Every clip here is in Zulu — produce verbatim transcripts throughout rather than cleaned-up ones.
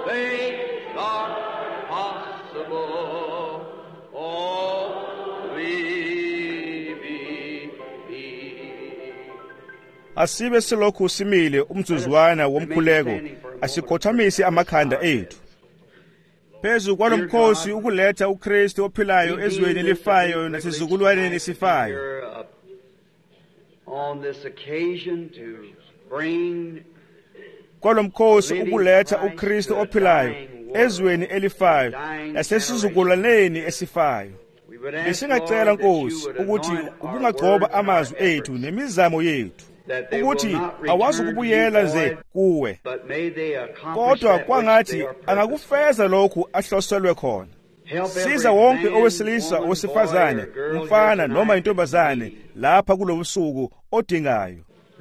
things are possible. Oh, we believe. Asibe selokhu simile umzuzwana womkhuleko, asikhothamise amakhanda ethu. Phezu kwalomkhosi ukuletha uKristu ophilayo ezweni elifayo nasezizukulwaneni esifayo. On this occasion to bring Kwalomkhosi ukuletha uKristu ophilayo ezweni elifayo nasesizukulwaneni esifayo. Besingacela Nkosi ukuthi ubungagcoba amazwi ethu nemizamo yethu, ukuthi awazi ukubuyela nje kuwe, kodwa kwangathi angakufeza lokhu ahloselwe khona. Siza wonke owesilisa owesifazane, umfana noma intombazane lapha kulobusuku odingayo.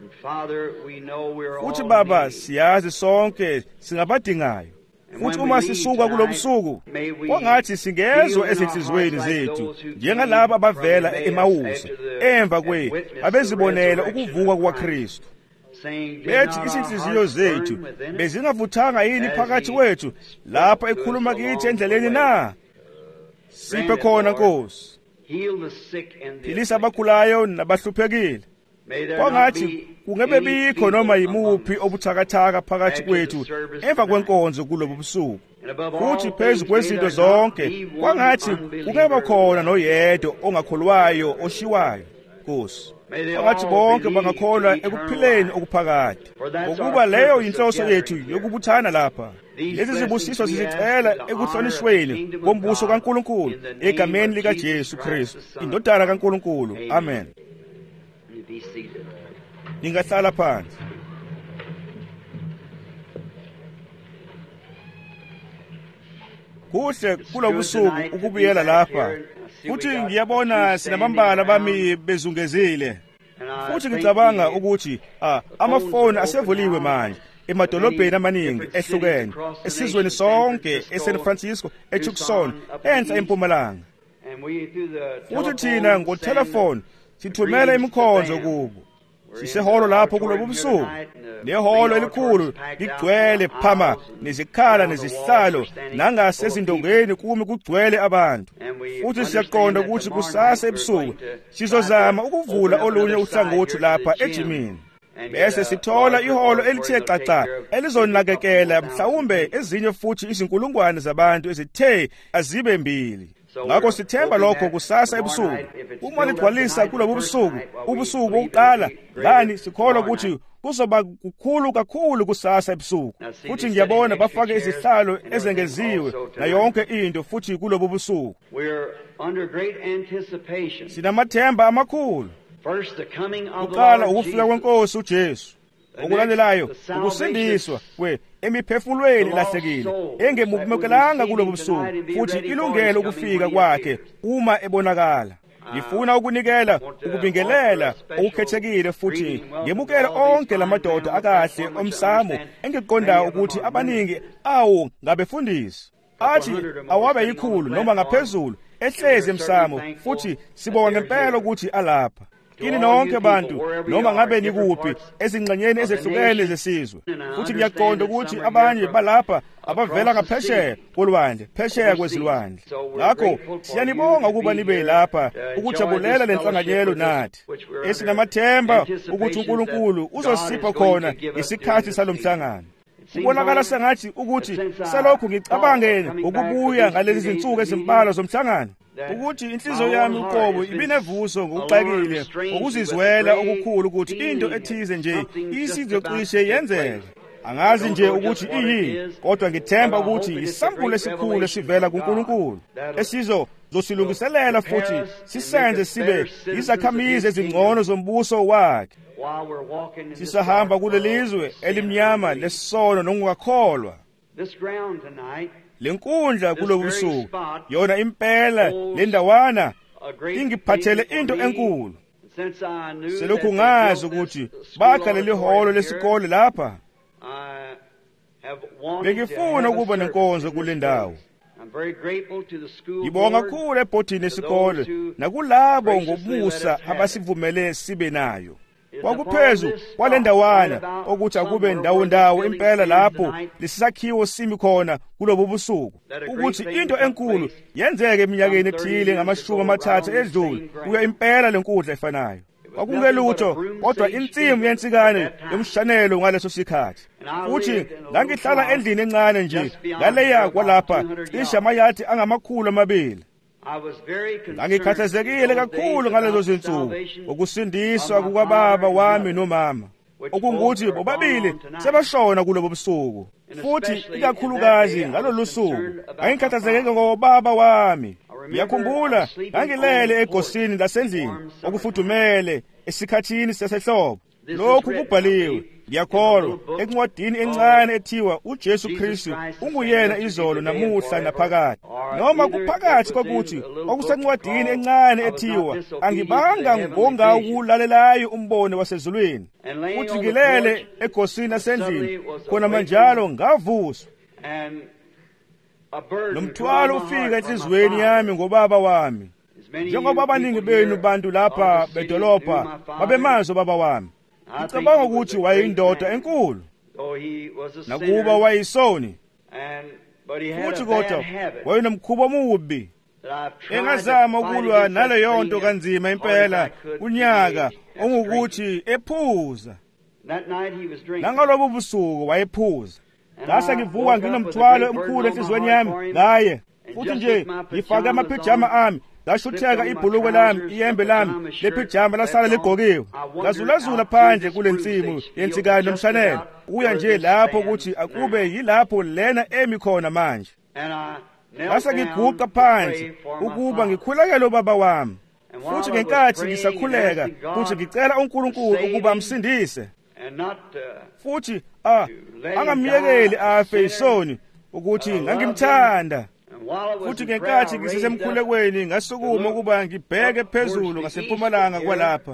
Futhi Baba, siyazi sonke singabadingayo. Futhi uma sisuka kulobusuku, kwangathi singezwe ezinhlizweni zethu njengalabo abavela eMawusi emva kwe abezibonela ukuvuka kukaKristu. Bethi izinhliziyo zethu bezingavuthanga yini phakathi kwethu lapho ekhuluma kithi endleleni na? Siphe khona Nkosi. Philisa abagulayo nabahluphekile. Kwangathi kungebe bikho noma yimuphi obuthakathaka phakathi kwethu emva kwenkonzo kulobu busuku. Futhi phezu kwezinto zonke kwangathi kungeba khona noyedwa ongakholwayo oshiwayo. Nkosi, kwangathi bonke bangakholwa ekuphileni okuphakade, ngokuba leyo yinhloso yethu yokubuthana lapha. Lezi zibusiso sizicela ekuhlonishweni kombuso kaNkulunkulu egameni likaJesu Kristu, indodana kaNkulunkulu. Amen. Ningahlala phansi. Kuhle kulobusuku ukubuyela lapha. Futhi ngiyabona sinamambala bami bezungezile. Futhi ngicabanga ukuthi ah amafoni asevuliwe manje emadolobheni amaningi ehlukene, esizweni sonke, eSan Francisco, eTucson, enhla eMpumalanga. Futhi thina ngothelefoni sithumela imikhonzo kubo. Siseholo lapho kulobu busuku, neholo elikhulu ligcwele phama nezikhala nezihlalo nangasezindongeni kumi kugcwele abantu. Futhi siyaqonda ukuthi kusasa ebusuku sizozama ukuvula olunye uhlangothi lapha ejimini, bese sithola iholo elithe xaxa elizonakekela mhlawumbe ezinye futhi izinkulungwane zabantu ezithe azibe mbili. Ngakho sithemba lokho kusasa ebusuku. Uma ligcwalisa kulobu busuku, ubusuku bokuqala, ngani sikholwa ukuthi kuzoba kukhulu kakhulu kusasa ebusuku. Futhi ngiyabona bafake izihlalo ezengeziwe na yonke into futhi kulobu busuku. Sinamathemba amakhulu. Uqala ukufika kwenkosi uJesu. Okulandelayo ukusindiswa kwe emiphefumulweni lahlekile engemukelanga kulobu busuku, futhi ilungelo ukufika kwakhe uma ebonakala. Ngifuna ukunikela ukubingelela okukhethekile futhi ngemukela onke lamadoda akahle omsamo engiqonda ukuthi abaningi awu ngabefundisi. Athi awabe yikhulu noma ngaphezulu ehlezi emsamo, futhi sibonga ngempela ukuthi alapha. Kini nonke bantu noma ngabe nikuphi ezingxenyeni ezehlukene zesizwe. Futhi ngiyaqonda ukuthi abanye balapha abavela ngaphesheya kolwandle, phesheya kwezilwandle. Ngakho siyanibonga ukuba nibe lapha ukujabulela lenhlanganyelo nathi, esinamathemba ukuthi uNkulunkulu uzosipha khona isikhathi salomhlangano. Kubonakala sengathi ukuthi selokhu ngicabangene ukubuya ngalezi zinsuku ezimbalwa zomhlangano, ukuthi inhliziyo yami uqobo ibinevuso ngokuxakile, ukuzizwela okukhulu ukuthi into ethize nje isizocishe yenzeke. Angazi nje ukuthi iyini, kodwa ngithemba ukuthi isambulo esikhulu esivela kuNkulunkulu esizo zosilungiselela futhi sisenze sibe izakhamizi ezingcono zombuso wakhe. Sisahamba kulelizwe elimnyama lesono nokungakholwa. Lenkundla kulobu busuku yona impela lendawana ingiphathele into enkulu. Selokhu ngazi ukuthi bakha leli holo lesikole lapha, bengifuna ukuba nenkonzo kule ndawo. Ngibonga kakhulu ebhodini esikole nakulabo ngomusa abasivumele sibe nayo. kwakuphezu kwale ndawana okuthi akube ndawo ndawo impela lapho lesisakhiwo simi khona kulobo busuku, ukuthi into enkulu yenzeke eminyakeni ethile ngamashumi amathathu edlule kuya impela lenkundla efanayo. Kwakungelutho kodwa insimu yensikane yomshanelo ngaleso sikhathi. Futhi ngangihlala endlini encane nje ngaleya kwalapha cishe amayadi angamakhulu amabili. Ngangikhathazekile kakhulu ngalezo zinsuku ukusindiswa kukababa wami nomama, okungukuthi bobabili sebashona kulobo busuku. Futhi ikakhulukazi ngalolu suku ngangikhathazekile ngobaba wami. Ngiyakhumbula ngangilele egosini lasendlini okufudumele esikhathini sasehlobo. Lokhu kubhaliwe, ngiyakholwa, encwadini encane ethiwa uJesu Kristu unguyena izolo namuhla naphakade. Noma kuphakathi kokuthi okusencwadini encane ethiwa angibanga ngongawulalelayo umbono wasezulwini. Futhi ngilele egosini lasendlini khona manjalo ngavuswa. Nomthwalo ufika enhliziyweni yami ngobaba wami. Njengoba abaningi benu bantu lapha bedolobha babemazi ubaba wami, ngicabanga ukuthi wayeyindoda enkulu, nakuba wayisoni, futhi kodwa wayenomkhuba omubi. Engazama ukulwa naleyo nto kanzima impela unyaka ongukuthi ephuza. Nangalobo busuku wayephuza. Ngase ngivuka nginomthwalo omkhulu enhliziyweni yami ngaye. Futhi nje ngifake amapijama ami, ngashutheka ibhulukwe lami, iyembe lami, lepijama lasala ligokiwe. Ngazulazula phandle kule nsimu yensikane nomshanelo, uya nje lapho ukuthi akube yilapho lena emi khona manje. Ngase ngiguqa phansi ukuba ngikhulekele ubaba wami. Futhi ngenkathi ngisakhuleka futhi ngicela uNkulunkulu ukuba amsindise. Futhi ah angamyekeli afe isoni ukuthi ngangimthanda. Futhi ngenkathi ngisesemkhulekweni ngasukuma ukuba ngibheke phezulu ngasempumalanga kwalapha.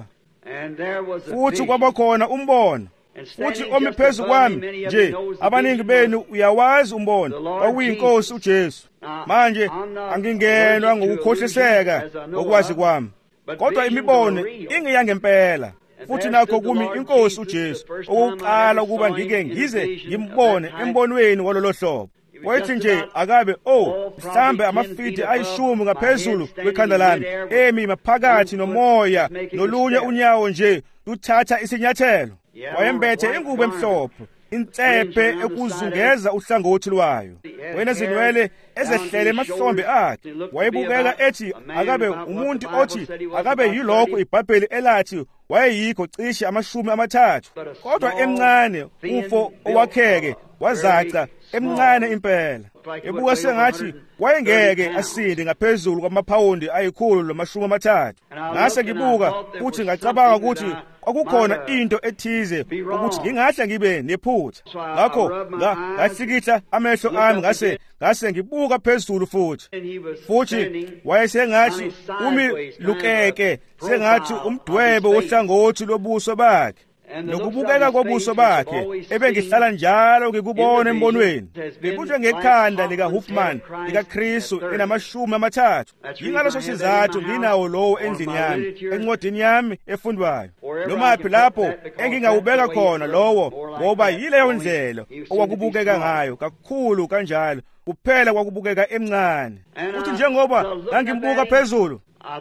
Futhi kwabakhona umbono. Futhi omi phezu kwami nje, abaningi benu uyawazi umbono, kwakuyinkosi uJesu. Manje angingenwa ngokukhohliseka okwazi kwami, kodwa imibono ingiyangempela. Futhi nakho kumi inkosi uJesu owokuqala ukuba ngike ngize ngimbone embonweni walolo hlobo. Wayethi nje akabe oh mhlambe amafidi ayishumi ngaphezulu kwekhanda lami, emi maphakathi nomoya nolunye unyawo nje luthatha isinyathelo. Wayembethe ingubo emhlophe, intsephe ekuzungeza uhlangothi lwayo, wayenezinwele ezehlele emahlombe akhe. Wayebukeka ethi akabe umuntu othi akabe yilokho iBhayibheli elathi wayeyikho cishe amashumi amathathu, kodwa emncane ufo owakheke wazaca emncane impela. Ebuka sengathi wayengeke asinde ngaphezulu kwamaphawundi ayikhulu lamashumi amathathu. Ngase ngibuka futhi ngacabanga ukuthi kwakukhona into ethize ukuthi ngingahle ngibe nephutha. Ngakho ngahlikihla amehlo ami ngase ngase ngibuka phezulu futhi. Futhi wayesengathi umi lukeke, sengathi umdwebo wohlangothi lobuso bakhe. Nokubukeka kobuso bakhe ebengihlala njalo ngikubona embonweni bekunje ngekhanda lika Hoffman lika Kristu enamashumi amathathu. Ingaleso sizathu nginawo lowo endlini yami, encwadini yami efundwayo, nomaphi lapho engingawubeka khona lowo, ngoba yileyo ndlela okwakubukeka ngayo kakhulu kanjalo, kuphela kwakubukeka emncane. Futhi njengoba ngangimbuka phezulu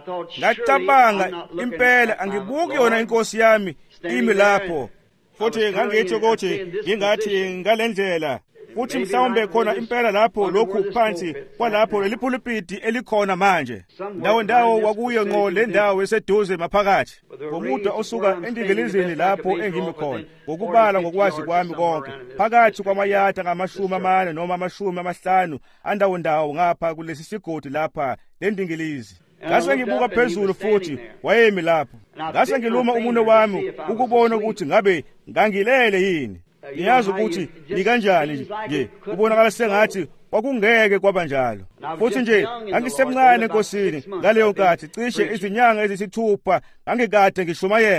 ngacabanga impela angibuki yona inkosi yami imi lapho. Futhi ngangithi ukuthi ngingathi ngalendlela, futhi mhlawumbe khona impela lapho lokhu phansi kwalapho leli pulpiti elikhona manje, ndawo ndawo wakuyo ngqo le ndawo eseduze maphakathi ngomuda osuka endingelizini lapho engimi khona, ngokubala ngokwazi kwami konke phakathi kwamayada ngamashumi amane noma amashumi amahlanu andawo ndawo ngapha kulesi sigodi lapha lendingilizi. Ngase ngibuka phezulu futhi wayemi lapho. Ngase ngiluma umunwe wami ukubona ukuthi ngabe ngangilele yini. Ngiyazi ukuthi nikanjani nje, ubonakala sengathi kwakungeke kwabanjalo. Futhi nje angisemncane enkosini ngaleyo nkathi, cishe izinyanga ezisithupha ngangikade ngishumayela.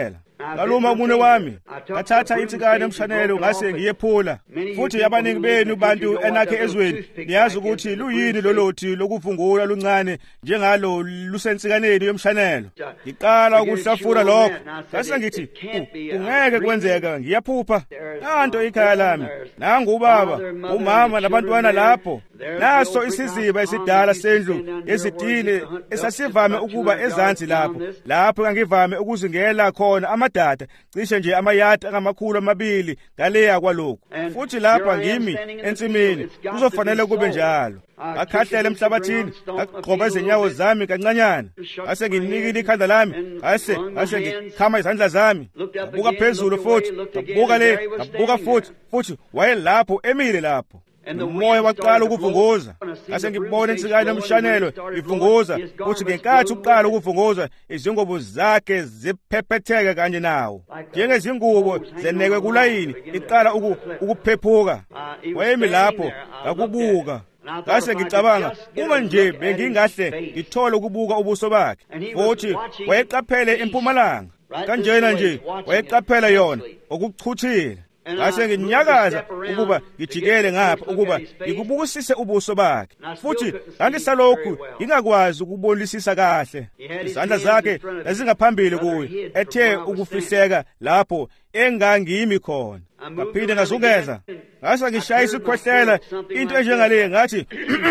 ngaluma umunwe wami, ngathatha itsikana emshanelo ngase ngiyephula. Futhi abaningi benu bantu enakhe ezweni niyazi ukuthi luyini lolothi lokuvungula luncane njengalo lusensikaneni yomshanelo. Ngiqala ukuhlafuna lokho, ngase ngithi kungeke kwenzeka, ngiyaphupha. Nanto ikhaya lami, nangu ubaba, umama nabantwana lapho. Naso isiziba esidala sendlu ezitini esasivame ukuba ezansi lapho. Lapho ngangivame ukuzingela khona amadada, cishe nje amayadi angamakhulu amabili ngaleya kwalokhu. Futhi lapha ngimi ensimini, kuzofanele kube njalo. Ngakhahlela emhlabathini, ngagqoba izinyawo zami kancanyana. Ase nginikile ikhanda lami, ase ase ngikhama izandla zami. Ngabuka phezulu futhi, ngabuka le, ngabuka futhi, futhi wayelapho emile lapho. Umoya waqala ukuvunguza. Ase ngibona insikana yomshanelo ivunguza, futhi ngenkathi uqala ukuvunguza, izingubo zakhe ziphephetheke kanje nawo. Njengezingubo zenekwe kulayini, iqala ukuphephuka. Wayemi lapho, ngakubuka. Ngase ngicabanga, uma nje bengingahle ngithole ukubuka ubuso bakhe. Futhi wayeqaphele empumalanga. Kanjena nje wayeqaphela yona okuchuthile. Ngase nginyakaza ukuba ngijikele ngapha ukuba ngikubukisise ubuso bakhe. Futhi ngangisalokhu ngingakwazi ukubonisisa kahle. Izandla zakhe ezingaphambili kuye, ethe ukufihleka lapho engangimi khona. Ngaphinde ngazungeza. Ngase ngishaya isikhwehlela into enjengale ngathi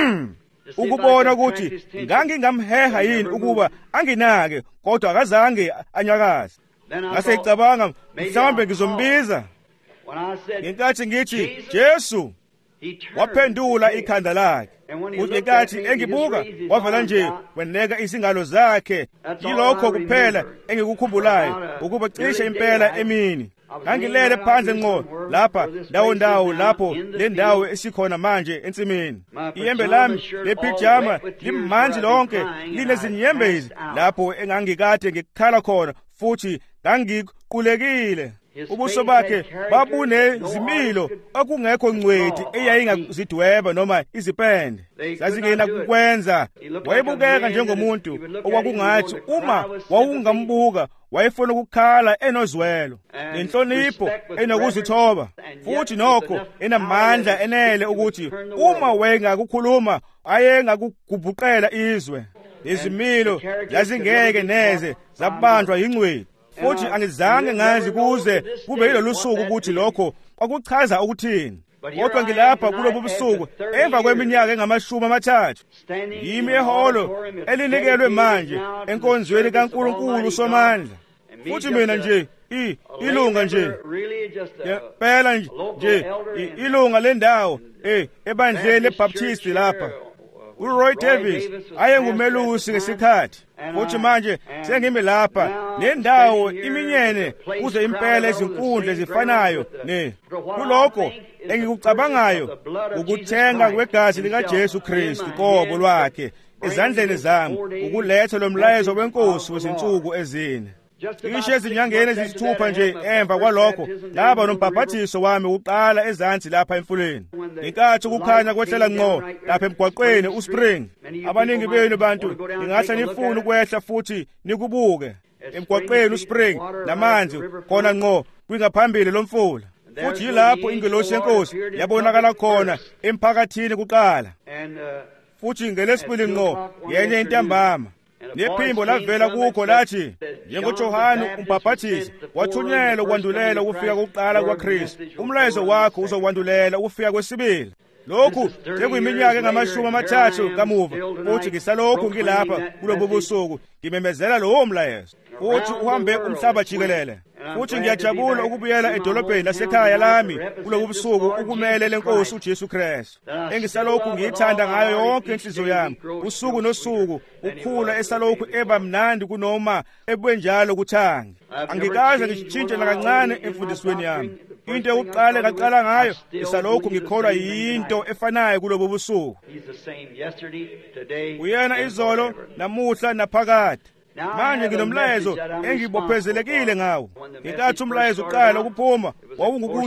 ukubona ukuthi ngangingamheha yini ukuba anginake, kodwa akazange anyakaze. Ngase ngicabanga mhlawumbe ngizombiza. Ngenkathi ngithi Jesu, waphendula ikhanda lakhe. Futhi ngenkathi engibuka wavela nje weneka izingalo zakhe. Yilokho kuphela engikukhumbulayo, ukuba cishe impela emini. Ngangilele phandle ngqo lapha ndawo ndawo lapho le ndawo esikhona manje ensimini. Iyembe lami lepijama limanzi lonke linezinyembezi lapho engangikade ngikhala khona, futhi ngangiqulekile. Ubuso bakhe babunezimilo okungekho ngcwedi eyayingazidweba noma izipende. Sazingena kukwenza. Wayebukeka njengomuntu okwakungathi uma wawungambuka wayefuna ukukhala enozwelo, nenhlonipho enokuzithoba, futhi nokho enamandla enele ukuthi uma wayengakukhuluma ayengakugubhuqela izwe. Izimilo yazingeke neze zabanjwa yingcwedi. Futhi angizange ngazi kuze kube yilolu suku ukuthi lokho kwakuchaza ukuthini. Kodwa ngilapha kulobu busuku emva kweminyaka engamashumi amathathu. Yimi eholo elinikelwe manje enkonzweni kaNkulunkulu uSomandla. Futhi mina nje i ilunga nje. Phela nje ilunga lendawo eh ebandleni leBaptist lapha. uRoy Davis ayengumelusi ngesikhathi. Futhi manje sengimi lapha nendawo iminyene kuze impela izinkundla ezifanayo ne kuloko engikucabangayo ukuthenga kwegazi likaJesu Kristu qobo lwakhe ezandleni zami ukuletha lo mlayezo wenkosi wezinsuku ezine. Ishe ezinyangeni ezisithupha nje emva kwalokho ngaba nombhabhathiso wami uqala ezansi lapha emfuleni. Inkathi ukukhanya kwehlela ngqo lapha emgwaqweni uSpring. Abaningi benu bantu ningahle nifune ukwehla futhi nikubuke emgwaqweni uSpring namanzi khona ngqo kwingaphambili lomfula. Futhi yilapho ingelosi yenkosi yabonakala khona emphakathini kuqala. Futhi ngelesibili ngqo yenye intambama nephimbo lavela kukho lathi, njengoJohane umbhaphathisi wathunyelwa ukwandulela ukufika kokuqala kwaKristu, umlayezo wakho uzokwandulela ukufika kwesibili. Lokhu sekuyiminyaka engamashumi amathathu kamuva, futhi ngisalokhu ngilapha kulobo busuku ngimemezela lowo mlayezo. Futhi uhambe umhlaba jikelele. Futhi ngiyajabula ukubuyela edolobheni lasekhaya lami kulobu busuku ukumele lenkosi uJesu Kristu engisalokhu ngiyithanda ngayo yonke inhliziyo yami usuku nosuku, ukhula esalokhu eba mnandi kunoma ebwenjalo kuthangi. Angikaze ngitshintshe nakancane emfundisweni yami. Into yokuqala ngaqala ngayo isalokhu ngikholwa yinto efanayo kulobo busuku. Uyena izolo namuhla naphakade. Manje nginomlayezo engibophezelekile ngawo. Ngenkathi umlayezo uqala ukuphuma wawungukuthi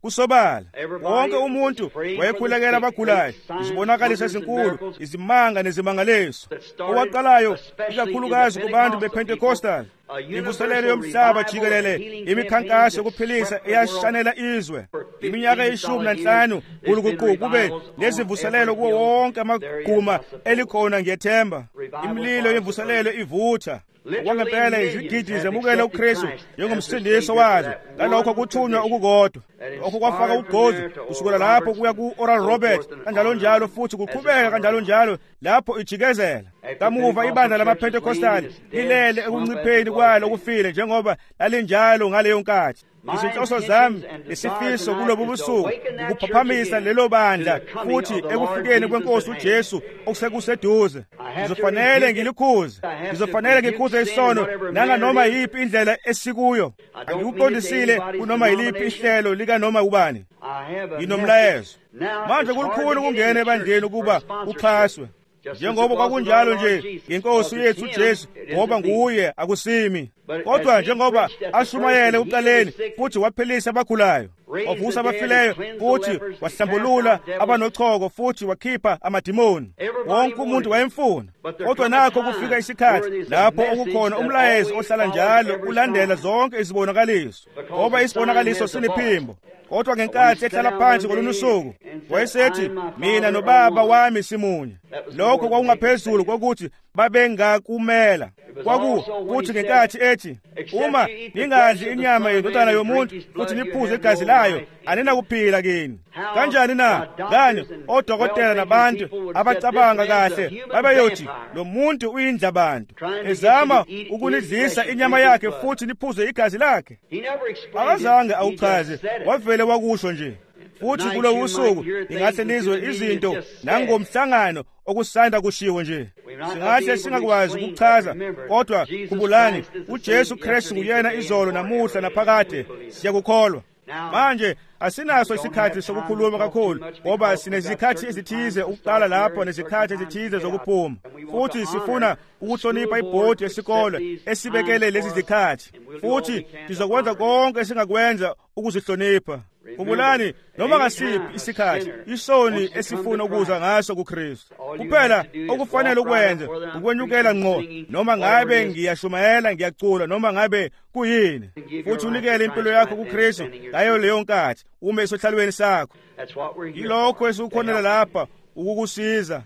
kusobala. Wonke umuntu wayekhulekela abagulayo, izibonakaliso ezinkulu, izimanga nezimangaliso. Owaqalayo ikakhulukazi kubantu bePentecostal, imvuselelo yomhlaba jikelele, imikhankaso yokuphilisa eyashanela izwe. Iminyaka eyishumi nanhlanu kulukuqu kube lezimvuselelo kuwo wonke amaguma elikhona ngiyethemba. Imililo yemvuselelo ivutha. Okwangempela izigidi zemukela uKristu njengomsindiso wazo, ngalokho kuthunywa ukukodwa. Lokho kwafaka uGozi kusukela lapho kuya ku-Oral Robert, kanjalo njalo futhi kuqhubeka kanjalo njalo lapho ijikezela. Kamuva ibandla lamaPentecostali lilele ekuncipheni kwalo okufile njengoba lalinjalo ngaleyo nkathi. Izinhloso zami lesifiso kulobu busuku ukuphaphamisa lelo bandla futhi ekufikeni kwenkosi uJesu okusekuseduze. Ngizofanele ngilikhuze, ngizofanele ngikhuze isono nanga noma yiphi indlela esikuyo. Angikuqondisile kunoma yiliphi ihlelo lika noma ubani. Nginomlayezo manje kulikhulu ukungena ebandleni ukuba uxhaswe, njengoba kwakunjalo nje inkosi yethu uJesu, ngoba nguye akusimi. Kodwa njengoba ashumayele uqaleni futhi waphilisa abagulayo, wavusa abafileyo futhi wahlambulula abanochoko futhi wakhipha amadimoni, wonke umuntu wayemfuna. Kodwa nakho kufika isikhathi lapho okukhona umlayezo ohlala njalo ulandela zonke izibonakaliso, ngoba isibonakaliso siniphimbo. Kodwa ngenkathi ehlala phansi kolunye usuku wayesethi, mina nobaba wami simunye. Lokho kwakungaphezulu kokuthi babengakumela. Kwaku futhi ngenkathi ethi, uma ningadli inyama yendodana yomuntu futhi niphuze igazi layo, aninakuphila kini. Kanjani na? Ngani odokotela nabantu abacabanga kahle babeyothi lo muntu uyindlabantu, ezama ukunidlisa inyama yakhe futhi niphuze igazi lakhe? Akazange awuchaze, wavele wakusho nje. Futhi kulo usuku ingahle nizwe izinto nangomhlangano okusanda kushiwo nje. Singahle singakwazi ukuchaza, kodwa khumbulani uJesu Kristu nguyena izolo namuhla naphakade. Siyakukholwa. Manje asinaso isikhathi sokukhuluma kakhulu, ngoba sinezikhathi ezithize ukuqala lapho nezikhathi ezithize zokuphuma. Futhi sifuna ukuhlonipha ibhodi yesikole esibekele lezi zikhathi, futhi sizokwenza konke esingakwenza ukuzihlonipha. Khumbulani, noma ngasiphi isikhathi isoni esifuna ukuza ngaso kuKristu. Kuphela okufanele ukwenze ukwenyukela ngqo, noma ngabe ngiyashumayela, ngiyacula, noma ngabe kuyini, futhi unikele impilo yakho kuKristu ngayo leyo nkathi uma esehlalweni sakho. Yilokho esikukhonela lapha ukukusiza.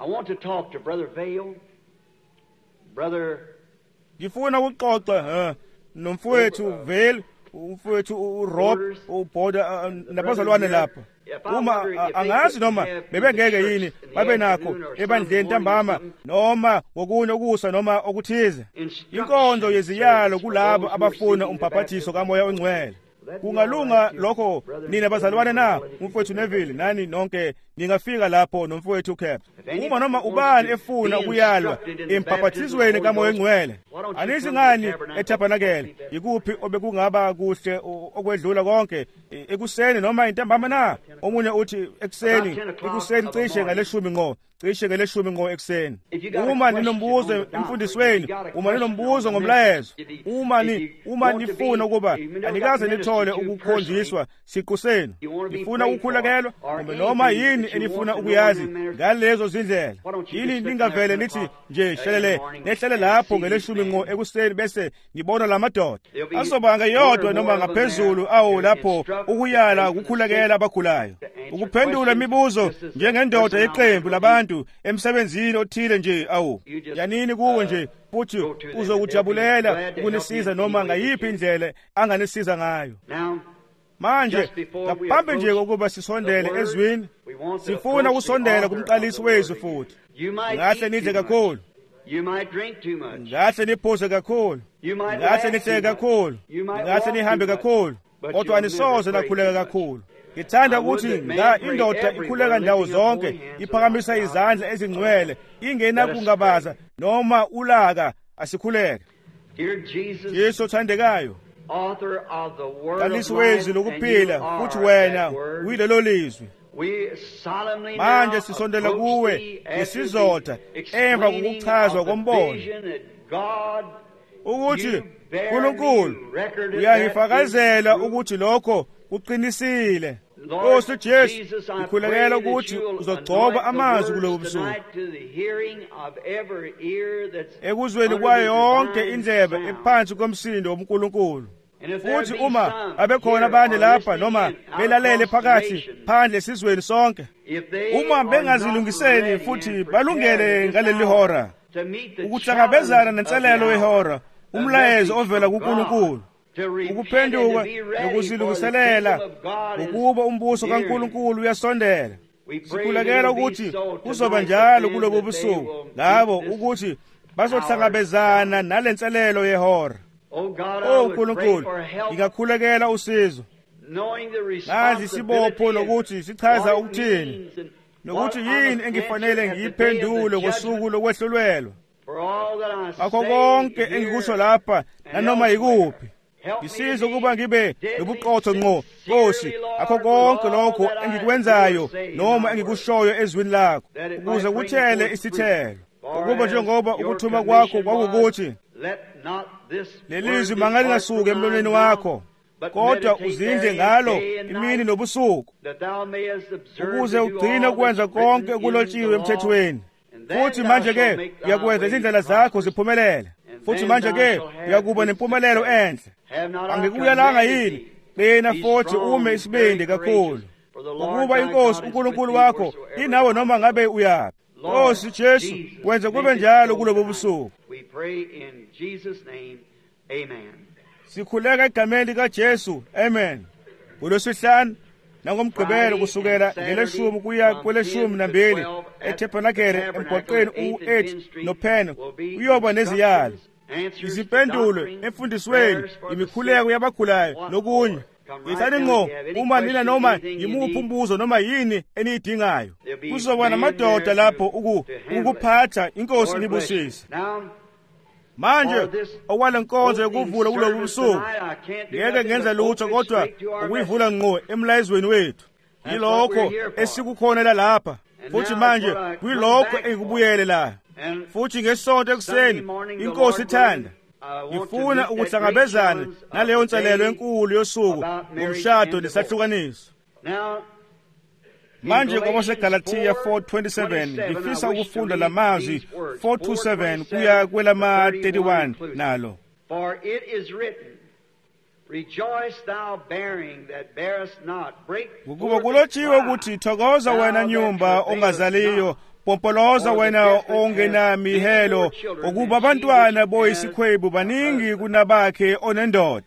Ngifuna ukuxoxa nomfowethu Vale, umfowethu uRob, uBoda nabazalwane lapha. Uma angazi noma bebengeke yini babe nakho ebandleni ntambama noma ngokunye okusa noma okuthize. Inkonzo yeziyalo kulabo abafuna umbhaphathiso kaMoya oNgcwele. Kungalunga lokho nina bazalwane na, umfowethu Neville nani nonke ningafika lapho nomfowethu uCap. Uma noma ubani efuna ukuyalwa embhaphathizweni kaMoya oNgcwele, anizi ngani eTabernacle, yikuphi obekungaba kuhle okwedlula konke, ekuseni noma intambama na? Omunye uthi ekuseni, ekuseni cishe ngaleshumi ngqo, cishe ngaleshumi ngqo ekuseni. Uma ninombuzo emfundisweni, uma ninombuzo ngomlayezo, uma ni uma nifuna ukuba anikaze nithole ukukhonjiswa siqu senu, nifuna ukukhulakelwa kumbe noma yini enifuna ukuyazi ngalezo zindlela, yini ningavele nithi nje shelele nehlele lapho ngeleshumi ngqo ekuseni bese ngibona lamadoda asobanga yodwa noma ngaphezulu awu lapho ukuyala ukukhulakela abagulayo, ukuphendula imibuzo njengendoda yeqembu labantu emsebenzini othile nje. Awu yanini kuwe nje, futhi uzokujabulela ukunisiza noma ngayiphi indlela anganisiza ngayo. Manje ngaphambi nje kokuba sisondele ezwini, sifuna ukusondela kumqalisi wezwi futhi. Ngahle nidle kakhulu, ngahle niphuze kakhulu, ngahle nihleke kakhulu, ngahle nihambe kakhulu, kodwa anisoze nakhuleka kakhulu. Ngithanda ukuthi nga indoda ikhuleka ndawo zonke, iphakamisa izandla ezingcwele, ingena kungabaza noma ulaka asikhuleke. Yesu othandekayo, qalisi wezwi lokuphila, futhi wena uyilelo lizwi. Manje sisondela kuwe ngesizotha emva kokuchazwa kombono ukuthi uNkulunkulu uyayifakazela ukuthi lokho uqinisile. Nkosi Jesu, ngikhulekela ukuthi uzogcoba amazwi kulobu busuku, ekuzweni kwayo yonke indlebe ephansi komsindo woNkulunkulu. Futhi uma abekhona abanye lapha noma belalele phakathi phandle esizweni sonke, uma bengazilungiseli futhi balungele ngaleli hora ukuhlangabezana nenselelo yehora, umlayezo ovela kuNkulunkulu, ukuphenduka nokuzilungiselela ukuba umbuso kaNkulunkulu uyasondela. Sikhulekela ukuthi kuzoba njalo kulobo busuku labo ukuthi bazohlangabezana nalenselelo yehora. Oh Nkulunkulu, ngingakhulekela usizo, nazi isibopho nokuthi sichaza ukuthini, nokuthi yini engifanele ngiyiphendule ngosuku lokwehlulelwa. Akho konke engikusho lapha nanoma yikuphi, ngisize ukuba ngibe nobuqotho ngqo, Nkosi, akho konke lokho engikwenzayo noma engikushoyo ezwini lakho, ukuze kuthele isithelo, ukuba njengoba ukuthuma kwakho kwakukuthi lelizwi mangalingasuki emlonyeni wakho, kodwa uzindle ngalo imini nobusuku, ukuze ugcine ukwenza konke okulotshiwe emthethweni. Futhi manje-ke uyakwenza izindlela zakho ziphumelele. Futhi manje-ke uyakuba nempumelelo enhle. Angikuyalanga yini qina futhi ume isibindi kakhulu, ukuba iNkosi uNkulunkulu wakho inawe noma ngabe uyaphi. Nkosi Jesu, wenze kube njalo kulobo busuku. Sikhuleka egameni likaJesu, amen. ULwesihlanu nangomgqibelo kusukela ngeleshumi kuya kweleshumi nambili eTabernacle emgwaqweni u-H noPen uyoba neziyalo, izimpendulo emfundisweni, imikhuleko yabagulayo nokunye. Ngithani ngqo uma nina noma yimuphi umbuzo noma yini eniyidingayo. Kuzoba namadoda lapho ukuphatha. Inkosi nibusise. Manje okwale nkonzo yokuvula kulobu busuku ngeke ngenza lutho kodwa ukuyivula ngqo emlayezweni wethu. Yilokho esikukhonela lapha, futhi manje kuyilokho engikubuyele la. Futhi ngesonto ekuseni Inkosi ithanda ngifuna ukuhlangabezana naleyo nselelo enkulu yosuku ngomshado nesahlukaniso. Manje kwabaseGalatia four twenty-seven ngifisa ukufunda lamazwi four twenty-seven kuya kwelama thirty-one nalo. For it is written, rejoice thou bearing that bearest not, break ukuba kulotshiwe ukuthi thokoza wena nyumba ongazaliyo, pompoloza wena ongena mihelo, ukuba abantwana boyisikhwebu baningi kunabakhe onendoda.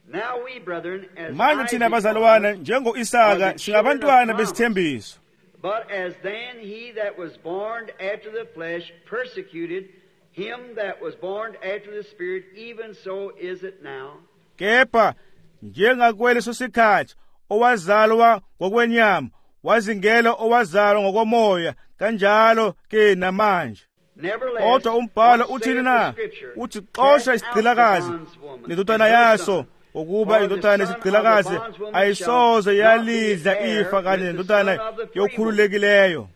Manje thina bazalwane njengo-Isaka singabantwana besithembiso. But as then he that was born after the flesh persecuted him that was born after the Spirit, even so is it now. Kepha njengakweleso sikhathi owazalwa ngokwenyama wazingela owazalwa ngokomoya, kanjalo ke namanje. Kodwa umbhalo uthini na? Uthi xosha isigqilakazi nendodana yaso, ukuba indodana yesigqilakazi ayisoze yalidla ifa kanye nendodana yokhululekileyo.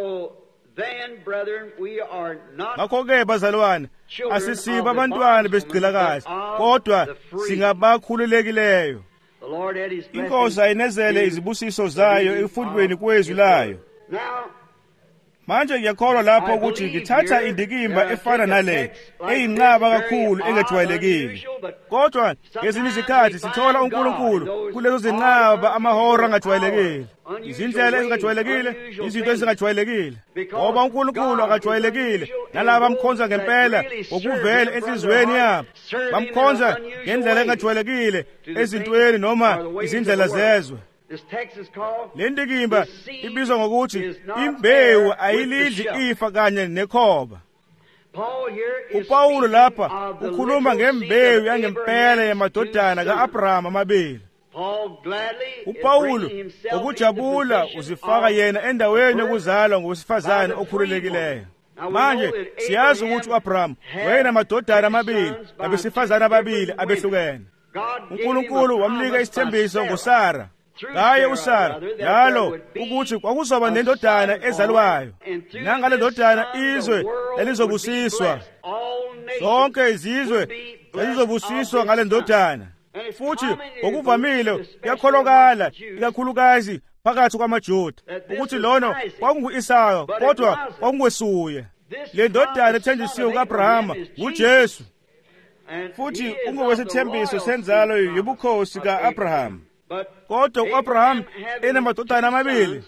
Ngakho-ke bazalwane, asisiba abantwana besigqilakazi, kodwa singabakhululekileyo. Inkosi ayinezele izibusiso zayo ekufundweni kwezwi layo. Manje ngiyakholwa lapho ukuthi ngithatha indikimba efana nale eyinqaba kakhulu engejwayelekile, kodwa ngezinye izikhathi sithola uNkulunkulu kulezo zinqaba amahora angajwayelekile, izindlela ezingajwayelekile, izinto ezingajwayelekile, ngoba uNkulunkulu akajwayelekile. Nalaba bamkhonza ngempela ngokuvela enhliziyweni yabo, bamkhonza ngendlela engajwayelekile ezintweni noma izindlela zezwe. Le ndikimba ibizwa ngokuthi imbewu ayilidli ifa kanye nekhoba. uPawulo lapha ukhuluma ngembewu yangempela yamadodana ka-Abrahama amabili. uPawulo ukujabula uzifaka yena endaweni yokuzalwa ngowesifazane okhululekileyo. Manje siyazi ukuthi u-Abrahama wayenamadodana amabili abesifazane ababili abehlukene. uNkulunkulu wamnika isithembiso ngoSara, ngaye uSara njalo ukuthi kwakuzoba nendodana ezalwayo, nangale ndodana izwe elizobusiswa. Zonke izizwe zizobusiswa ngale ndodana. futhi ngokuvamile kuyakholokala ikakhulukazi phakathi kwamaJuda ukuthi lona kwakungu-Isaka kodwa kwakungesuye. Le ndodana ethenjisiwe ku-Abrahama nguJesu, futhi ungowesithembiso senzalo yobukhosi ka-Abrahama. Kodwa u-Abrahama enamadodana amabili,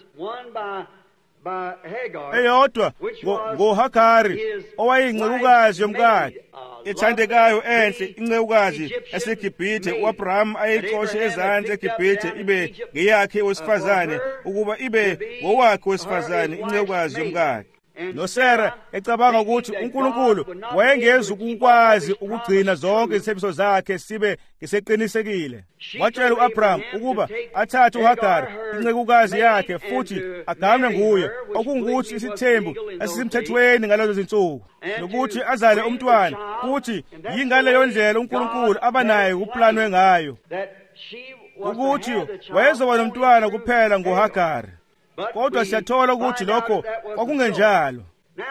eyodwa ngoHagari owayincekukazi yomkakhe ethandekayo enhle, incekukazi yaseGibhithe u-Abrahama ayixoshe ezansi eGibhithe ibe ngeyakhe wesifazane ukuba ibe ngowakhe wesifazane incekukazi yomkakhe. NoSara ecabanga ukuthi uNkulunkulu wayengezi ukukwazi ukugcina zonke izithembiso zakhe sibe ngeseqinisekile. Watshela u-Abraham ukuba athathe uHagari incekukazi yakhe futhi aganwe nguye, okungukuthi isithembu esisemthethweni ngalezo zinsuku, nokuthi azale umntwana, futhi yingaleyo ndlela uNkulunkulu abanayo kuplanwe ngayo, ukuthi wayezoba nomntwana kuphela ngoHagari. Kodwa siyathola ukuthi lokho kwakungenjalo.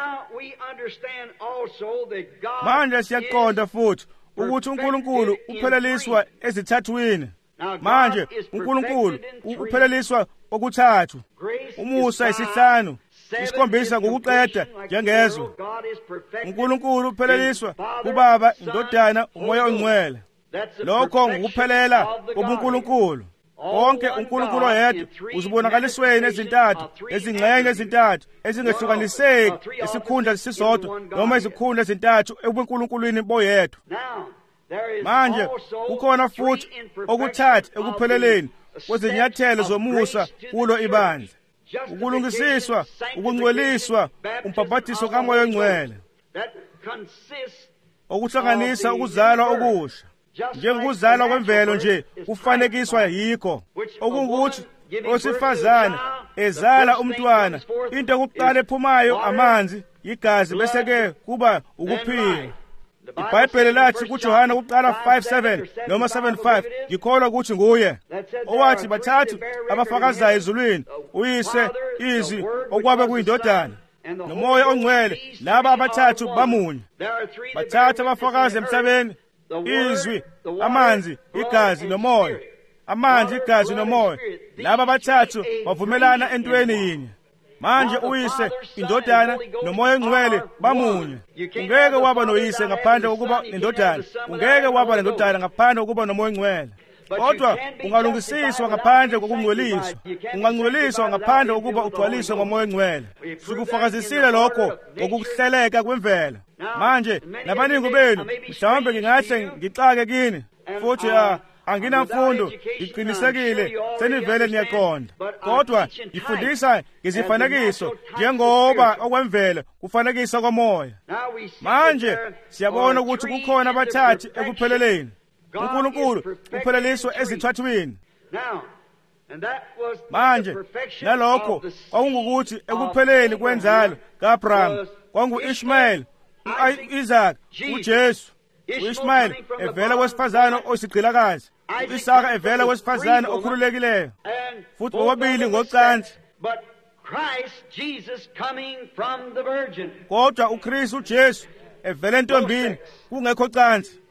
Manje siyaqonda futhi ukuthi uNkulunkulu upheleliswa ezithathwini. Manje uNkulunkulu upheleliswa okuthathu. Umusa isihlanu, isikhombisa ngokuqeda njengezwe. uNkulunkulu upheleliswa kuBaba, iNdodana, uMoya oNgcwele. Lokho ngokuphelela kobuNkulunkulu. Konke uNkulunkulu oyedwa uzibonakalisweni ezintathu, ezingxenye ezintathu ezingehlukaniseki isikhundla sisodwa noma izikhundla ezintathu ebuNkulunkulwini boyedwa. Manje kukhona futhi okuthathu ekupheleleni kwezinyathelo zomusa kulo ibandla: ukulungisiswa, ukungcweliswa, umbhaphathiso kaMoya oNgcwele, okuhlanganisa ukuzalwa okusha. Njengokuzalwa kwemvelo nje kufanekiswa yikho, okungukuthi owesifazane ezala umntwana, into yokuqala ephumayo amanzi, igazi, bese-ke kuba ukuphila. IBhayibheli lathi kuJohane kuqala five seven noma seven five, ngikholwa ukuthi nguye owathi bathathu abafakazayo ezulwini, uyise, izwi okwabe kuyindodana, noMoya oNgcwele, laba abathathu bamunye. Bathathu abafakazi emhlabeni: izwi, amanzi, igazi nomoya. Amanzi, igazi nomoya, laba bathathu bavumelana entweni yinye. Manje uyise, indodana noMoya oNgcwele bamunye. Ungeke waba noyise ngaphandle kokuba indodana, ungeke waba nendodana ngaphandle kokuba noMoya oNgcwele. Kodwa ungalungisiswa ngaphandle kokungcweliswa, ungangcweliswa ngaphandle kokuba ugcwaliswe ngoMoya oNgcwele. Sikufakazisile lokho ngokuhleleka kwemvelo. Manje nabaningi benu mhlawumbe ngingahle ngixake kini futhi anginamfundo, ngiqinisekile senivele niyaqonda, kodwa ngifundisa ngezifanekiso njengoba okwemvelo kufanekisa komoya. Manje siyabona ukuthi kukhona abathathu ekupheleleni. uNkulunkulu upheleliswa ezithathwini. Manje nalokho kwakungukuthi ekupheleni kwenzalo ka-Abraham kwangu-Ishmayeli, u-Isaac, uJesu. U-Ishmayeli evela kwesifazane oyisigqilakazi, u-Isaka evela kwesifazane okhululekileyo, futhi bobabili ngocansi. Kodwa uKristu uJesu evela entombini kungekho cansi.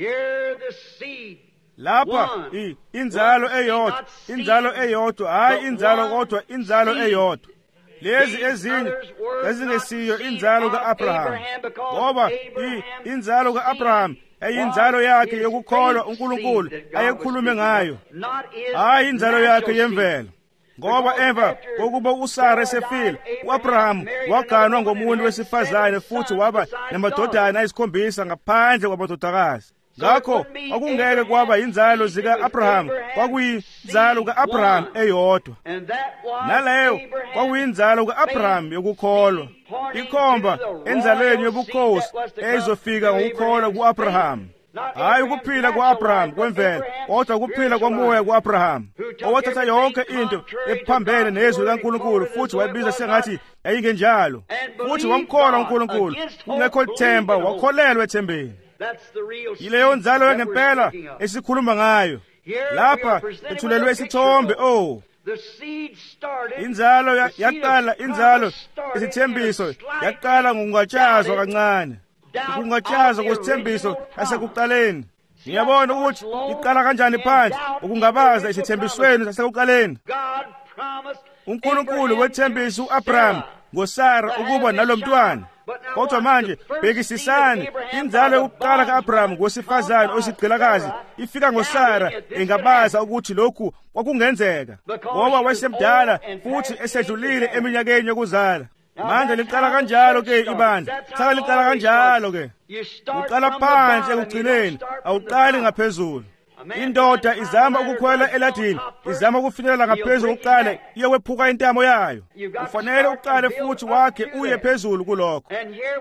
Lapha inzalo eyodwa, inzalo eyodwa, hayi inzalo kodwa inzalo eyodwa. Lezi ezinye ezingesiyo inzalo ka-Abraham, ngoba inzalo ka-Abraham eyinzalo yakhe yokukholwa uNkulunkulu ayekhulume ngayo, hayi inzalo yakhe yemvelo. Ngoba emva kokuba uSara esefile, u-Abraham waganwa ngomuntu wesifazane futhi waba namadodana ayisikhombisa ngaphandle kwamadodakazi. Ngakho akungeke kwaba yinzalo zika-Abraham, kwakuyinzalo ka-Abraham eyodwa, naleyo kwakuyinzalo ka-Abraham yokukholwa, ikhomba enzalweni yobukhosi eyizofika ngokukholwa ku-Abraham. Hayi ukuphila kwa-Abraham kwemvelo, kodwa ukuphila komoya ku-Abraham, owathatha yonke into ephambene nezwi likaNkulunkulu futhi wayibiza sengathi yayingenjalo, futhi wamkholwa uNkulunkulu kungekho lithemba, wakholelwa ethembeni. Yileyo nzalo yangempela esikhuluma ngayo. Lapha ethulelwe isithombe, oh, inzalo yaqala, inzalo isithembiso yaqala ngokungatshazwa kancane, ukungatshazwa kwesithembiso asekuqaleni. Ngiyabona ukuthi iqala kanjani phansi ukungabaza isithembisweni sasekuqaleni. uNkulunkulu wethembisa u-Abraham ngoSara ukuba nalomntwana. Kodwa manje bhekisisani, inzalo yokuqala ka-Abraham ngowesifazane oyisigqilakazi ifika ngoSara engabaza ukuthi lokhu kwakungenzeka, ngoba wayesemdala futhi esedlulile eminyakeni yokuzala. Manje liqala kanjalo ke ibandla. Cha, liqala kanjalo ke. Uqala phansi ekugcineni, awuqali ngaphezulu. Indoda izama ukukhwela eladini, izama ukufinyelela ngaphezulu ukuqala iyewephuka intamo yayo. Ufanele uqale futhi wakhe uye phezulu kulokho.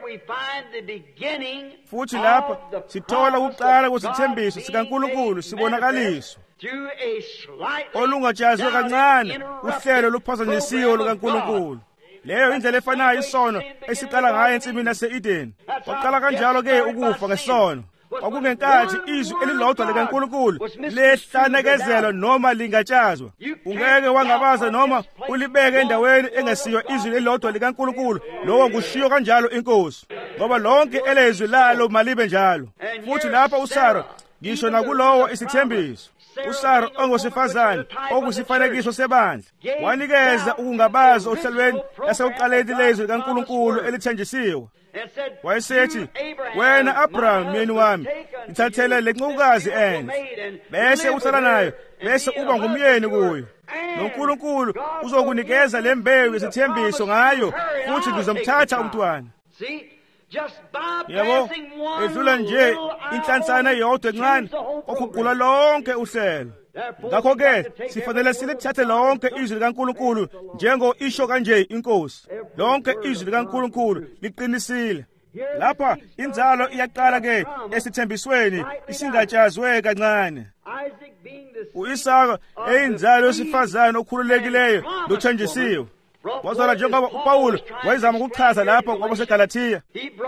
Futhi lapha sithola ukuqala kwesithembiso sikaNkulunkulu sibonakaliswa olungajazwe kancane uhlelo luphazanyisiwe lukaNkulunkulu. Leyo indlela efanayo isono esiqala ngayo ensimini yase-Edeni. Waqala kanjalo ke ukufa ngesono. Kwakungenkathi izwi elilodwa likaNkulunkulu lehlanekezelwa noma lingatshazwa. Ungeke wangabaza noma ulibeke endaweni engesiyo izwi elilodwa likaNkulunkulu, lowo kushiyo kanjalo inkosi, ngoba lonke elezwi lalo malibe njalo. Futhi lapha uSara, ngisho nakulowo isithembiso, uSara ongowesifazane okusifanekiso sebandla, wanikeza ukungabaza ohlelweni lasekuqaleni lezwi likaNkulunkulu elithenjisiwe. Wayesethi, wena Abraham myeni wami, ngithathele le ncukazi enhle, bese uhlala nayo, bese uba ngumyeni kuyo. NoNkulunkulu uzokunikeza le mbewu yesithembiso ngayo, futhi ngizomthatha umntwana. Yabo, edlula nje inhlansana eyodwa encane okuguqula lonke uhlelo. Ngakho-ke sifanele silithathe lonke izwi likaNkulunkulu njengo isho kanje inkosi. Lonke izwi likaNkulunkulu liqinisile. Lapha inzalo iyaqala ke esithembisweni isingatshazwe kancane. U-Isaka eyinzalo yosifazane okhululekileyo lothenjisiwe. Wazala njengoba uPawulo wayezama ukuchaza lapha kwabaseGalathiya.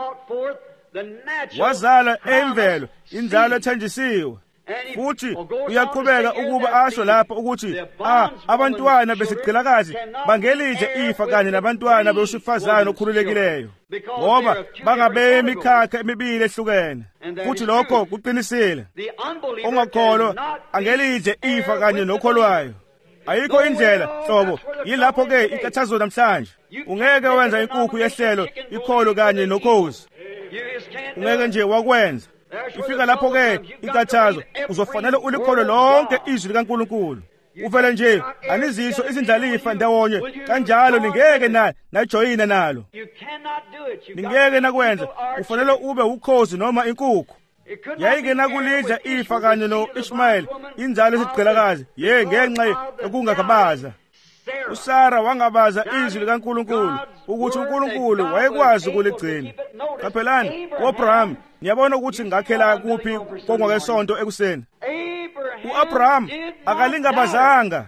Wazala emvelo inzalo ethenjisiwe. Futhi uyaqhubeka ukuba asho lapha ukuthi ah abantwana besigqilakazi bangelije ifa kanye nabantwana bewesifazane okhululekileyo, ngoba bangabe imikhakha emibili ehlukene. Futhi lokho kuqinisile. Ongakholwa angelije ifa kanye nokholwayo. Ayikho indlela hlobo, yilapho ke inkathazo namhlanje. Ungeke wenza inkukhu yehlelo ikholo kanye nokhozi. Ungeke nje wakwenza. Ifika lapho ke inkathazo, uzofanele ulikholo lonke izwi likaNkulunkulu. Uvele nje anizisho izindlalifa ndawonye kanjalo ningeke na najoyina nalo. Ningeke nakwenza, ufanele ube ukhozi noma inkukhu. Yayingena kulidla ifa kanye no-Ishmayeli inzalo yesigqilakazi, ye ngenxa yokungabaza. uSara wangabaza izwi likaNkulunkulu ukuthi uNkulunkulu wayekwazi ukuligcina. Qaphelani, u-Abraham ngiyabona ukuthi ngakhela kuphi kongwakesonto ekuseni. U-Abraham akalingabazanga,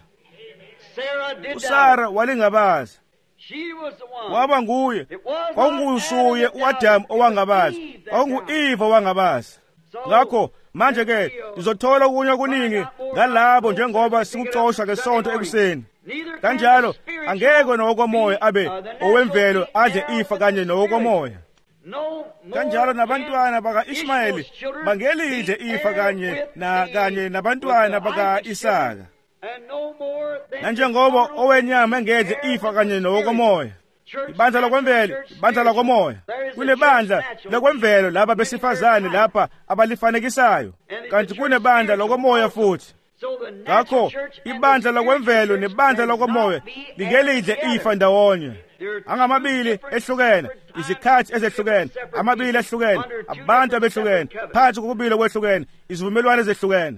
uSara walingabaza. Waba nguye, kwakungusuye u-Adamu owangabaza, kwakungu-Eva owangabaza. Ngakho manje ke uzothola okunye okuningi ngalabo njengoba sikuxoxa ngesonto ekuseni. Kanjalo angeke nowokomoya abe owemvelo adle ifa kanye nowokomoya. Kanjalo nabantwana baka-Ishmayeli bangelije ifa kanye na kanye nabantwana baka-Isaka. Nanjengoba owenyama engedle ifa kanye nowokomoya. Ibandla lokwemvelo, ibandla lokomoya. Kunebandla lokwemvelo laba besifazane lapha abalifanekisayo, kanti kunebandla lokomoya futhi. Ngakho ibandla lokwemvelo nebandla lokomoya lingelidle ifa ndawonye. Angamabili ehlukene, izikhathi ezehlukene, amabili ehlukene, abantu abehlukene, phansi kokubili okwehlukene, izivumelwano ezehlukene.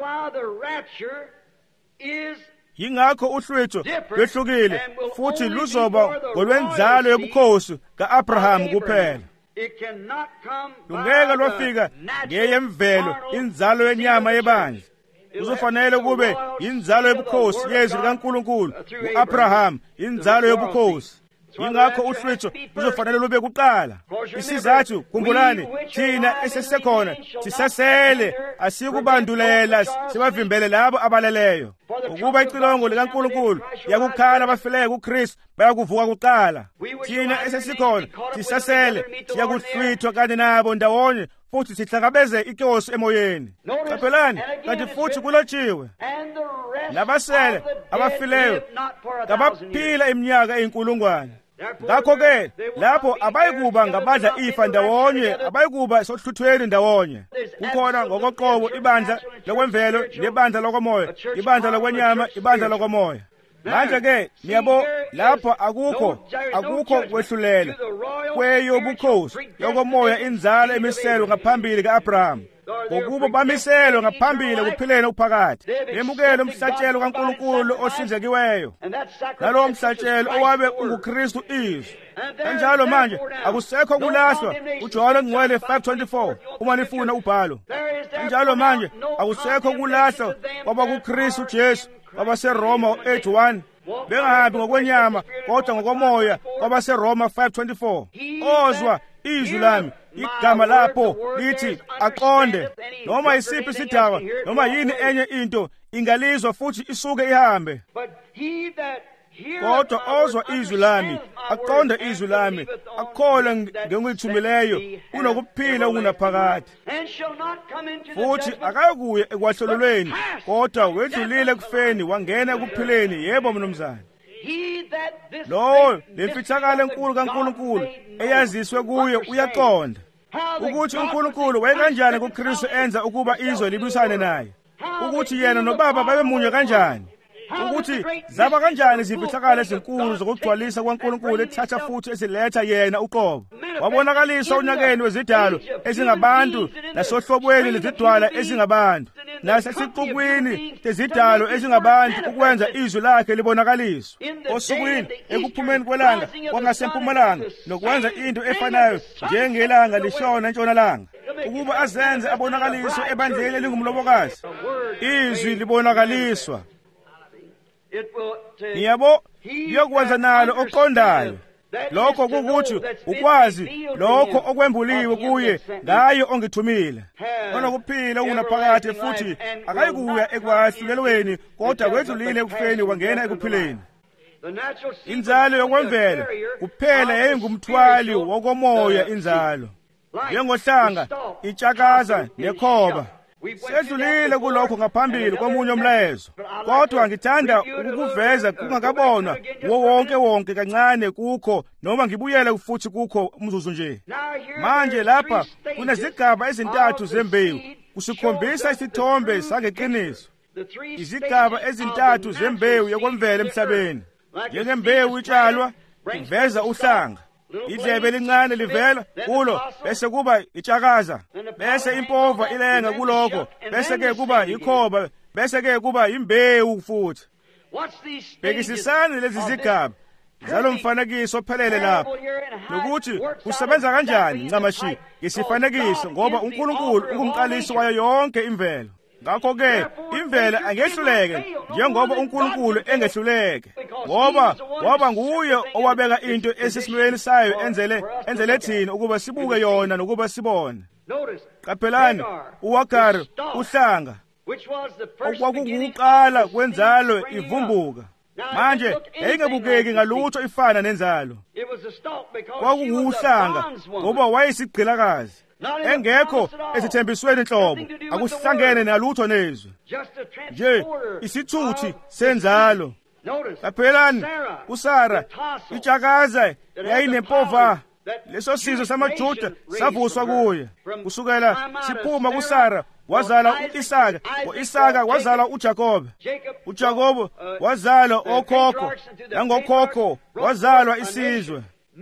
Yingakho uhlwitho lwehlukile futhi luzoba ngolwenzalo yobukhosi ka-Abraham kuphela. Lungeke lwafika ngeyemvelo, inzalo yenyama yebandla. Uzofanele kube inzalo yobukhosi yezwi likaNkulunkulu u-Abraham, inzalo yobukhosi. Yingakho uhlwitho luzofanele lube kuqala. Isizathu, khumbulani, thina esesisekhona sisasele, asikubandulela sibavimbele labo abaleleyo. ukuba icilongo likaNkulunkulu yakukhala abafileyo kuKristu bayakuvuka kuqala. Thina esesikhona sisasele siyakuhlwithwa kanti nabo ndawonye futhi sihlangabeze inkosi emoyeni. Qaphelani, kanti futhi kulotshiwe nabasele abafileyo kabaphila iminyaka eyinkulungwane. Ngakho-ke lapho abayikuba ngabadla ifa ndawonye, abayikuba sohluthweni ndawonye. Kukhona ngokoqobo ibandla lokwemvelo nebandla lokomoya, ibandla lokwenyama, ibandla lokomoya. Manje-ke niyabo lapho akukho akukho kwehlulela kweyobukhosi yokomoya inzalo emiselo ngaphambili ka-Abraham, ngokuba bamiselwe ngaphambili kuphileni okuphakathi. Bemukele umhlatshelo kaNkulunkulu ohlinzekiweyo, nalowo mhlatshelo owabe unguKristu izwi. Kanjalo manje akusekho kulahlwa, uJohane Ngcwele five twenty-four uma nifuna ubhalo. Kanjalo manje akusekho kulahlwa kwaba kuKristu Jesu kwabaseRoma eight one, bengahambi ngokwenyama kodwa ngokomoya kwabaseRoma five twenty-four. Ozwa izwi lami, igama lapho lithi aqonde. Noma isiphi isidaba noma yini enye into ingalizwa futhi isuke ihambe. Kodwa ozwa izwi lami, aqonde izwi lami, akholwe ngengithumeleyo, unokuphila okunaphakade. Futhi akayikuye ekwahlolweni, kodwa wedlulile ekufeni wangena ekuphileni. Yebo mnumzane. Lo lemfithakalo enkulu kaNkulunkulu eyaziswe kuye uyaqonda ukuthi uNkulunkulu wayekanjani kuKristu enza ukuba izwe libusane naye, ukuthi yena noBaba babemunye kanjani, ukuthi zaba kanjani izimfihlakalo ezinkulu zokugcwalisa kwaNkulunkulu ethatha futhi eziletha yena uqobo. Wabonakaliswa unyakeni wezidalo ezingabantu nasohlobweni lezidwala ezingabantu nasesixukwini sezidalo ezingabantu ukwenza izwi lakhe libonakaliswa. Osukwini ekuphumeni kwelanga kwangasempumalanga nokwenza into efanayo njengelanga lishona entshonalanga, ukuba azenze abonakaliswe ebandleni elingumlobokazi. Izwi libonakaliswa. Niyabo liyokwenza nalo oqondayo. Lokho kukuthi ukwazi lokho okwembuliwe kuye ngayo ongithumile. Onokuphila okunaphakade futhi akayikuya ekwahlulelweni kodwa wedlulile ekufeni wangena ekuphileni. Inzalo yokwemvelo kuphela yayingumthwali wokomoya inzalo. Njengohlanga, itshakaza nekhoba. Sedlulile kulokho ngaphambili komunye umlayezo, kodwa ngithanda ukukuveza kungakabonwa wo wonke wonke kancane kukho noma ngibuyele futhi kukho umzuzu nje. Manje lapha kunezigaba ezintathu zembewu, kusikhombisa isithombe sangeqiniso. Izigaba ezintathu zembewu yokwemvelo emhlabeni. Njengembewu itshalwa iveza uhlanga, idlebe elincane livela kulo bese kuba itshakaza, bese impova ilenga kuloko, bese ke kuba ikhoba, bese ke kuba imbewu futhi. Bekisisani lezi zigaba zalo mfanekiso ophelele lapha, nokuthi kusebenza kanjani ncamashi ngesifanekiso, ngoba uNkulunkulu ungumqalisi wayo yonke imvelo. Ngakho-ke imvelo angehluleke njengoba uNkulunkulu engehluleke, ngoba waba nguye owabeka into esesimweni sayo enzele enzele thina ukuba sibuke yona nokuba sibone. Qaphelani, uHagari uhlanga okwakukuqala kwenzalo ivumbuka. Manje yayingebukeki ngalutho ifana nenzalo. Kwakuwuhlanga ngoba wayesigqilakazi, engekho esithembisweni inhlobo, akuhlangene nalutho nezwe, nje isithuthi senzalo. Qaphelani, uSara itshakaza yayinempova. Leso sizwe samaJuda savuswa kuye. Kusukela siphuma kuSara wazala u-Isaka, u-Isaka wazala uJakobe, uJakobe wazala okhokho, nangokhokho wazalwa isizwe.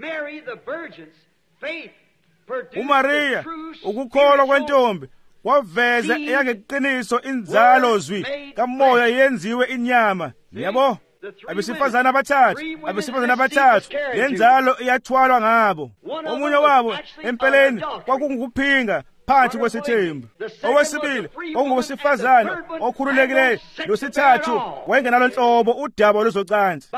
uMaria ukukholwa kwentombi waveza eyangeqiniso inzalo zwi kamoya yenziwe inyama. Yabo, abesifazana abathathu, abesifazana abathathu lenzalo iyathwalwa ngabo. Omunye wabo empeleni kwakungukuphinga phansi kwesithembu. Owesibili ongowesifazana okhululekileyo, losithathu wayengenalo nhlobo udaba lwezocansi.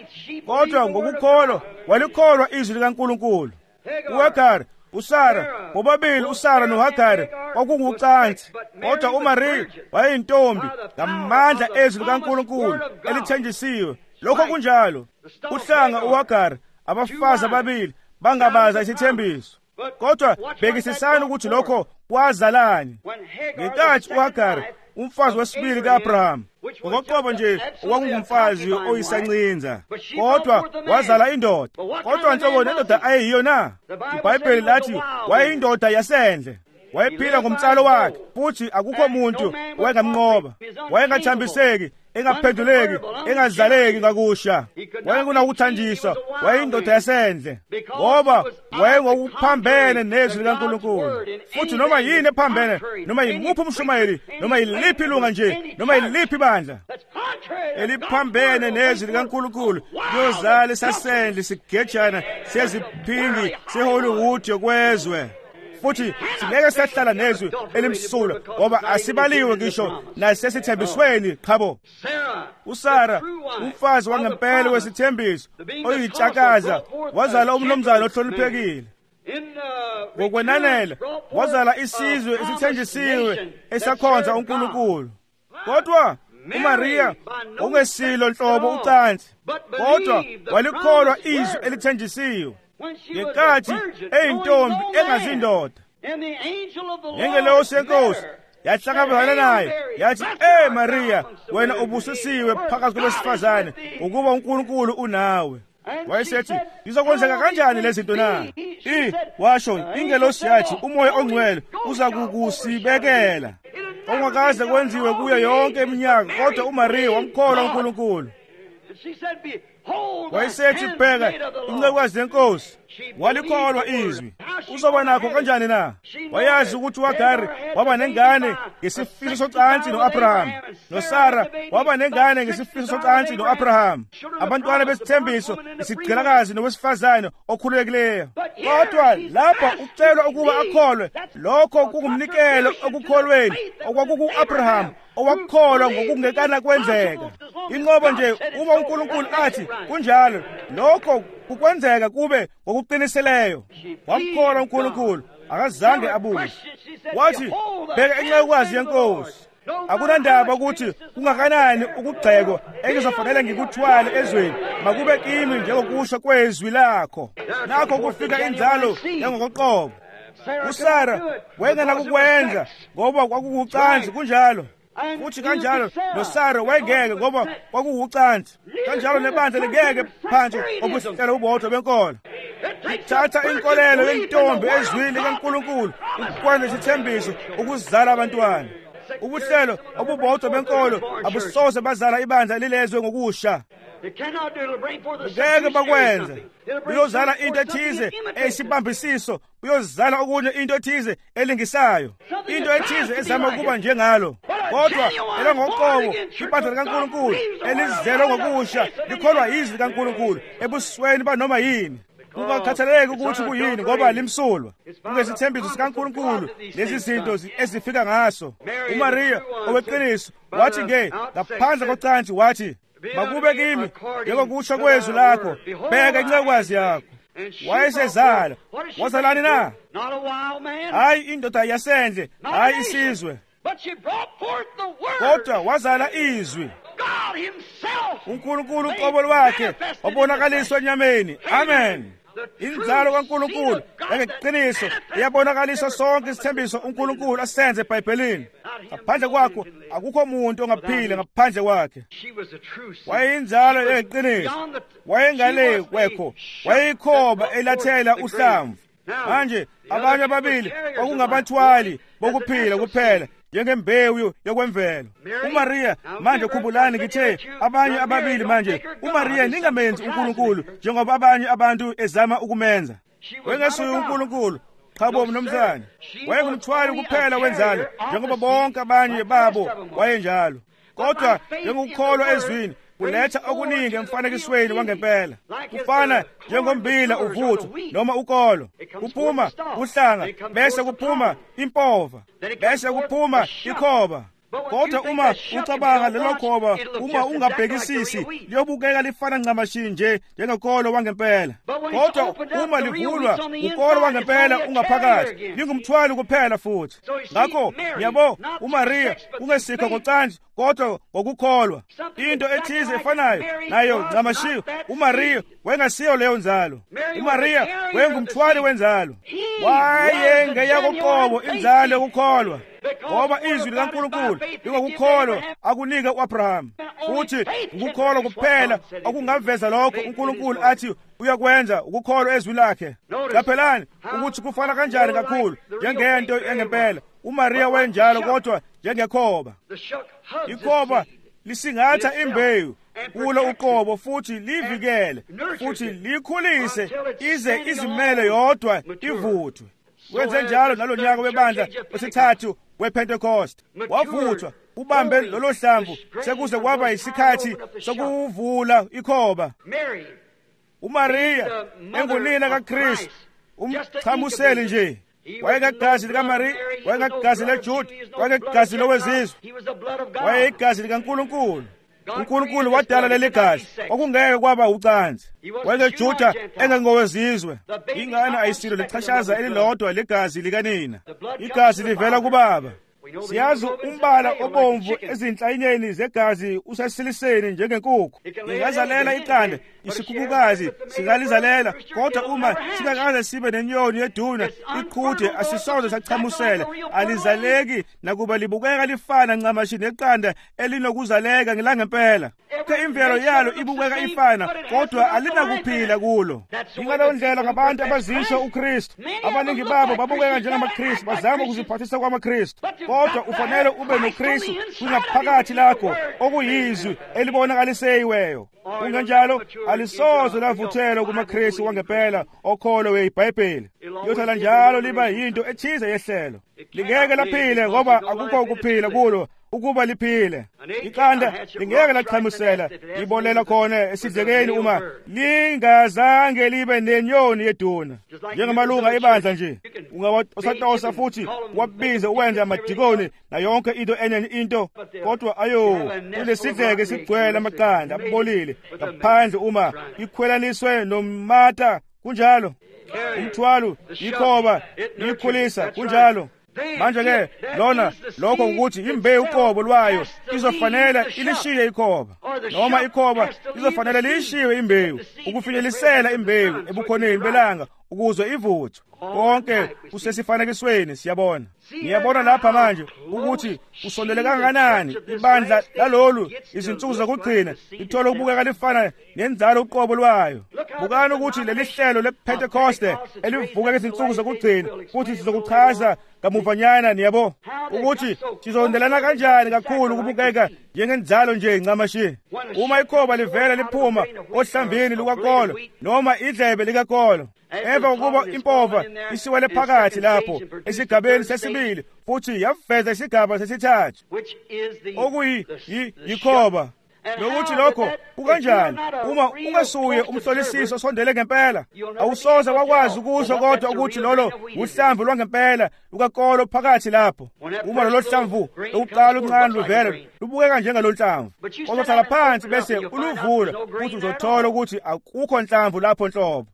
Kodwa ngokukholwa walikholwa izwi likaNkulunkulu. uHagari, uSara bobabili uSara noHagari kwakungucansi, kodwa uMariya wayeyintombi ngamandla ezwi likaNkulunkulu elithenjisiwe. Lokho kunjalo uhlanga uHagari, abafazi ababili bangabaza isithembiso. Kodwa bhekisisani ukuthi lokho kwazalani. Ngenkathi uHagari, umfazi wesibili kaAbraham, ngokoqobo nje owakungumfazi oyisancinza, kodwa wazala indoda. Kodwa nhlobo nendoda ayiyiyo na? iBhayibheli lathi wayeyindoda yasendle, wayephila ngomtsalo wakhe, futhi akukho muntu owayengamnqoba. Wayengathambiseki, engaphenduleki, engazaleki ngakusha, wayengunakuthanjiswa, wayeyindoda yasendle, ngoba wayengokuphambene nezwi likaNkulunkulu. Futhi noma yini ephambene, noma yimuphi umshumayeli, noma yiliphi ilunga nje, noma yiliphi bandla eliphambene nezwi likaNkulunkulu liyozala isasendle, sigejana, seziphingi, seHollywood yokwezwe. Futhi singeke sahlala nezwi elimsulwa, ngoba asibaliwe ngisho nasesithembisweni qhabo. uSara, umfazi wangempela wesithembiso, oyitshakaza, wazala umnumzana ohloniphekile. Ngokwenanela wazala isizwe esithenjisiwe esakhonza uNkulunkulu. Kodwa uMariya ungesilo nhlobo ucansi, kodwa walikholwa izwi elithenjisiwe. Ngenkathi eyintombi engazindoda, ingelosi yenkosi yahlangabezana naye yathi, "Eh Mariya, wena ubusisiwe phakathi kwabesifazane, ukuba uNkulunkulu unawe." Wayesethi, "Izokwenzeka kanjani lezi zinto na?" I washo ingelosi yathi, "Umoya ongcwele uza kukusibekela, ongakaze kwenziwe kuyo yonke iminyaka." Kodwa uMariya wamkholwa uNkulunkulu. Wayesethi, "Bheka, incekukazi yenkosi." Walikholwa izwi. Uzoba nakho kanjani na? Wayazi ukuthi uHagari waba nengane ngesifiso socansi no-Abraham, noSara waba nengane ngesifiso socansi no-Abraham, abantwana besithembiso, isigqilakazi nowesifazane okhululekileyo. Kodwa lapha ucelwa ukuba akholwe, lokho kungumnikelo okukholweni okwakuku-Abraham, owakukholwa ngokungekana kwenzeka. Inqobo nje uma uNkulunkulu athi kunjalo, lokho kukwenzeka kube ngokuqiniseleyo. Wamkholwa uNkulunkulu, akazange abuze. Wathi, "Bheka incekukazi yenkosi. Akunandaba ukuthi kungakanani ukugxekwa engizofanele ngikuthwale ezweni, makube kimi njengokusho kwezwi lakho." Nakho kufika inzalo yangokoqobo. uSara wayengenakukwenza ngoba kwakuwucansi, kunjalo futhi kanjalo noSara wayengeke ngoba kwakuwucansi. Kanjalo nebandla lingeke phansi obusihlelo ubodwa benkolo. Thatha inkolelo yentombi ezwini likaNkulunkulu ukwenza isithembiso ukuzala abantwana. Ubuhlelo obubodwa benkolo abusoze bazala ibandla lilezwe ngokusha. Ngeke bakwenza. Uyozala into ethize eyisibambisiso, uyozala okunye into ethize elingisayo, into ethize ezama ukuba njengalo. Kodwa elangoqobo ibandla likaNkulunkulu elizelwe ngokusha likholwa izwi likaNkulunkulu ebusweni banoma yini, kungakhathaleki ukuthi kuyini, ngoba limsulwa kungesithembiso sikaNkulunkulu lezi zinto ezifika ngaso. uMariya oweqiniso wathi nge ngaphandle kocansi, wathi, "Makube kimi njengokusho kwezwi lakho, bheka incekukazi yakho." Wayesezala. Wazalani na? Hayi indoda yasendle, hayi isizwe, kodwa wazala izwi. uNkulunkulu uqobo lwakhe wabonakaliswa enyameni. Amen. Inzalo kaNkulunkulu yangeqiniso iyabonakaliswa sonke isithembiso uNkulunkulu asenze eBhayibhelini. Ngaphandle kwakho akukho muntu ongaphila ngaphandle kwakhe. Wayeyinzalo yangeqiniso, wayengale kwekho, wayeyikhoba elathela uhlamvu. Manje abanye ababili kwakungabathwali bokuphila kuphela, njengembewu yokwemvelo. uMariya, manje khumbulani ngithe abanye ababili manje, uMariya ningamenzi uNkulunkulu njengoba abanye abantu ezama ukumenza. Wengesuye uNkulunkulu, qhabo mnomzane. Wayengumthwali kuphela wenzalo, njengoba bonke abanye babo wayenjalo. Kodwa njengokukholwa ezwini kuletha okuningi emfanekisweni wangempela. Kufana njengombila uvutho noma ukolo. Kuphuma uhlanga, bese kuphuma impova, bese kuphuma ikhoba. kodwa uma ucabanga lelo khoba, uma ungabhekisisi, liyobukeka lifana ncamashi nje njengekolo wangempela. Kodwa uma livulwa, ukolo wangempela ungaphakathi, lingumthwalo kuphela futhi. Ngakho yabo uMaria ungesikho ngocansi kodwa ngokukholwa. Into ethize efanayo nayo ncamashi uMaria wayengasiyo leyo nzalo. uMaria wayengumthwali wenzalo. Wayengeyakoqobo inzalo yokukholwa. Ngoba izwi likaNkulunkulu lingokukholwa akunika u-Abraham. Futhi ukukholwa kuphela okungaveza lokho uNkulunkulu athi uyakwenza, ukukholwa ezwi lakhe. Laphelani ukuthi kufana kanjani kakhulu njengento engempela. uMaria wenjalo kodwa njengekhoba. Ikhoba lisingatha imbewu kulo uqobo futhi livikele futhi likhulise ize izimele yodwa ivuthwe. Wenze njalo nalonyaka webandla wesithathu wePentecost. Wavuthwa ubambe lolo hlamvu sekuze kwaba isikhathi sokuvula ikhoba. uMaria engunina kaKristu, umchamuseli nje. Wayengazi likaMaria, wayengazi leJuda, wayengazi lowezizwe, wayeyigazi likaNkulunkulu. uNkulunkulu wadala leli gazi okungeke kwaba ucansi. WayeJuda engengowezizwe. Ingane ayisilo lechashaza elilodwa legazi likanina. Igazi livela kuBaba. Siyazi umbala obomvu ezinhlanyeni zegazi usasiliseni njengenkukhu. Ingazalela iqanda, isikhukukazi singalizalela, kodwa uma singakaze sibe nenyoni yeduna iqhuthe asisoze sachamusela, alizaleki nakuba libukeka lifana ncamashi neqanda elinokuzaleka ngelangempela. Ke imvelo yalo ibukeka ifana kodwa alinakuphila kulo. Ingaleyo ndlela ngabantu abazisho uKristu. Abaningi babo babukeka njengamaKristu, bazama ukuziphathisa kwamaKristu. Kodwa ufanele ube noKristu kungaphakathi lakho okuyizwi elibonakaliseyiweyo. Kungenjalo alisoze lavuthela kumaKristu wangempela okholo weBhayibheli. Yothala njalo liba yinto ethize yehlelo. Lingeke laphile ngoba akukho ukuphila kulo ukuba liphile. Iqanda lingeke lachamusela ibolela khona esidlekeni uma lingazange libe nenyoni yeduna. Njengamalunga ebandla nje ungawatosa futhi wabize uwenze amadikoni na yonke into enye into, kodwa ayo kulesidleke sigcwele amaqanda abolile ngaphandle uma ikhwelaniswe nomata kunjalo. Umthwalo ikhoba likhulisa kunjalo. Manje-ke lona lokho ukuthi imbewu uqobo lwayo izofanele ilishiye ikhoba, noma ikhoba izofanele liyishiwe imbewu ukufinyelisela imbewu ebukhoneni belanga ukuze ivuthwe. Konke kusesifanekisweni siyabona. Ngiyabona lapha manje ukuthi usondele kangakanani ibandla lalolu izinsuku zokugcina lithola ukubukeka lifana nenzalo uqobo lwayo. Bukani ukuthi leli hlelo lePentecoste elivuka izinsuku zokugcina futhi sizokuchaza kamuvanyana niyabo ukuthi sizondelana kanjani kakhulu ukubukeka njengenzalo nje ncamashi. Uma ikhoba livela liphuma ohlambini lukakolo noma idlebe likakolo, emva kokuba impova isiwele phakathi lapho esigabeni sesibili futhi yaveza isigaba sesithathu okuyi yikhoba. Nokuthi lokho kukanjani uma ungesuye umhlolisiso osondele ngempela, awusoze wakwazi ukusho kodwa ukuthi lolo uhlamvu lwangempela lukakolo phakathi lapho. Uma lolo hlamvu lokuqala uncane luvela lubukeka njengalonhlamvu, ozohlala phansi bese uluvula futhi uzothola ukuthi akukho nhlamvu lapho nhlobo.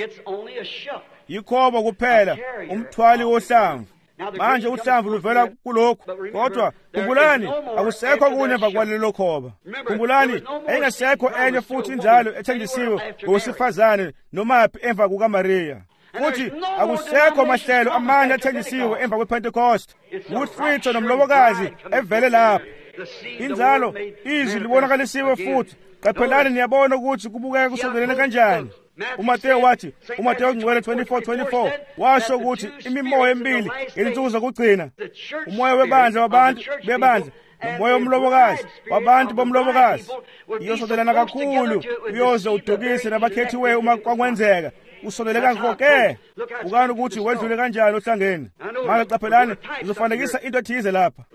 Yikhoba kuphela umthwali wohlamvu. Manje uhlamvu luvela kulokhu, kodwa khumbulani akusekho kunye emva kwalelo khoba. Khumbulani ayingasekho enye futhi injalo ethenjisiwe ngowesifazane nomaphi emva kukaMaria. Futhi akusekho mahlelo amanye athenjisiwe emva kwePentecost. Uhlwitho nomlobokazi evele lapho. Injalo izwi libonakalisiwe futhi. Qaphelani niyabona ukuthi kubukeka kusondelene kanjani. uMateyu wathi, uMateyu ngcwele twenty-four twenty-four washo ukuthi imimoya emibili ngezinsuku zokugcina, umoya webandla wabantu bebandla nomoya womlobokazi wabantu bomlobokazi iyosondelana kakhulu, uyoze udukise nabakhethiweyo uma kwakwenzeka usondele kangoke. Ukani ukuthi wedlule kanjani ohlangeni. Manje qaphelani uzofanekisa into ethize lapha.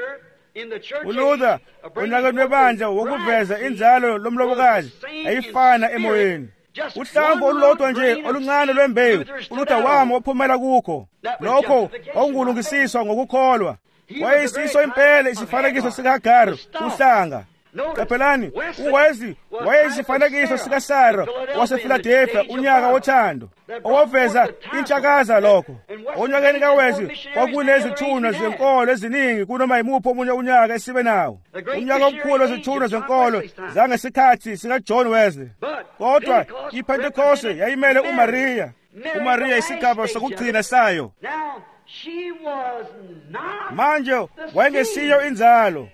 uLuther onyakeni webandla wokuveza inzalo lomlobokazi ayifana emoyeni. Uhlamvu olulodwa nje oluncane lwembewu uLuther wami waphumela kukho. Lokho okungukulungisiswa ngokukholwa. wayesiso impela isifanekiso sikaHagari, uhlanga. Qaphelani, uWesley wayeyisifanekiso sikaSara wasePhiladelphia, unyaka wothando, owaveza intshakaza lokho. Onyakeni kaWesley kwakunezithunywa zenkolo eziningi kunoma yimuphi omunye unyaka esibe nawo. Unyaka omkhulu wezithunywa zenkolo zangesikhathi sikaJohn Wesley. Kodwa iPentecost yayimele uMaria. uMaria isigaba sokugcina sayo. Manje wayengesiyo inzalo.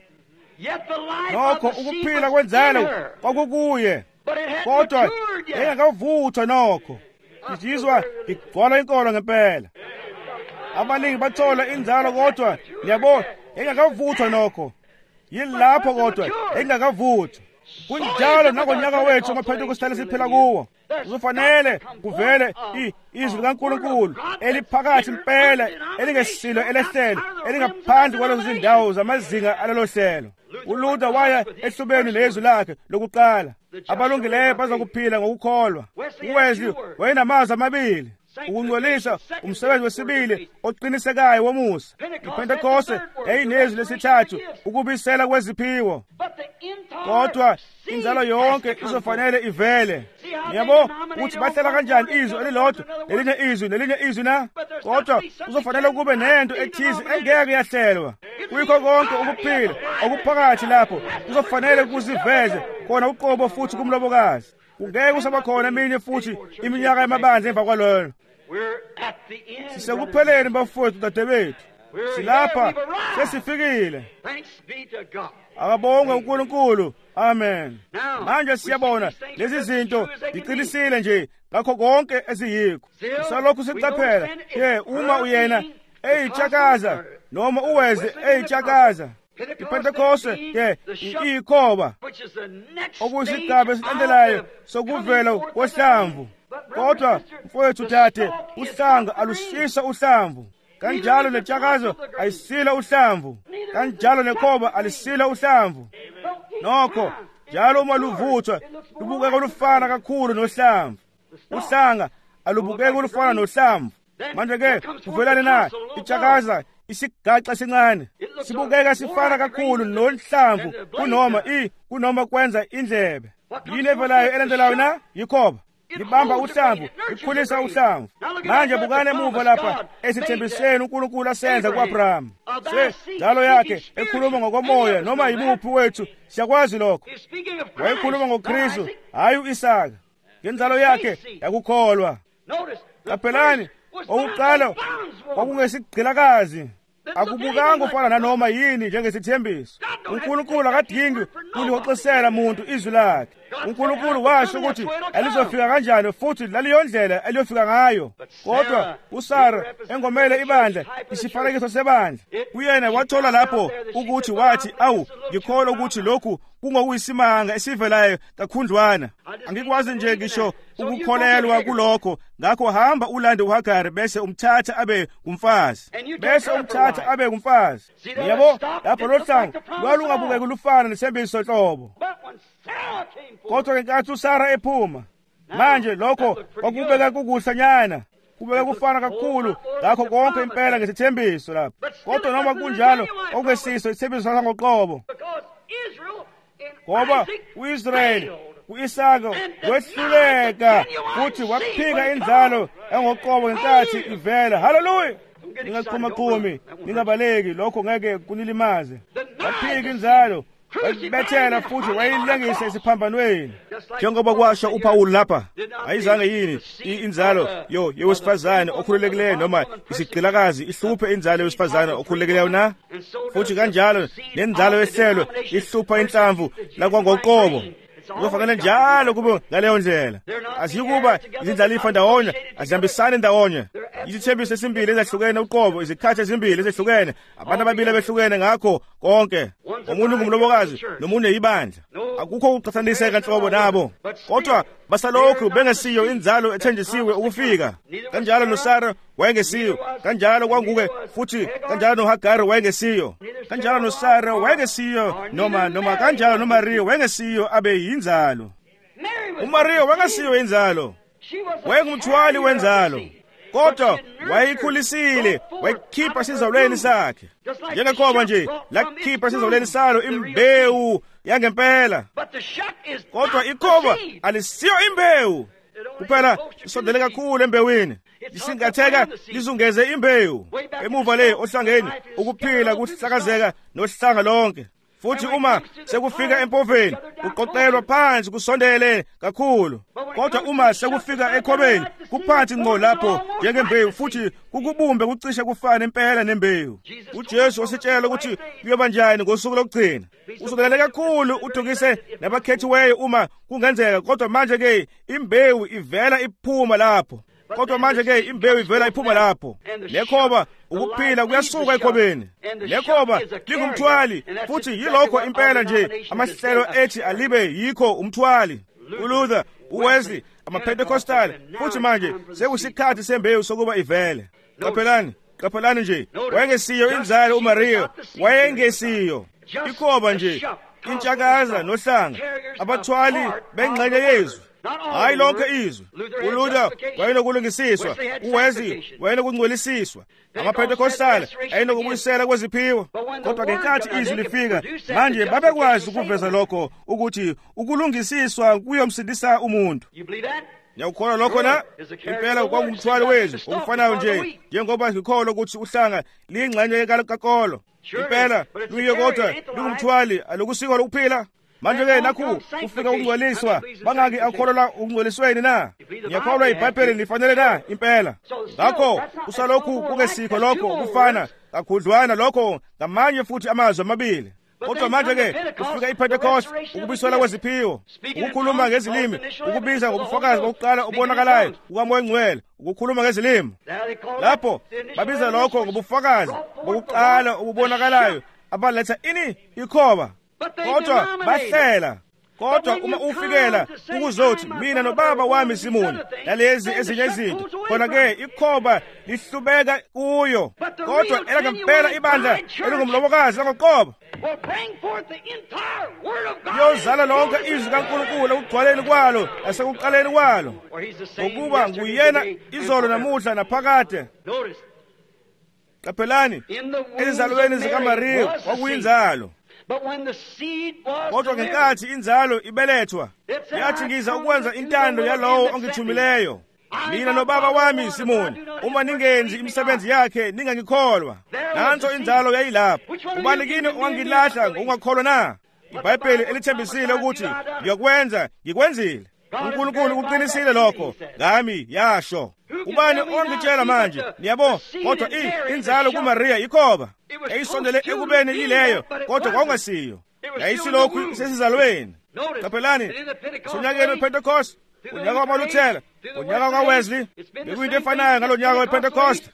Nokho ukuphila kwenzalo kwakukuye, kodwa engakavuthwa nokho. Izizwa igcwala inkolo ngempela. Abaningi bathola inzalo kodwa yabo engakavuthwa nokho. Yilapho kodwa engakavuthwa. Kunjalo nakonyaka wethu amaPentekostali siphela kuwo. Kufanele kuvele izwi likaNkulunkulu eliphakathi impela, elingesilo elehlelo, elingaphandle kwalezo zindawo zamazinga alelo hlelo. uLuther waya ehlubeni lezwi lakhe lokuqala. Abalungileyo bazakuphila ngokukholwa. uWesley wayenamazwi amabili, ukungcolisa umsebenzi wesibili oqinisekayo womusa. iPentecost yayinezwi lesithathu, ukubisela kweziphiwo. Kodwa inzalo yonke izofanele ivele. Yabo uthi bahlala kanjani izwi elilodwa nelinye izwi nelinye izwi na? Kodwa kuzofanele kube nento ethize engeke yahlelwa. Kuyikho konke ukuphila okuphakathi lapho kuzofanele kuziveze khona uqobo futhi kumlobokazi. Kungeke kusaba khona eminye futhi iminyaka yamabanzi emva kwalolo. Sisekupheleni bafowethu dadewethu. Silapha sesifikile. Akabongwe uNkulunkulu. Amen. Manje siyabona lezi zinto ziqinisile nje ngakho konke eziyikho. Salokhu sicaphela ke uma uyena eyitshakaza noma uWesley eyitshakaza. iPentecost ke iyikhoba okuyisigaba esilandelayo sokuvela kwehlamvu. Kodwa mfowethu dade, uhlanga alusisa uhlamvu. Kanjalo netshakazo ayisila uhlamvu. Kanjalo nekhoba alisila uhlamvu. Nokho njalo uma luvuthwa lubukeka olufana kakhulu nohlamvu. Uhlanga alubukeka olufana nohlamvu. Manje ke kuvelane na itshakaza isigaxa sincane sibukeka sifana kakhulu nohlamvu kunoma i kunoma kwenza indlebe. Yini evelayo elandelayo na? Yikhoba. Libamba uhlamvu, likhulisa uhlamvu. Manje bukane emuva lapha esithembiseni uNkulunkulu asenza kuAbraham. Se njalo yakhe ekhuluma ngokomoya noma yimuphi wethu siyakwazi lokho. Wayekhuluma ngoKristu, hayi uIsaka. Ngenzalo yakhe yakukholwa. Qaphelani, okuqala kwakungesigqilakazi. Akubukanga ufana nanoma yini njengesithembiso. uNkulunkulu akadingi kulihoxisela umuntu izwi lakhe. uNkulunkulu washo ukuthi alizofika kanjani futhi laliyondlela eliyofika ngayo. Kodwa uSara engomele ibandla, isifanekiso sebandla, uyena wathola lapho ukuthi wathi, awu, ngikholwa ukuthi lokhu kungokuyisimanga esivelayo kakhundwana. Angikwazi nje ngisho ukukholelwa kulokho. Ngakho hamba ulande uHagari bese umthatha abe ngumfazi. Bese umthatha abe ngumfazi. Yabo lapho lohlanga lwalungabukeki lufana nesembisi nhlobo. Kodwa ngenkathi uSara ephuma, manje lokho kwakubeka kukuhlanyana, kubeka kufana kakhulu ngakho konke impela ngesithembiso lapho. Kodwa noma kunjalo okungesiso isithembiso sangoqobo. Ngoba uIsrayeli uIsaka wehluleka futhi waphika inzalo engoqobo ngenkathi ivela. Haleluya! Ningaqhumaqhumi, ningabaleki, lokho ngeke kunilimaze. Waphika inzalo, wayibethela futhi wayilengisa esiphambanweni. Njengoba kwasho uPawulu lapha, ayizange yini inzalo yo yowesifazane okhululekileyo noma isigqilakazi ihluphe inzalo yowesifazane okhululekileyo na? Futhi kanjalo nenzalo yehlelo ihlupha inhlamvu lakwangoqobo. Kufanele njalo kube ngaleyo ndlela. Asiyikuba izindlalifa ndawonye, azihambisane ndawonye. Isithembiso esimbili ezahlukene uqobo, izikhathi ezimbili ezahlukene, abantu ababili abehlukene ngakho konke. Omunye ngumlobokazi nomunye yibandla. Akukho ukuqhathaniseka nhlobo nabo. Kodwa basalokhu bengesiyo inzalo ethenjisiwe ukufika. Kanjalo noSara wayengesiyo, kanjalo kwanguke futhi kanjalo noHagari wayengesiyo. Kanjalo noSara wayengesiyo noma noma kanjalo noMaria wayengesiyo abe yinzalo. uMaria wayengesiyo inzalo. Wayengumthwali wenzalo. kodwa wayikhulisile, wayikhipha sizalweni sakhe. Njengekhoba nje lakhipha sizalweni salo imbewu yangempela, kodwa ikhoba alisiyo imbewu kuphela, isondele kakhulu embewini, lisingatheka lizungeze imbewu emuva le ohlangeni, ukuphila kuhlakazeka nohlanga lonke. Futhi uma sekufika empoveni kuqoqelwa phansi kusondele kakhulu, kodwa uma sekufika ekhobeni kuphansi ngqo lapho njengembewu, futhi kukubumbe kucishe kufane impela nembewu. uJesu wasitshela ukuthi kuyoba njani ngosuku lokugcina. Usondelele kakhulu udukise nabakhethiweyo uma kungenzeka, kodwa manje-ke imbewu ivela iphuma lapho. Kodwa manje-ke imbewu ivela iphuma lapho. Lekhoba ukuphila kuyasuka ekhobeni. Lekhoba lingumthwali, futhi yilokho impela nje amahlelo ethi alibe yikho umthwali. uLuther, uWesley, amaPentecostal, futhi manje sekusikhathi sembewu sokuba ivele. Qaphelani, qaphelani nje, wayengesiyo inzalo uMaria, wayengesiyo ikhoba nje, intshakaza nohlanga, abathwali bengxenye yezwi. Hayi lonke izwi. uLuther wayenokulungisiswa, uWesley wayenokungcwelisiswa, amaPentecostal ayenokubuyisela kweziphiwo. Kodwa ngenkathi izwi lifika, manje babekwazi ukuveza lokho, ukuthi ukulungisiswa kuyomsindisa umuntu. Ngiyakholwa lokho na? Impela kwangumthwalo wezwi okufanayo nje, njengoba ngikholwa ukuthi uhlanga liyingxenye kakolo. Impela luye kodwa lungumthwali alokusiko lokuphila. Manje-ke nakhu kufika ukungcweliswa, bangaki akholwa ukungcwelisweni na? Ngiyakholwa iBhayibheli lifanele na impela. Ngakho kusalokhu kungesikho lokho kufana kakhudlwana lokho ngamanye futhi amazwi amabili. Kodwa manje-ke kufika iPentecost, ukubisela kweziphiwo, ukukhuluma ngezilimi, ukubiza ngobufakazi bokuqala obonakalayo kukaMoya Ngcwele, ukukhuluma ngezilimi. Lapho babiza lokho ngobufakazi bokuqala obubonakalayo abaletha ini ikhoba. Kodwa bahlela. Kodwa uma ufikela ukuzothi mina nobaba wami Simoni nalezi ezinye izinto, khona-ke ikhoba lihlubeka kuyo. Kodwa elangempela ibandla elingumlobokazi langoqobo liyozala lonke izwi kaNkulunkulu ekugcwaleni kwalo nasekuqaleni kwalo, ngokuba nguyena izolo namuhla naphakade. Qaphelani, ezizalweni zikaMariya kwakuyinzalo. Kodwa ngenkathi inzalo ibelethwa, yathi ngiza ukwenza intando yalowo ongithumileyo. Mina nobaba wami Simoni, uma ningenzi imisebenzi yakhe ningangikholwa. Nanso inzalo yayilapho. Ubani kini owangilahla ngokungakholwa na? iBhayibheli elithembisile ukuthi ngiyakwenza ngikwenzile. uNkulunkulu uqinisile lokho ngami, yasho. Ubani ongitshela manje? Niyabo, kodwa inzalo kuMariya ikhoba yayisondele ekubeni yileyo, kodwa kwakungasiyo. Yayisilokhu sesizalweni. Qaphelani, sonyakeni wePentecost, unyaka wamaLuthela, unyaka kaWesley, bekuyinto efanayo ngalo nyaka wePentecost.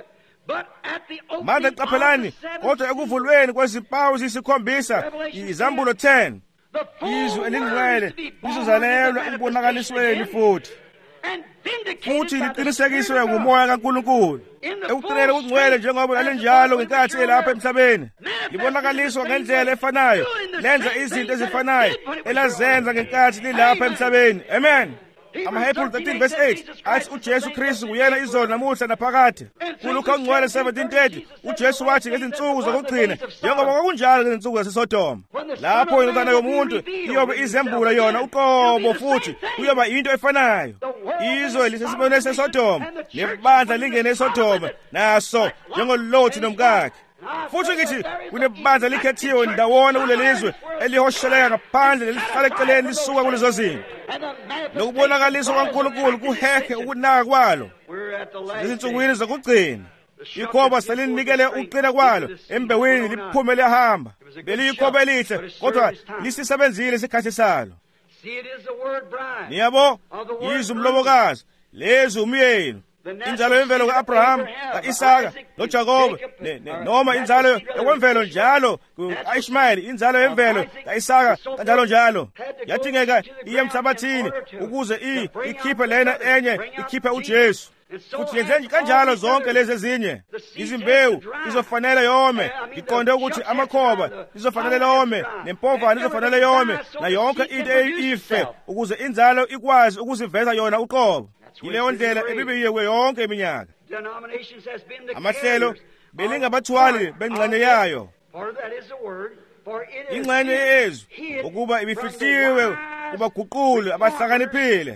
Manje qaphelani, kodwa ekuvulweni kwezimpawu zisikhombisa, iZambulo ten, izwi elingcwele lizozalelwa ekubonakalisweni futhi. Futhi liqinisekiswe nguMoya kaNkulunkulu ekuqineni ukungcwele njengoba lalinjalo ngenkathi elapha emhlabeni. Libonakaliswa ngendlela efanayo, lenza izinto ezifanayo elazenza ngenkathi lilapha emhlabeni. Amen. AmaHebrew thirteen verse eight athi uJesu Kristu uyena izolo namuhla naphakade. kuLuka ungcwele seventeen thirty uJesu wathi ngezinsuku zokugcina njengoba kwakunjalo ngezinsuku zaseSodoma, lapho indodana yomuntu iyobe izembula yona uqobo, futhi kuyoba into efanayo. Izwe lisesimweni seSodoma, nebandla lingene eSodoma naso njengolothi nomkakhe. Futhi ngithi kunebandla likhethiwe ndawona kulelizwe elihosheleka ngaphandle nelihlala eceleni lisuka kulezo zinto. Nokubonakaliswa kwaNkulunkulu kuhehe ukunaka kwalo. Izinsukwini zokugcina ikhoba selinikele uqina kwalo embewini, liphume liyahamba. Beliyikhoba elihle, kodwa lisisebenzile isikhathi salo. Niyabo, izwi umlobokazi, lezi umyeni, inzalo yemvelo ka-Abraham, ka-Isaka, noJakobe, noma inzalo yokwemvelo njalo ka-Ishmayeli, inzalo yemvelo ka-Isaka kanjalo njalo. Yadingeka iye emhlabathini ukuze ikhiphe lena enye, ikhiphe uJesu. Futhi yenze kanjalo zonke lezi ezinye. Izimbewu izofanele yome. Iqonde ukuthi amakhoba izofanele yome, nempovane izofanele yome, na yonke into ife ukuze inzalo ikwazi ukuziveza yona uqobo. yileyo ndlela ebibiyiwe kuyo yonke iminyaka. Amahlelo belingabathwali bengxenye yayo. Ingxenye yezwi ukuba ibifihliwe kubaguquli abahlakaniphile,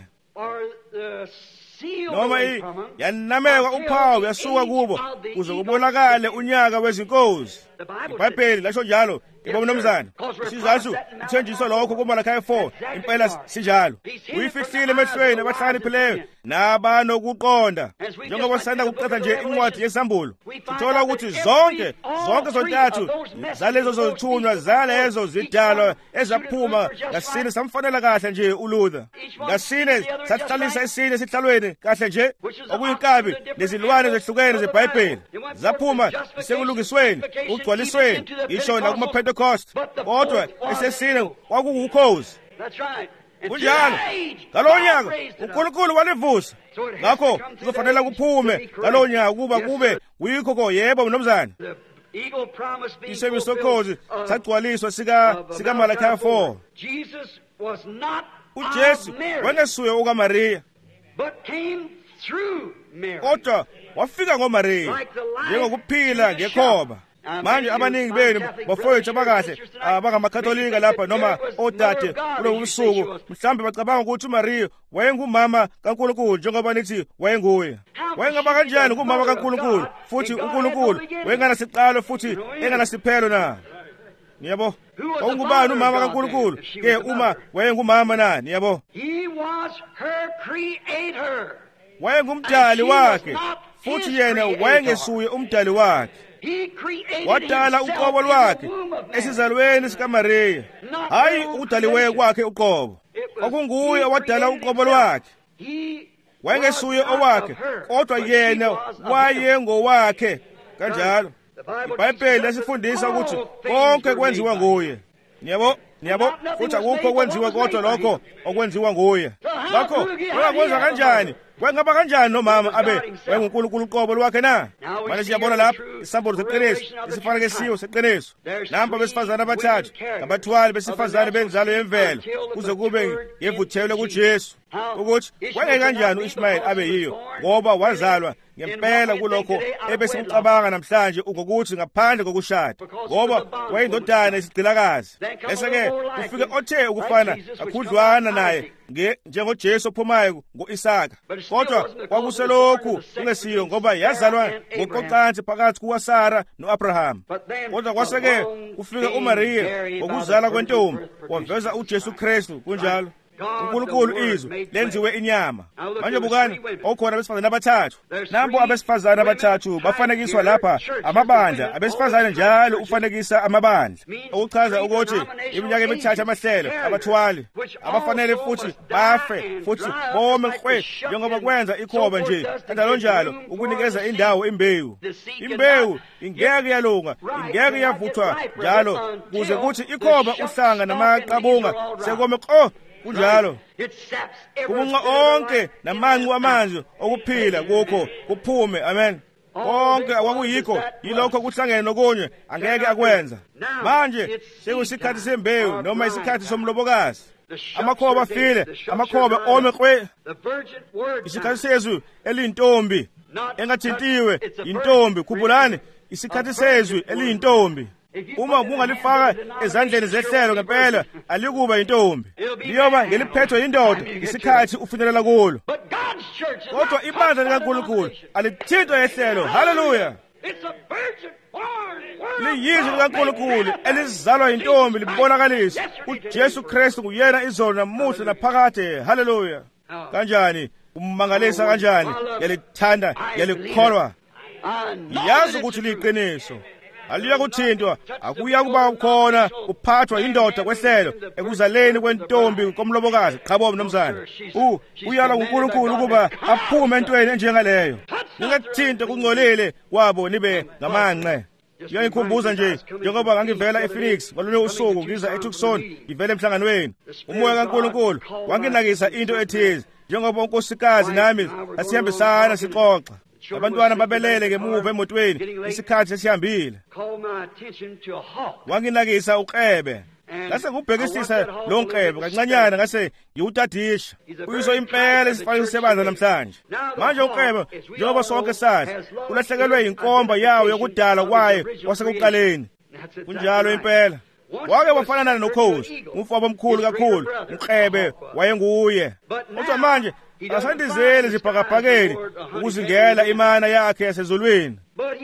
noma yanameka uphawu yasuka kubo kuze kubonakale unyaka wezinkosi. IBhayibheli lasho njalo ke mnumzane. Isizathu ithenjiswa lokho kuMalaki four impela sinjalo. Uyifihlile emehlweni abahlakaniphileyo nabanokuqonda. Njengoba sisanda kuqeda nje incwadi yesambulo, sithola ukuthi zonke zonke zontathu zalezo zothunywa zalezo zidalwa ezaphuma ngasine samfanela kahle nje uLuther. Ngasine sathlalisa isine sihlalweni kahle nje okuyinkabi nezilwane zehlukene zeBhayibheli. Zaphuma sekulungisweni, ugcwalisweni, isho nakuma-Pentecost. Kodwa esesine kwakungukhozi. Kunjalo ngalowo nyaka uNkulunkulu walivusa. Ngakho kuzofanele kuphume ngalowo nyaka kuba kube wikho ko. Yebo mnumzane, isemiso sokhozi sagcwaliswa sika sika Malaki four. uJesu wangesuye ukaMariya, kodwa wafika ngoMariya njengokuphila ngekhoba. Manje abaningi benu bafowethu abakahle abangamakatholika lapha noma odade kulo usuku mhlambe bacabanga ukuthi uMariya wayengumama kaNkulunkulu njengoba nithi wayenguye. Wayengaba kanjani kumama kaNkulunkulu futhi uNkulunkulu wayengana siqalo futhi engana siphelo na? Niyabo, ungubani umama kaNkulunkulu ke uma wayengumama nani? Yabo, he was her creator. Wayengumdali wakhe futhi yena wayengesuye umdali wakhe. Wadala uqobo lwakhe esizalweni sikaMariya, hayi udaliwe kwakhe uqobo. Okunguye wadala uqobo lwakhe. Wayengesuye owakhe, kodwa yena wayengowakhe. Kanjalo iBhayibheli lesifundisa ukuthi konke kwenziwa nguye. Niyabo, niyabo, futhi akukho kwenziwa kodwa lokho okwenziwa nguye. Ngakho uyakwenza kanjani? Wengaba kanjani nomama abe wenguNkulunkulu uqobo lwakhe na? Manje siyabona lapha isambulo seqiniso, isifanekisiwe seqiniso. Nampa besifazane abathathu ngabathwali besifazane benzalo yemvelo kuze kube yevuthelwe kuJesu ukuthi wenge kanjani uIshmayeli abe yiyo, ngoba wazalwa ngempela kulokho ebesikucabanga namhlanje ngokuthi ngaphandle kokushada, ngoba wayindodana yesigcilakazi. Bese-ke kufike othe ukufana kakhudlwana naye njengoJesu ophumayo ngo-Isaka. Kodwa kwakuselokhu kungesiyo ngoba yazalwa ngokocansi phakathi kukaSara no-Abrahama. Kodwa kwase-ke kufike uMariya ngokuzala kwentombi waveza uJesu Kristu. Kunjalo uNkulunkulu izwi lenziwe inyama. Manje bukani, okhona abesifazane abathathu. Nampo abesifazane abathathu bafanekiswa lapha amabandla. Abesifazane njalo ufanekisa amabandla, okuchaza ukuthi iminyaka emithathu amahlelo abathwali abafanele futhi bafe futhi bome nkwe njengoba kwenza ikhoba nje. Kanjalo njalo ukunikeza indawo imbewu. Imbewu ingeke yalunga, ingeke yavuthwa njalo kuze kuthi ikhoba uhlanga namaqabunga sekome qo. Kunjalo kumunqa onke namanqi wamanzi okuphila kukho kuphume. Amen. Konke akwakuyikho yilokho kuhlangene nokunye angeke akwenza. Manje sekuyisikhathi sembewu noma isikhathi somlobokazi. Amakhoba afile, amakhoba ome kwe. Isikhathi sezwi eliyintombi engathintiwe intombi. Khumbulani, isikhathi sezwi eliyintombi. Uma ungalifaka ezandleni zehlelo ngempela alikuba intombi, liyoba ngeliphethwe yindoda isikhathi ufinyelela kulo. Kodwa ibandla likaNkulunkulu alithintwa ihlelo. Haleluya! Liyizwi likaNkulunkulu elizalwa yintombi libonakalisa uJesu Kristu nguyena izolo namuhla naphakade. Haleluya! Kanjani ummangalisa, kanjani yalithanda, yalikholwa, yazi ukuthi liyiqiniso. Aliya kuthintwa, akuya kuba khona uphathwa indoda kwehlelo ekuzaleni kwentombi komlobokazi. Qhabo mnumzane, u uyala uNkulunkulu ukuba aphume entweni enjengaleyo. Ningathinte kungcolile kwabo nibe ngamanqe. Ngiyayikhumbuza nje njengoba ngangivela ePhoenix ngolunye usuku ngiza eTucson ngivela emhlanganweni. Umoya kaNkulunkulu wanginakisa into ethize njengoba unkosikazi nami asihambisana sixoxa. Abantwana babelele ngemuva emotweni isikhathi sesihambile. Wanginakisa uqebe ngase ngubhekisisa lo nklebe kancanyana ngase ngiwutadisha uyiso impela isifanekiso sebanza namhlanje. Manje uNklebe njengoba sonke sazi ulahlekelwe inkomba yawo yokudala kwaye kwasekuqaleni. Kunjalo impela. Wake wafanana noKhozi, umfowabo omkhulu kakhulu. uNklebe wayenguye. Kodwa manje asandizeli zibhakabhakeni ukuzingela imana yakhe yasezulwini.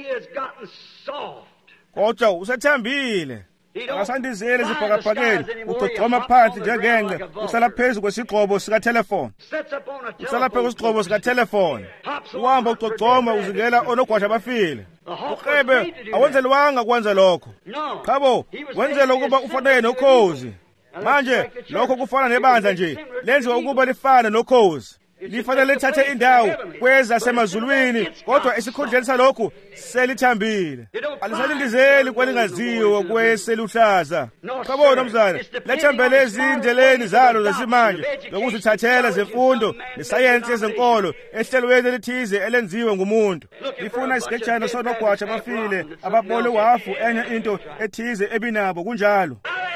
Kodwa usethambile. Asandizeli zibhakabhakeni ugcogcoma phansi njengengce usala phezu kwesigqobo sika-telefone. Usala phezu kwesigqobo sika-telefone. Uhamba ugcogcoma uzingela onogwasha abafile. uNklebe awenzelwanga kwenza lokho. Chabo, wenzela ukuba ufanele noKhozi. Manje lokho kufana nebandla nje, lenziwa ukuba lifane noKhozi. Lifanele lithathe indawo kwezasemazulwini, kodwa esikhundleni salokhu selithambile. Alisalindizeli kwelingaziwe kweseluhlaza. Kabona mzane, lethambele ezindleleni zalo zesimanje lokuzithathela zemfundo nesayensi yezenkolo ehlelweni elithize elenziwe ngumuntu. Lifuna isigejana sonogwaja abafile ababole wafu enye into ethize ebinabo kunjalo.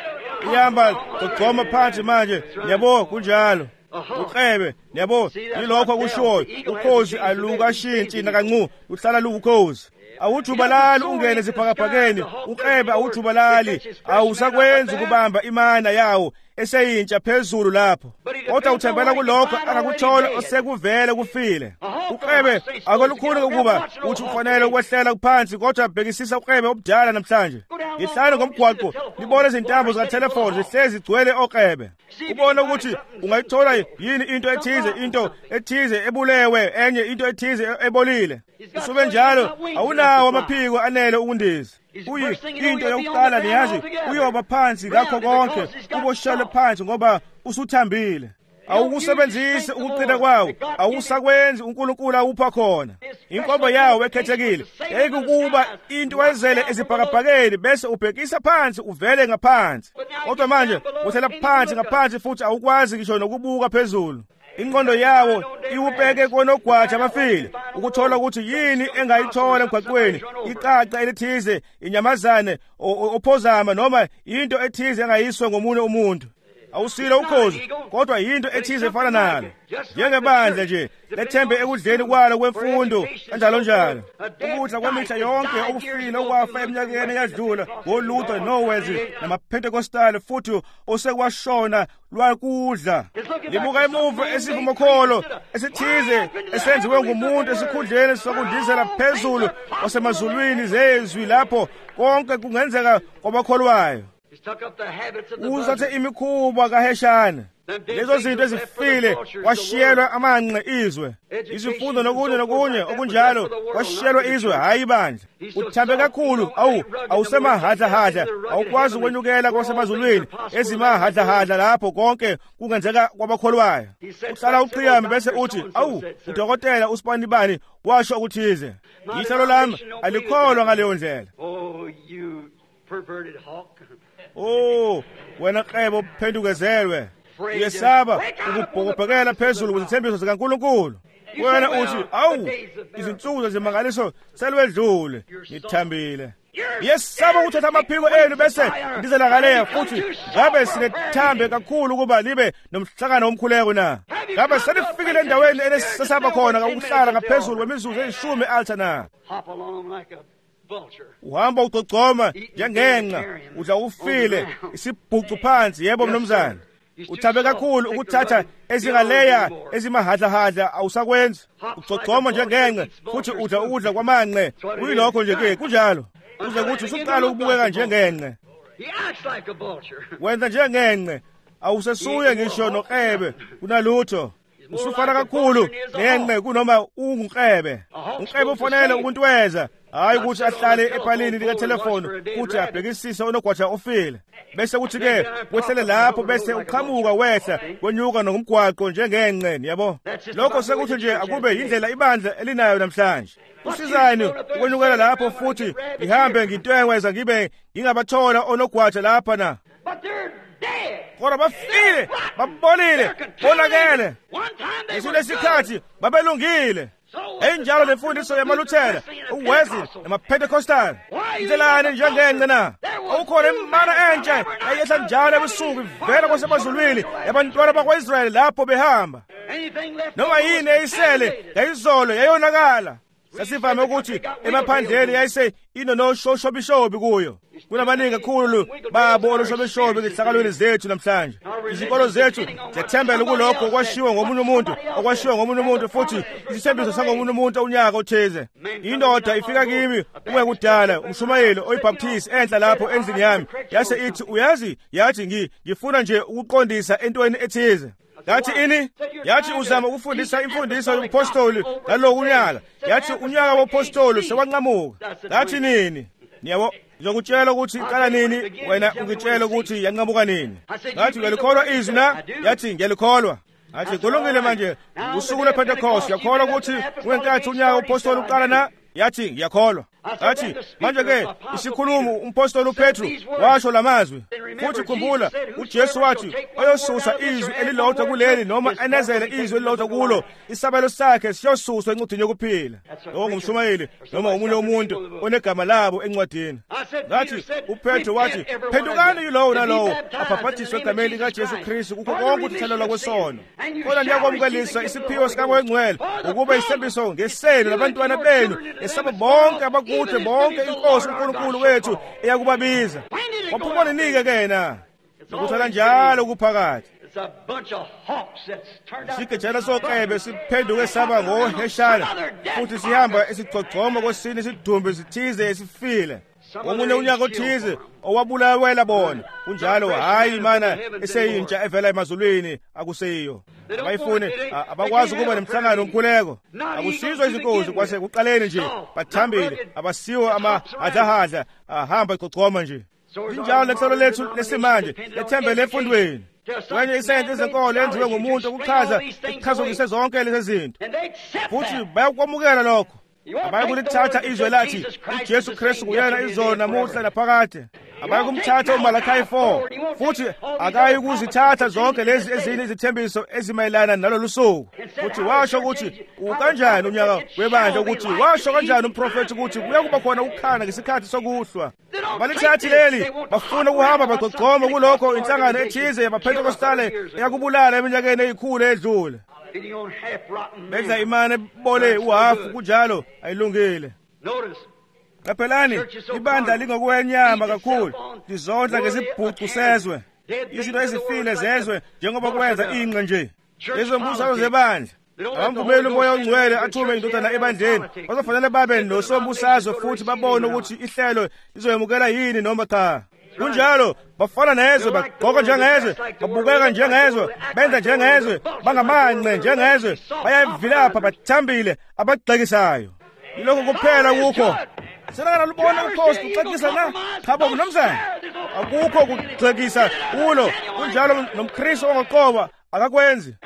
Iyamba gcogcoma phansi manje, yabo kunjalo. uNklebe yabo yilokho akushoyo. uKhozi alukashintshi nakancu, uhlala luKhozi. Awujubalali ungene zibhakabhakeni. uNklebe awujubalali, awusakwenza ukubamba imana yawo eseyintsha phezulu lapho. Kodwa uthembela kulokho angakuthola osekuvele kufile. uNklebe akolukhuni ukuba uthi ufanele ukwehlela phansi, kodwa bhekisisa uNklebe obudala namhlanje. Ngihlale ngomgwaqo libone izintambo zikatelefoni zihlezi zigcwele oNklebe. Ubone ukuthi ungayithola yini into ethize, into ethize ebulewe, enye into ethize ebolile. Usube njalo awunawo amaphiko anele ukundiza. Uyi into yokuqala niyazi uyoba phansi ngakho konke, uboshele phansi ngoba usuthambile. Awukusebenzise ukuqina kwawo, awusakwenzi uNkulunkulu awupha khona. Inkomba yawo ekhethekile yeke ukuba into wenzele ezibhakabhakeni bese ubhekisa phansi uvele ngaphansi. Kodwa manje uthela phansi ngaphansi futhi awukwazi ngisho nokubuka phezulu. Ingqondo yawo iwubheke konogwaja abafile ukuthola ukuthi yini engayithola emgwaqweni, iqaqa elithize, inyamazane ophozama noma into ethize engayiswe ngomunye umuntu. Awusile uKhozi, kodwa yinto ethize efana nalo. Njengebandla nje lethembe ekudleni kwalo kwemfundo kanjalo njalo. Ukudla kwemihla yonke okufile okwafa eminyakeni eyadlula ngoLuther noWesley namaPentecostal futhi osekwashona lwakudla. Libuka emuva esivumokholo esithize esenziwe ngumuntu esikhundleni sokundizela phezulu osemazulwini zezwi lapho konke kungenzeka kwabakholwayo. Uzathe imikhuba kaHeshana. Lezo zinto ezifile washiyelwa amanqe izwe. Izifundo nokunye nokunye okunjalo washiyelwa izwe hayi ibandla. Uthambe kakhulu, awu awusemahadla hadla, awukwazi ukwenyukela kwasemazulwini ezimahadla hadla lapho konke kungenzeka kwabakholwayo. Uhlala uqhiyame bese uthi, awu udokotela uSipanibani washo ukuthize. Ihlalo lami alikholwa ngaleyo ndlela. Oh, you perverted hawk. Oh, wena Nklebe ophendukezelwe. Uyesaba ukubhokobhekela phezulu kwezithembiso zikaNkulunkulu. Wena uthi, awu izinsuku zemangaliso selwedlule, ngithambile. Yesaba ukuthatha amaphiko enu bese ndizelakaleya futhi ngabe sinethambe kakhulu kuba libe nomhlakano omkhuleko na. Ngabe selifikile endaweni enesesaba khona ukuhlala ngaphezulu kwemizuzu eyishumi altar na. Uhamba ugcogcoma njengenqa, udla ufile isibhucu phansi. Yebo mnumzane, uthabe kakhulu ukuthatha ezingaleya ezimahadla-hadla awusakwenza. Ugcogcoma njengenqa futhi udla ukudla kwamanqe. Kuyilokho nje ke kunjalo uze kuthi usuqala ukubukeka njengenqe. Wenza njengenqe, awusesuye ngisho noNklebe kunalutho. Usufana kakhulu nenqe kunoma unguNklebe. uNklebe ufanele ukuntweza, hayi ukuthi ahlale ephalini lika-telefoni futhi abhekisise onogwaja ofile. Bese kuthi-ke wehlele lapho bese uqhamuka wehla kwenyuka nomgwaqo njengenqe, yabo. Lokho sekuthi nje akube yindlela ibandla elinayo namhlanje. Usizani ukwenyukela lapho futhi ngihambe ngintwengweza ngibe ngingabathola onogwaja lapha na. Kodwa bafile, babolile, bonakele. Ngesikhathi babelungile. Enjalo lemfundiso yamaLuthela, uWesley namaPentecostal. Inzelani njengenqe na. kwakukhona imana entsha yayehla njalo ebusuku ivela kwasemazulwini yabantwana bakwa-Israyeli lapho behamba. Noma yini eyisele yayizolo yayonakala. Sasivame ukuthi emaphandleni yayise inonoshobishobi kuyo. Kunabaningi kakhulu babo oloshobishobi ngezihlakalweni zethu namhlanje. Izikolo zethu zethembele kulokho okwashiwo ngomunye umuntu, okwashiwo ngomunye umuntu futhi isithembiso sangomunye umuntu unyaka otheze. Indoda ifika kimi kungekudala umshumayeli oyibhaptisi enhla lapho endlini yami. Yase ithi uyazi yathi ngi ngifuna nje ukuqondisa entweni ethize. Yathi ini? Yathi uzama ukufundisa imfundiso yobupostoli ngalowo unyaka. Yathi unyaka wobupostoli sekwanqamuka. Yathi nini? Niyabo ngizokutshela ukuthi iqala nini wena ungitshela ukuthi yanqamuka nini. Ngathi uyalikholwa izwi na? Yathi ngiyalikholwa. Athi kulungile manje usuku lePentecost yakholwa ukuthi wenkathi unyaka wobupostoli uqala na? Yathi ngiyakholwa. Athi manje ke isikhulumo umpostoli uPetru washo lamazwi. Futhi khumbula uJesu wathi oyosusa izwi elilodwa kuleli noma anezele izwi elilodwa kulo isabelo sakhe siyosuswa encwadini yokuphila. Lo ngumshumayeli noma umunye umuntu onegama labo encwadini. Ngathi uPetru wathi phendukani yilowo nalowo abhaphathiswe egameni likaJesu Kristu kukho konke ukuthelelwa kwesono. Kodwa ndiyakwamukela isiphiwo sikaMoya Ngcwele ukuba isembiso ngesenu labantwana benu esaba bonke abakude bonke inkosi uNkulunkulu wethu eyakubabiza. Waphuma ninike kena ukuthola njalo kuphakathi. Sikejana soqebe siphenduke saba ngoHeshana futhi sihamba esicogcoma kwesini sidumbe sithize esifile. Omunye unyaka othize owabulawela bona kunjalo hayi mana eseyintsha evela emazulwini akuseyiyo. Bayifune abakwazi ukuba nemhlangano omkhuleko. Akusizwe izinkozi kwase kuqaleni nje bathambile abasiwo ama adahadla ahamba icogcoma nje. Injalo lehlelo lethu lesimanje lethembe lefundweni. Kwenye isente ezenkolo enziwe ngumuntu ukuchaza ichazokise zonke lezi zinto. Futhi bayakwamukela lokho. Abayikulithatha izwe lathi uJesu Kristu kuyena izolo namuhla naphakade. Abayikumthatha uMalachi four futhi akayi kuzithatha zonke lezi ezinye izithembiso ezimayelana nalolu suku. Futhi washo ukuthi ukanjani unyaka webandla ukuthi washo kanjani umprofeti ukuthi kuyakuba khona ukukhana ngesikhathi sokuhlwa. Balithathi leli bafuna ukuhamba bagcogcoma kulokho inhlangano ethize yabaPentekostale yakubulala eminyakeni eyikhulu edlule. Benza imane bole uhafu kunjalo ayilungile. Qaphelani ibandla lingokwenyama kakhulu lizondla ngesibhucu sezwe. Izinto ezifile zezwe njengoba kwenza inqe nje. Ezombuso zebandla abangumeli uMoya Ongcwele athume indodana ebandleni bazofanele babe nosombusazwe futhi babone ukuthi ihlelo lizoyamukela yini noma cha. Kunjalo bafana nezwe bagqoka njengezwe babukeka njengezwe benza njengezwe bangamanqe njengezwe bayavilapha bathambile abagxikisayo. Yilokho kuphela kukho. Sena lubona ukhosi kuxekisa na khabo nomzana akukho ukugxekisa kulo. Kunjalo nomKristu ongoqoba akakwenzi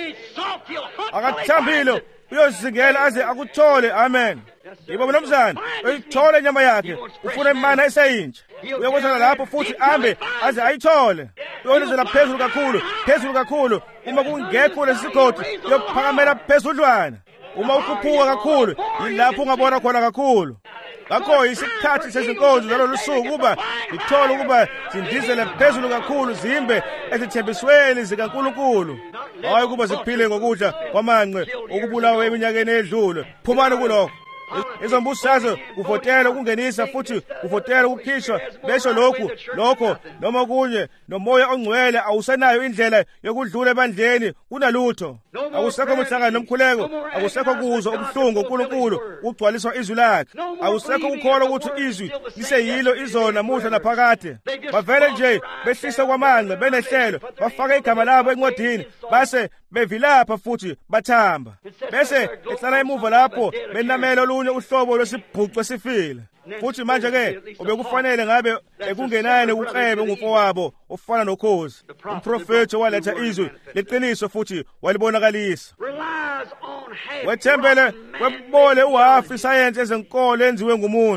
akathambile uyozingela aze akuthole. Amen. Yibo nomzana uyithole inyama yakhe ufuna imana eseyintsha uyokwenza lapho futhi ambe aze ayithole. Uyonezela phezulu kakhulu phezulu kakhulu uma kungekho lesigodi yokuphakamela phezudlwana. Uma ukhuphuka kakhulu yilapho ungabona khona kakhulu. Ngakho isikhathi sezinkonzo zalolu suku kuba ithole ukuba zindizele phezulu kakhulu zimbe ezithembisweni zikaNkulunkulu. Hayi kuba ziphile ngokudla kwamanqe okubulawa eminyakeni edlule. Phumani kulokho. Izombusazwe kuvotela ukungenisa futhi kuvotela ukukhishwa besho lokhu lokho noma kunye noMoya Ongcwele awusenayo indlela yokudlula ebandleni kunalutho. Akusekho umhlangano nomkhuleko, akusekho kuzo ubuhlungu uNkulunkulu ugcwaliswa izwi lakhe. Akusekho ukukholwa ukuthi izwi liseyilo izona namuhla naphakade. Bavele nje behlisa kwamanqe benehlelo bafaka igama labo encwadini base bevilapha futhi bathamba. Bese ehlala emuva lapho benamela olunye uhlobo lwesibhucu esifile. Futhi manje ke obekufanele ngabe ekungenane uqebe ngumfowabo ofana noKhosi. Umprofeti waletha izwi leqiniso futhi walibonakalisa. Wethembele kwebole uhafu isayensi ezenkolo enziwe ngumuntu.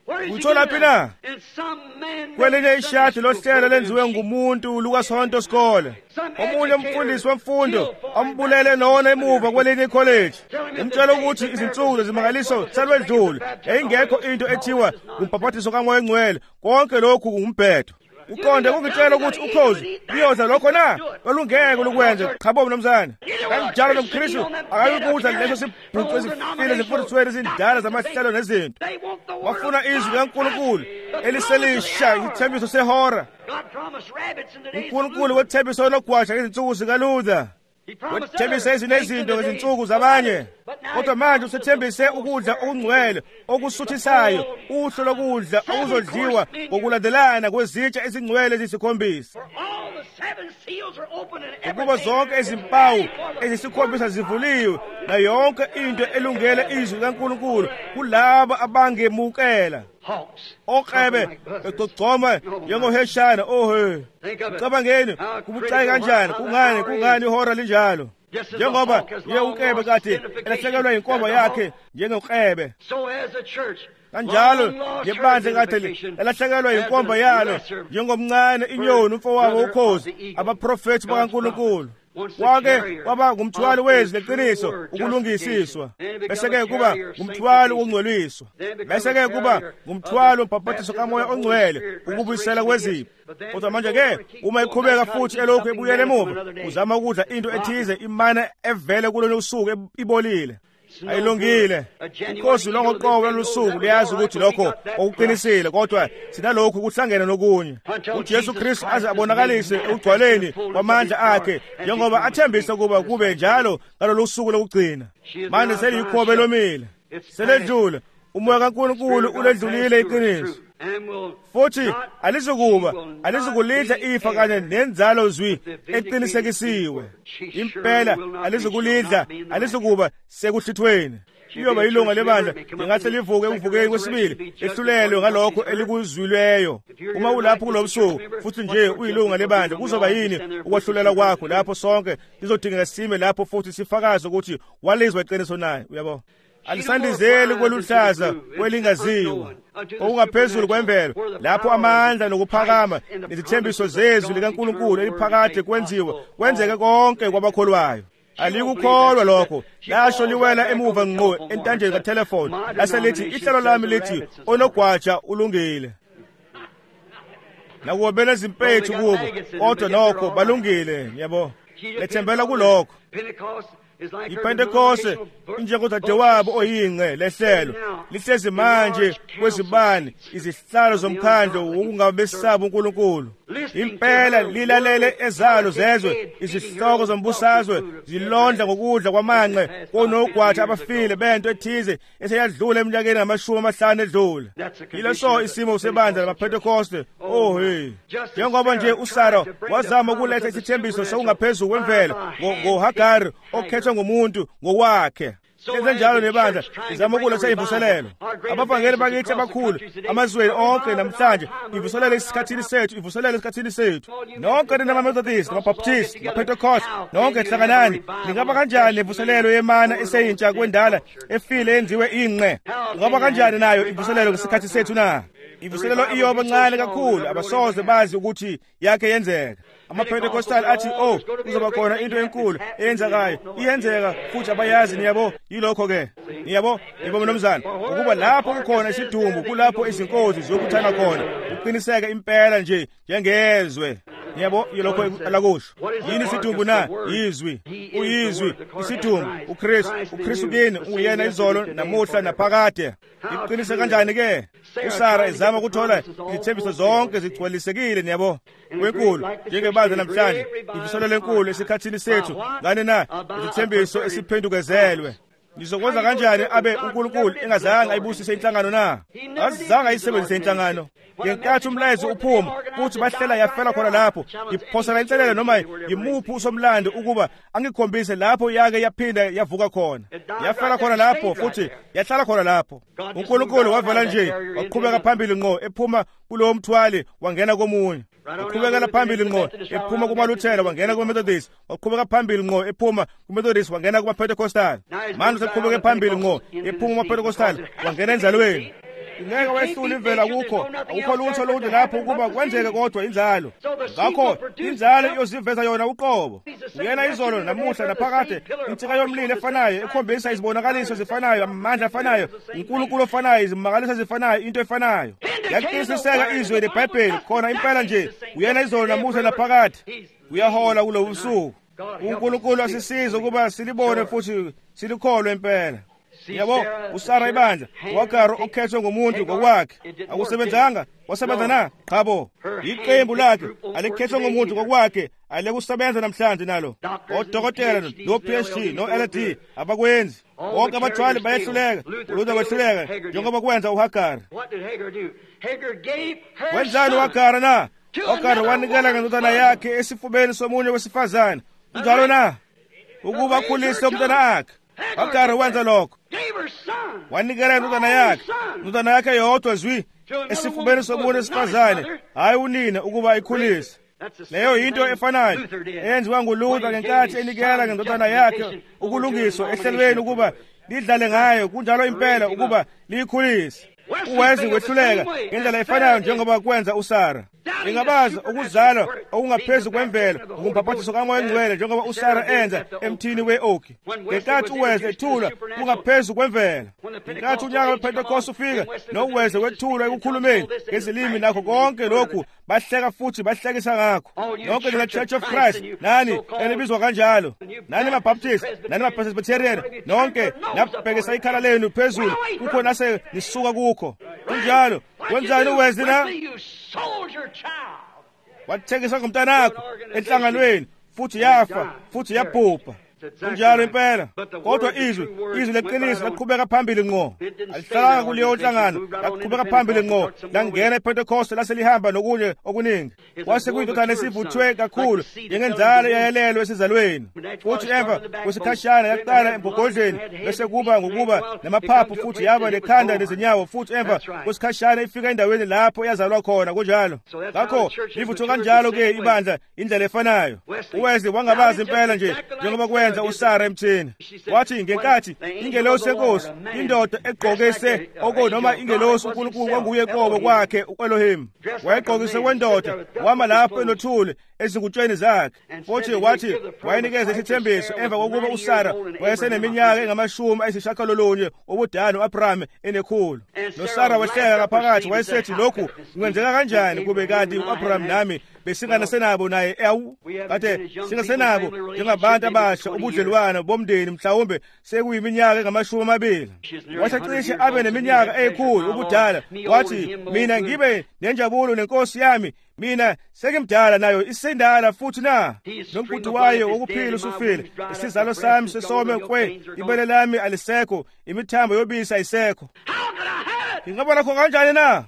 utholaphi na? Kwelinye ishadi lohlelo lenziwe ngumuntu lukasonto sikole. Omunye umfundisi wemfundo ambulele nona emuva kwelinye ikholeji. Umtshela ukuthi izinsuku zezimangaliso selwedlule. Eyingekho into ethiwa umbhaphathiso kaMoya Engcwele. Konke lokhu kungumphetho. Uqonde ukutshela ukuthi ukhozi liyoza lokho na? Olungeke lokwenza. Cha bo mnumzane. Kanjalo nomKristu akayikudla leso sibhuqu esifile zimfundisweni ezindala zamahlelo nezinto. Bafuna izwi likaNkulunkulu eliselisha ithembiso sehora. uNkulunkulu wethembiso logwasha izinsuku zikaLuther. Wethembise izinezinto ngezinsuku zabanye. Kodwa manje usethembise ukudla okungcwele okusuthisayo, uhlo lokudla okuzodliwa ngokulandelana kwezitsha ezingcwele ezisikhombisa. Ukuba zonke izimpawu ezisikhombisa zivuliwe na yonke into elungele izwi likaNkulunkulu kulabo abangemukela. Okrebe begcogcoma njengoHeshana ohe. Cabangeni kubucayi kanjani? Kungani kungani ihora linjalo? Njengoba yewukebe kade elahlekelwa inkomba yakhe njengokrebe. Kanjalo lebandla kade elahlekelwa inkomba yalo njengomncane inyoni umfowabo ukhozi abaprofeti bakaNkulunkulu. Wake waba ngumthwalo wezwi leqiniso ukulungisiswa. Bese ke kuba ngumthwalo wongcweliswa. Bese ke kuba ngumthwalo umbhaphathiso kaMoya Ongcwele ukubuyisela kwezipho. Kodwa manje ke uma iqhubeka futhi elokhu ebuyele emuva uzama ukudla into ethize imana evele kulona usuku ibolile. Ayilungile. Inkosi longoqobo losuku liyazi ukuthi lokho okuqinisile kodwa sina lokhu kuhlangene nokunye. uJesu Kristu aze abonakalise ugcwaleni kwamandla akhe njengoba athembisa kuba kube njalo ngalolu usuku lokugcina. Manje seliyikhobe lomile. Seledlule. Umoya kaNkulunkulu uledlulile iqiniso. Futhi alizukuba alizukulidla ifa kanye nenzalo zwi eqinisekisiwe. Impela alizukulidla alizukuba sekuhlithweni. Iyoba ilunga lebandla lingathi livuke uvukeni kwesibili ehlulelwe ngalokho elikuzwileyo. Uma ulapho kulobusuku futhi nje uyilunga lebandla kuzoba yini ukwahlulela kwakho lapho sonke sizodingeka sime lapho futhi sifakaze ukuthi walizwa iqiniso naye. Uyabo? Alisandizeli kweluhlaza kwelingaziwa okungaphezulu kwemvelo lapho amandla nokuphakama nezithembiso zezwi likaNkulunkulu eliphakade kwenziwe kwenzeke konke kwabakholwayo. Alikukholwa lokho lasho liwela emuva ngqo entanjeni kathelefoni laselithi ihlelo lami lithi onogwaja ulungile. Nakubela izimpethu kubo kodwa nokho balungile. Yabo lethembela kulokho. iPentecost injengodadewabo oyingce lehlelo lihlezi manje kwezibani izihlalo zomkhandlo wokungabesaba uNkulunkulu. Impela lilalele ezalo zezwe izihloko zombusazwe zilondla ngokudla kwamanqe konogwatha abafile bento ethize eseyadlula eminyakeni ngamashumi amahlanu edlule. Yilo so isimo sebandla lamaPentecost. Oh hey, njengoba nje uSara wazama ukuletha isithembiso sokungaphezulu kwemvelo ngoHagari okhethwa ngomuntu ngokwakhe. Yenza njalo nebandla izama ukuletha imvuselelo. Abavangeli bakithi abakhulu amazweni onke namhlanje imvuselelo esikhathini sethu imvuselelo esikhathini sethu. Nonke namaMethodist amaBaptist amaPentecost nonke hlanganani ningaba kanjani imvuselelo yemana eseyintsha kwendala efile yenziwe ingqe? Ngoba kanjani nayo imvuselelo ngesikhathi sethu na? Imvuselelo iyoba ncane kakhulu abasoze bazi ukuthi yakhe yenzeka. AmaPentecostal athi oh kuzoba khona into enkulu eyenzakayo iyenzeka futhi abayazi. Niyabo yilokho ke niyabo yebo mnumzane ukuba lapho kukhona isidumbu kulapho izinkozi zokuthana khona uqiniseke impela nje njengezwe. Yebo yilokho alakusho. Yini isidumbu na? Izwi. Uyizwi isidumbu uKristu. uKristu kini uyena izolo namuhla naphakade. Iqinise kanjani ke? uSara ezama ukuthola izithembiso zonke zigcwalisekile. Niyabo kwenkulu njengebandla namhlanje imvuselelo enkulu esikhathini sethu ngane na izithembiso esiphendukezelwe. Nizokwenza kanjani abe uNkulunkulu engazange ayibusise inhlangano na? Azange ayisebenzise inhlangano. Ngenkathi umlayezo uphuma futhi bahlela yafela khona lapho iphosela inselelo noma yimuphi usomlando ukuba angikhombise lapho yake yaphinda yavuka khona. Yafela khona lapho futhi yahlala khona lapho. uNkulunkulu wavela nje waqhubeka phambili ngqo ephuma kulowo mthwali wangena komunye. Waqhubekela phambili ngqo ephuma kumaLuthela wangena kumaMethodist. Waqhubeka phambili ngqo ephuma kuMethodist wangena kumaPentecostal. Manje useqhubeke phambili ngqo ephuma kumaPentecostal wangena enzalweni. ngeke wehlule imvela kukho akukho lutho lokuthi lapho ukuba kwenzeke kodwa inzalo ngakho inzalo iyoziveza yona uqobo uyena izolo namuhla naphakade insika yomlilo efanayo ekhombisa izibonakaliso zifanayo amandla afanayo uNkulunkulu ofanayo izimangaliso zifanayo into efanayo yaqiniseka izwe leBhayibheli khona impela nje uyena izolo namuhla naphakade uyahola kulo usuku uNkulunkulu asisize ukuba silibone futhi silikholwe impela yabo uSara ibandla uHagari okhethwe ngumuntu ngokwakhe akusebenzanga wasebenza na qhabo iqembu lakhe alikhethwe ngumuntu ngokwakhe alekusebenza namhlanje nalo odokotela no P H D no L L D abakwenzi bonke abajwali bayehluleka ulutho bayehluleka njengoba kwenza uHagari wenzani uHagari na uHagari wanikela ngendodana yakhe esifubeni somunye wesifazane njalo na ukuba akhulise umntwana akhe uHagari wenza lokho wanikela indodana yakhe indodana yakhe yodwa zwi esifubeni somunye wesifazane hayi unina ukuba ayikhulise leyo into efanayo eyenziwa nguLuther ngenkathi enikela ngendodana yakhe ukulungiswa ehlelweni ukuba lidlale ngayo kunjalo impela ukuba liyikhulise uWesley wehluleka ngendlela efanayo njengoba kwenza uSara ingabaza ukuzalwa okungaphezu kwemvelo ngumbhaphathiso kaMoya oNgcwele njengoba uSara enza emthini we-oki ngenkathi uWesley ethula kungaphezu kwemvelo ngenkathi unyaka wePentecost ufika noWesley wethula ekukhulumeni ngezilimi nakho konke lokhu bahleka futhi bahlekisa ngakho yonke le Church of Christ nani elibizwa kanjalo nani maBaptist nani maPresbyterian nonke nabhekisa ikhala lenu phezulu kukho nase nisuka kukho kunjalo wenzani uWesley na wathengisa ngomntanakho enhlanganweni futhi yafa futhi yabhubha kunjalo impela kodwa izwi izwi leqiniso laqhubeka phambili ngqo alihlanga kuleyo nhlangano laqhubeka phambili ngqo langena ePentecost laselihamba nokunye okuningi kwase kuyindodana esivuthwe kakhulu njengenzalo yayelelo esizalweni futhi emva kwesikhashana yaqala embogodleni bese kuba ngokuba namaphaphu futhi yaba lekhanda nezinyawo futhi emva kwesikhashana ifika endaweni lapho yazalwa khona kunjalo ngakho livuthwe kanjalo ke ibandla indlela efanayo uWesley wangabazi impela nje njengoba kwenza uSara emthini wathi ngenkathi ingelosi enkosi indoda egqokise oko noma ingelosi uNkulunkulu kwanguye qobo kwakhe uElohim wayegqokise kwendoda wama lapho enothule ezingutsheni zakhe futhi wathi wayenikeza isithembiso emva kokuba uSara wayeseneminyaka engamashumi ayisishagalolunye ubudala uAbraham enekhulu noSara wahleka ngaphakathi wayesethi lokhu kungenzeka kanjani kube kanti uAbraham nami besingasenabo naye ewu kade singasenabo njengabantu abasha ubudlelwano bomndeni mhlawumbe sekuyiminyaka engamashumi amabili wasecishe abe neminyaka eyikhulu ubudala wathi mina ngibe nenjabulo nenkosi yami mina sekimdala nayo isendala futhi na nombuthi wayo wokuphila usufile isizalo sami sesome kwe ibele lami alisekho imithambo yobisi ayisekho ingabona kho kanjani na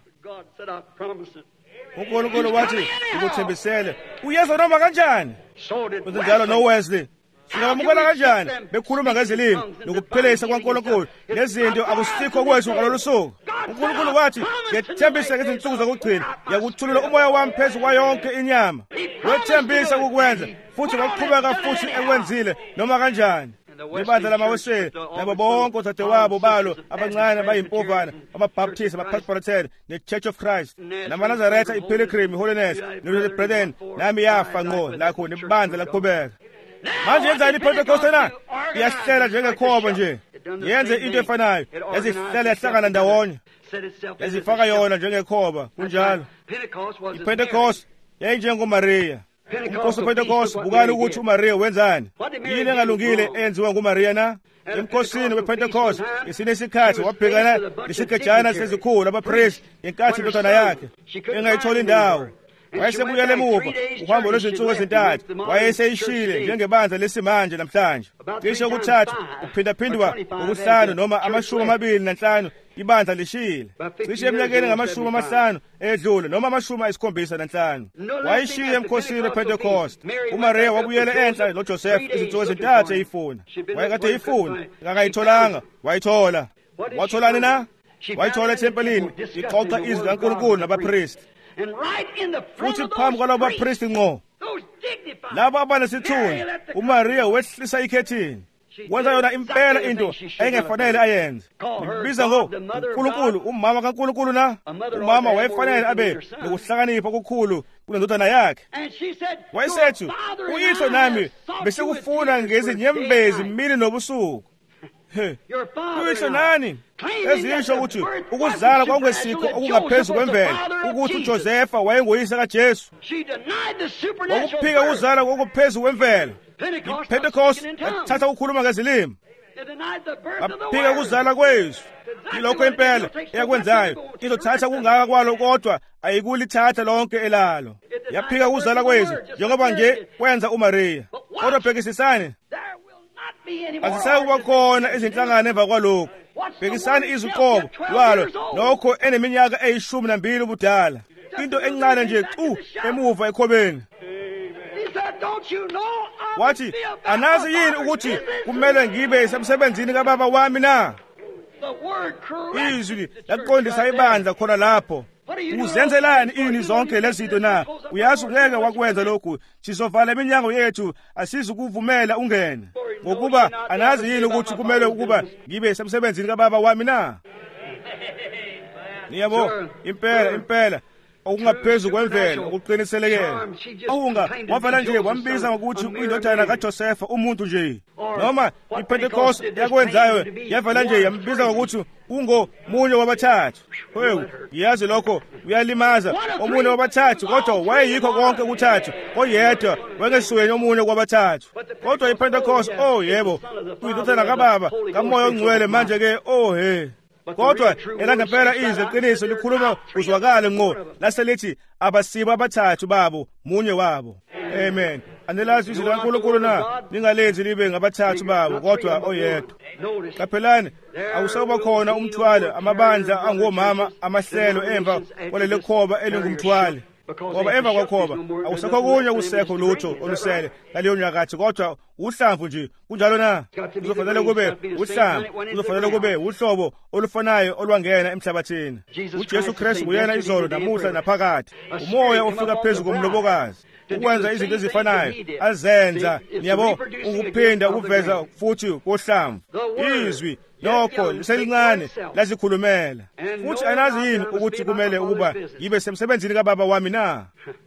uNkulunkulu wathi ukuthembisele uyeza noma kanjani kwenzenjalo noWesley singabamukela kanjani bekhuluma ngezilimi nokuphelisa kwaNkulunkulu nezinto akusikho kwethu ngalolu suku uNkulunkulu wathi ngethembisa ngezinsuku zokugcina yakuthulula umoya wami phezu kwa yonke inyama wethembisa ukukwenza futhi waqhubeka futhi ekwenzile noma kanjani ibandla lamaWesley labo bonke odzadewabo balo abancane bayimpovana amaBaptist amaPresbyterian neChurch of Christ namaNazaretha iPilgrim Holiness neLuther Brethren nami yafa ngqo lakho nebandla laqhubeka manje yenzani iPentecost na iyahlela njengekhoba nje yenze into efanayo yazihlela yahlangana ndawonye yazifaka yona njengekhoba kunjalo iPentecost yayinjengoMaria umkhosi wePentecost bukani ukuthi uMaria wenzani yini engalungile enziwa nguMaria na emkhosini wePentecost isinesikhathi wabhekana nesigejana sezikhulu abapriest ngenkathi indodana yakhe engayithola indawo wayesebuyele emuva uhambo lwezinsuku ezintathu wayeseyishile njengebandla lesimanje namhlanje cishe ukuthathu kuphindaphindwa ngokuhlanu noma amashumi amabili nanhlanu ibandla lishile cishe eminyakeni ngamashumi amahlanu edlule noma amashumi ayisikhombisa nanhlanu wayishiye emkhosini wePentecost uMaria wabuyela enhla noJoseph izinsuku ezintathu eyifuna wayekade eyifuna akayitholanga wayithola watholani na wayithola ethempelini iqoqa izwi laNkulunkulu nabapriest futhi phambi kwalabo bapriest ngqo labo abanesithunywa uMaria wehlisa ikhethini wenza yona impela into engefanele ayenze. Biza ngo uNkulunkulu, umama kaNkulunkulu na. Umama wayefanele abe nokuhlakanipha okukhulu kunendodana yakhe. Wayesethi, uyihlo nami bese kufuna ngezinyembezi mini nobusuku. Uyihlo nani? Ezisho ukuthi ukuzala kwakungesikho okungaphezulu kwemvelo, ukuthi uJosefa wayengoyise kaJesu. Ukuphika ukuzala kwakuphezulu kwemvelo. iPentecost yathatha ukukhuluma ngezilimi. Baphika ukuzala kwesu. Ilokho impela eyakwenzayo izothatha kungaka kwalo, kodwa ayikulithatha lonke elalo. Yaphika ukuzala kwesu njengoba nje kwenza uMaria. Kodwa bhekisisani, azisakuba khona izinhlangano emva kwalokho. Bhekisani iziqobo lwalo lokho eneminyaka eyishumi nambili ubudala. Into encane nje cu emuva ekhobeni. Wathi, anazi yini ukuthi kumele ngibe semsebenzini kababa wami na? Izwi laqondisa ibandla khona lapho. Uzenzelani ini zonke lezi zinto na? Uyazi ungeke wakwenza lokhu. Sizovala iminyango yethu, asizukuvumela ungene. Ngokuba anazi yini ukuthi kumele ukuba ngibe semsebenzini kababa wami na? Niyabo, impela impela okungaphezulu kwemvelo ukuqiniselekela. Awunga wavela nje wambiza ngokuthi uyindodana kaJosefa, umuntu nje. Noma iPentecost yakwenzayo yavela nje yambiza ngokuthi ungomunye wabathathu. Hey, yazi lokho uyalimaza omunye wabathathu, kodwa wayeyikho konke kuthathu oyedwa wengesweni omunye kwabathathu. Kodwa iPentecost, oh yebo, uyindodana kababa kamoya ongcwele manje ke, oh he. Kodwa elangempela izwi iqiniso likhuluma uzwakale ngqo laselithi abasibo abathathu babo munye wabo. Amen. Anelazi izwi laNkulunkulu na ningalenzi libe ngabathathu babo kodwa oyedwa. Qaphelani, awusoba khona umthwalo amabandla angomama amahlelo emva kwalele khoba elingumthwalo. Ngoba emva kwakhoba awusekho kunye kusekho lutho olusele ngaleyo nyakathi, kodwa uhlamvu nje. Kunjalo na kuzofanele kube uhlamvu, kuzofanele kube uhlobo olufanayo olwangena emhlabathini. uJesu Kristu uyena izolo namuhla naphakade, umoya ofika phezulu komlobokazi ukwenza izinto ezifanayo azenza. Niyabo, ukuphinda ukuveza futhi kohlamvu. Izwi lokho liselincane lazikhulumela. Futhi anazi yini ukuthi kumele ukuba yibe semsebenzini kababa wami na?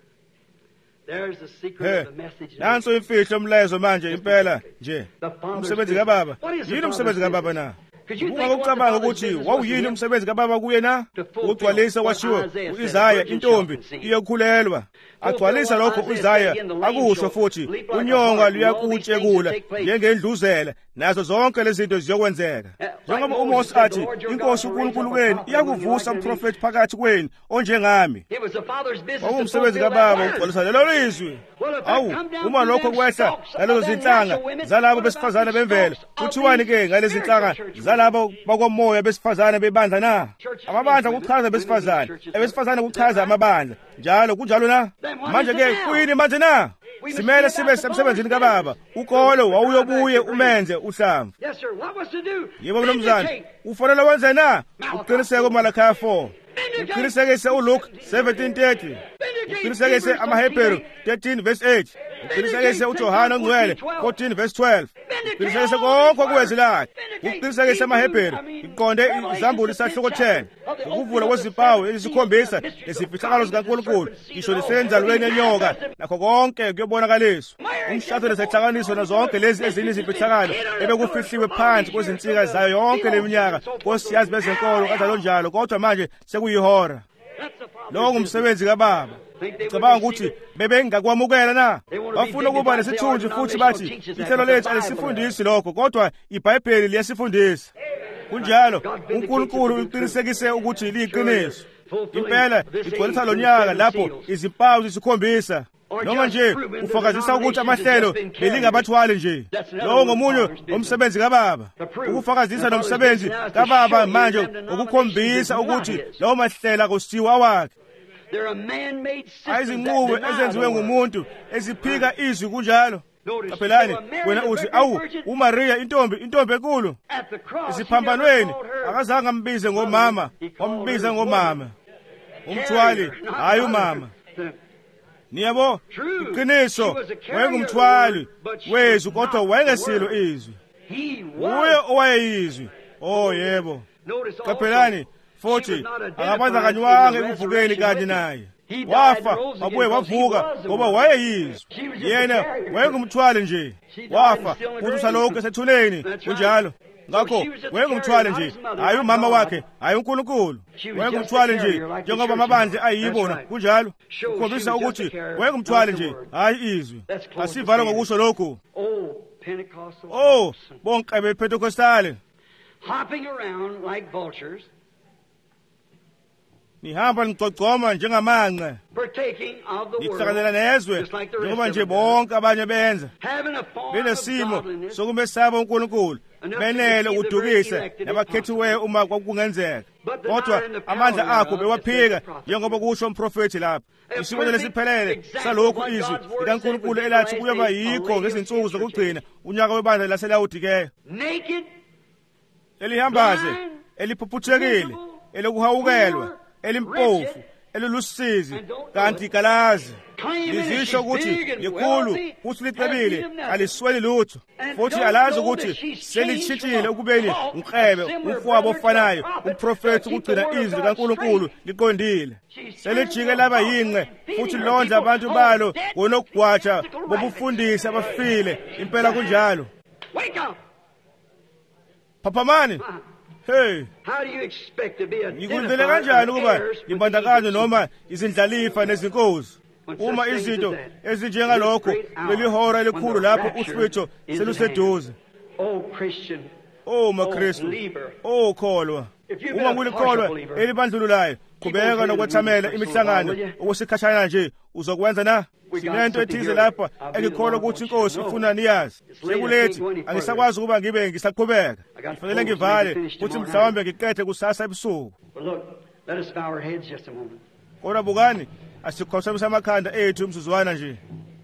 Nanso imfihlo umlezo manje impela nje. Umsebenzi kababa yini? Umsebenzi kababa na? Ungakucabanga ukuthi wawuyini umsebenzi kababa kuye na? Ugcwalisa washiwo uIsaya intombi iyokhulelwa. Agcwalisa lokho uIsaya akusho futhi unyonga luyakutshekula njengendluzela, nazo zonke lezi zinto ziyokwenzeka. Njengoba uMose athi inkosi uNkulunkulu wenu iyakuvusa umprofeti phakathi kwenu onjengami. Wawumsebenzi kababa ugcwalisa lelo lizwi. Awu, uma lokho kwehla ngalezo zinhlanga zalabo besifazane bemvelo, kuthiwani ke ngalezi zinhlanga zalabo bakomoya besifazane bebandla na? Amabandla kuchaza besifazane, abesifazane kuchaza amabandla. Njalo kunjalo na? Manje ke kuyini manje na? Simele sibe semsebenzini kababa. Ukolo wawuyobuye umenze uhlamvu. Yebo mnumzane, ufanele wenze na? Uqiniseke uMalaki four. Uqinisekise uLuke seventeen thirty. Uqinisekise amaHebheru thirteen verse eight. Uqinisekise uJohana ongcwele fourteen verse twelve. Uqinisekise konke okuwezilayo. Uqinisekise amaHebheru iqonde izambulo isahloko ten. Ukuvula kwezimpawu ezisikhombisa lesifithakalo sikaNkulunkulu isho lisenza lweni enyoka nakho konke kuyobonakaliswa. Umshado nesehlanganiso nazonke lezi ezinye izifithakalo ebekufihliwe phansi kwezinsika zayo yonke leminyaka kosiyazi bezenkolo kanjalo njalo, kodwa manje sekuyihora. Lo ngumsebenzi kababa. Cabanga ukuthi bebengakwamukela na? Bafuna ukuba nesithunzi futhi bathi ihlelo lethu alisifundisi lokho, kodwa iBhayibheli liyasifundisa. Kunjalo uNkulunkulu uqinisekise ukuthi liyiqiniso. Impela igcwalisa lonyaka lapho izimpawu zisikhombisa. Noma nje ufakazisa ukuthi amahlelo belingabathwali nje. Lo ngomunye umsebenzi kababa. Ukufakazisa nomsebenzi kababa manje ukukhombisa ukuthi lawo mahlela kusiwa wakhe. Izinqubo ezenziwe ngumuntu eziphika izwi kunjalo. Qaphelani, wena uthi awu uMaria intombi intombi enkulu. Isiphambanweni akazange ambize ngomama, wambiza ngomama. Umthwali hayi umama. Niyabo, iqiniso wayengumthwali wezwi kodwa wayengesilo izwi. uye owayeyizwi. Oh yebo. Qaphelani futhi akabandakanywanga ekuvukeni kanye naye. Wafa wabuye wavuka ngoba wayeyizwi. Yena wayengumthwalo nje. Wafa futhi usalokhu esethuleni kunjalo. Ngakho wayengumthwalo nje, hayi umama wakhe, hayi uNkulunkulu. Wayengumthwalo nje njengoba amabandla ayibona kunjalo. Ukhombisa ukuthi wayengumthwalo nje, hayi izwi. Asivale ngokusho lokho. Oh, bonke bePentecostale. Hopping around like vultures. Nihamba nicocoma njengamanqe. Partaking of the world. Nihlanganela nezwe njengoba nje bonke abanye benza. Benesimo sokumesaba uNkulunkulu. Benele ukudukisa nabakhethiweyo uma kwakungenzeka. Kodwa amandla akho bewaphika njengoba kusho umprofeti lapha. Isibonelo siphelele salokhu izwi likaNkulunkulu elathi kuyoba yikho ngezinsuku zokugcina unyaka webandla laseLaodikeya. Naked. Elihambaze, eliphuphuthekile, elokuhawukelwa, elimpofu, elulusizi, kanti galazi. Lizisho ukuthi likhulu, futhi licebile, alisweli lutho. Futhi alazi ukuthi selitshitshile ukubeni umkrebe, umfowabo ofanayo, umprofethi ukugcina izwi likaNkulunkulu liqondile. Selijike laba yinqe, futhi londla abantu balo ngonokugwaja bobufundisi abafile, impela kunjalo. Wake up! Phaphamani. Hey. How do you expect to be a Ngikuzele kanjani ukuba imbandakanye noma izindlalifa nezinkozi? Uma izinto ezinjengalokho lelihora elikhulu lapho uhlwitho seluseduze. Oh Christian. Oh maKristu. Oh kholwa. Uma kulikholwa elibandlululayo, qhubeka nokwethamela imihlangano okusikhashana nje uzokwenza na? Sinento ethize lapha engikholwa ukuthi inkosi ifuna niyazi. Sekulethi angisakwazi ukuba ngibe ngisaqhubeka. Kufanele ngivale ukuthi mhlawumbe ngiqede kusasa ebusuku. Kodwa bukani asikhoshamisa amakhanda ethu umzuzwana nje.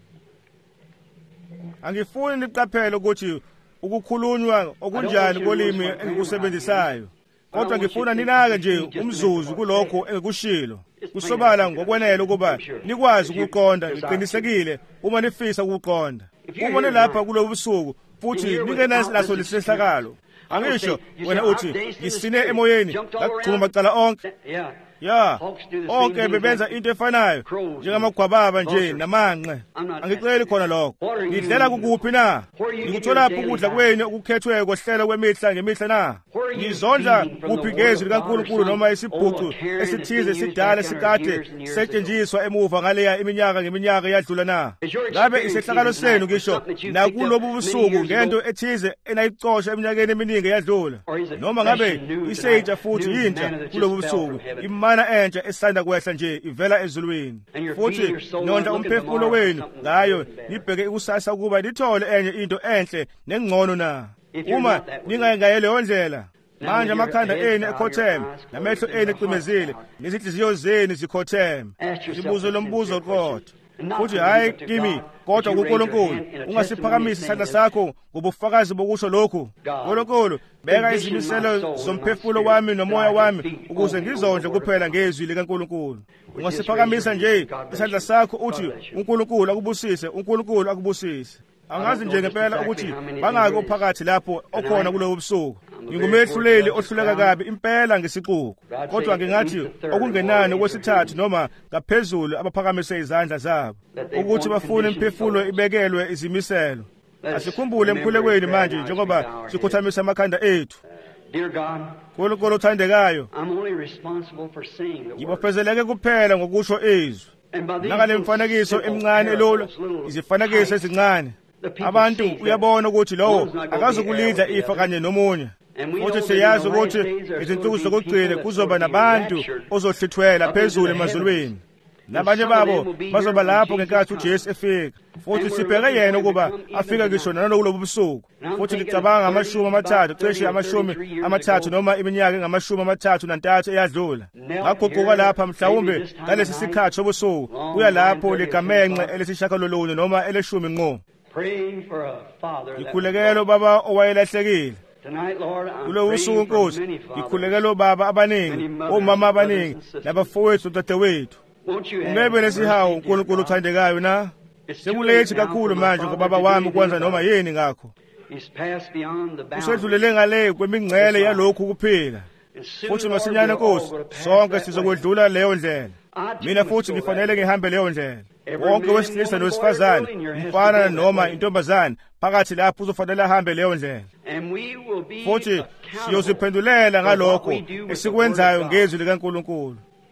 Angifuni niqaphele ukuthi ukukhulunywa okunjani kolimi engikusebenzisayo. Kodwa ngifuna ninake nje umzuzu kulokho engikushilo. Kusobala ngokwenele ukuba nikwazi ukuqonda iqinisekile uma nifisa ukuqonda. Uma nilapha kulo busuku futhi nike naso lisehlakalo. Angisho wena uthi ngisine emoyeni ngagcuma macala onke. Ya, onke bebenza into efanayo njengamagwababa nje namanqe. Angiceli khona lokho. Ngidlela kukuphi na? Ngikuthola lapho ukudla kwenu okukhethwe kohlelo kwemihla ngemihla na? Ngizondla kuphi ngezwi likaNkulunkulu noma isibhucu esithize sidala sikade setshenziswa emuva ngaleya iminyaka ngeminyaka yadlula na? Ngabe isehlakalo senu ngisho nakulobu busuku ngento ethize enayicosha eminyakeni eminingi yadlula? Noma ngabe isetsha futhi yintsha kulobu busuku? Mana entsha esanda kwehla nje ivela ezulwini. Futhi nondla umphefumulo wenu ngayo nibheke ikusasa ukuba lithole enye into enhle nengcono na. Uma ningayengayele leyo ndlela, manje amakhanda enu ekhotheme namehlo enu ecimezile nezinhliziyo zenu zikhotheme. Sibuzo lombuzo kodwa. Futhi hayi kimi kodwa kuNkulunkulu ungasiphakamisa isandla sakho ngobufakazi bokusho lokhu. Nkulunkulu beka izimiselo zomphefumulo wami nomoya wami ukuze ngizondle kuphela ngezwi likaNkulunkulu. Ungasiphakamisa nje isandla sakho uthi uNkulunkulu akubusise, uNkulunkulu akubusise. Angazi nje ngempela ukuthi bangaki ophakathi lapho okhona kulowo busuku. Ngingumethuleli ohluleka kabi impela ngesiquko. Kodwa ngingathi okungenani okwesithathu noma ngaphezulu abaphakamise izandla zabo ukuthi bafune imphefumulo ibekelwe izimiselo. Asikhumbule emkhulekweni manje njengoba sikhothamisa amakhanda ethu. Nkulunkulu othandekayo, ngibophezeleke kuphela ngokusho izwi. Nakale mfanekiso emncane elolo, izifanekiso ezincane. Abantu uyabona ukuthi lowo akazokulidla ifa kanye nomunye. Futhi siyazi ukuthi izinsuku zokugcina kuzoba nabantu ozohlithwela phezulu emazulwini. Nabanye babo bazoba lapho ngenkathi uJesu efika. Futhi sibheke yena ukuba afika ngisho nalokulobu busuku. Futhi ngicabanga amashumi amathathu, cishe amashumi amathathu noma iminyaka engamashumi amathathu nantathu eyadlula. Ngaguquka lapha mhlawumbe ngalesi sikhathi sobusuku kuya lapho ligamenxe elesishakalolunye noma eleshumi ngqo. Ngikhulekela ubaba owayelahlekile. Kulo usuku Nkosi, ngikhulekela obaba abaningi, omama abaningi, nabafowethu dadewethu. Ungebe lesihawu uNkulunkulu othandekayo na? Sekulethi kakhulu manje ngobaba wami ukwenza noma yini ngakho. usedlulele ngale kwemingcele yalokhu kuphila. Futhi masinyane Nkosi, sonke sizokwedlula leyo ndlela. Mina futhi ngifanele ngihambe leyo ndlela. Wonke wesilisa nowesifazane, umfana noma intombazane, phakathi lapho uzofanele ahambe leyo ndlela. Futhi siyoziphendulela ngalokho esikwenzayo ngezwi likaNkulunkulu.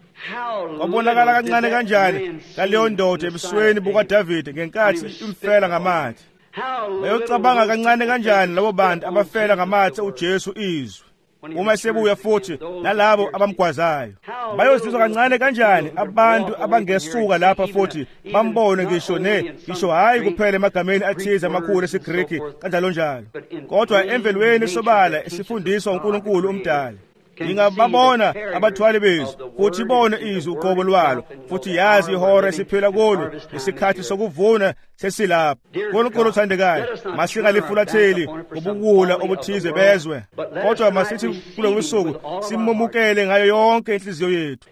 Kwabonakala kancane kanjani ngaleyo ndoda ebusweni bukaDavide ngenkathi imfela ngamathe. Bayocabanga kancane kanjani labo bantu abafela ngamathe uJesu izwi. Uma esebuya futhi nalabo abamgwazayo bayozizwa kancane kanjani abantu abangesuka lapha futhi bambone ngisho ne ngisho hayi kuphela emagameni athize amakhulu esiGreki kanjalo njalo, kodwa emvelweni sobala esifundiswa uNkulunkulu umdali. Ingababona abathwali bezwi futhi ibone izwi uqobo lwalo futhi yazi ihora esiphila kulo, isikhathi sokuvuna sesilapha. Nkulunkulu uthandekayo, masingalifulatheli ngobuwula obuthize bezwe, kodwa masithi kulo usuku simumukele ngayo yonke inhliziyo yethu.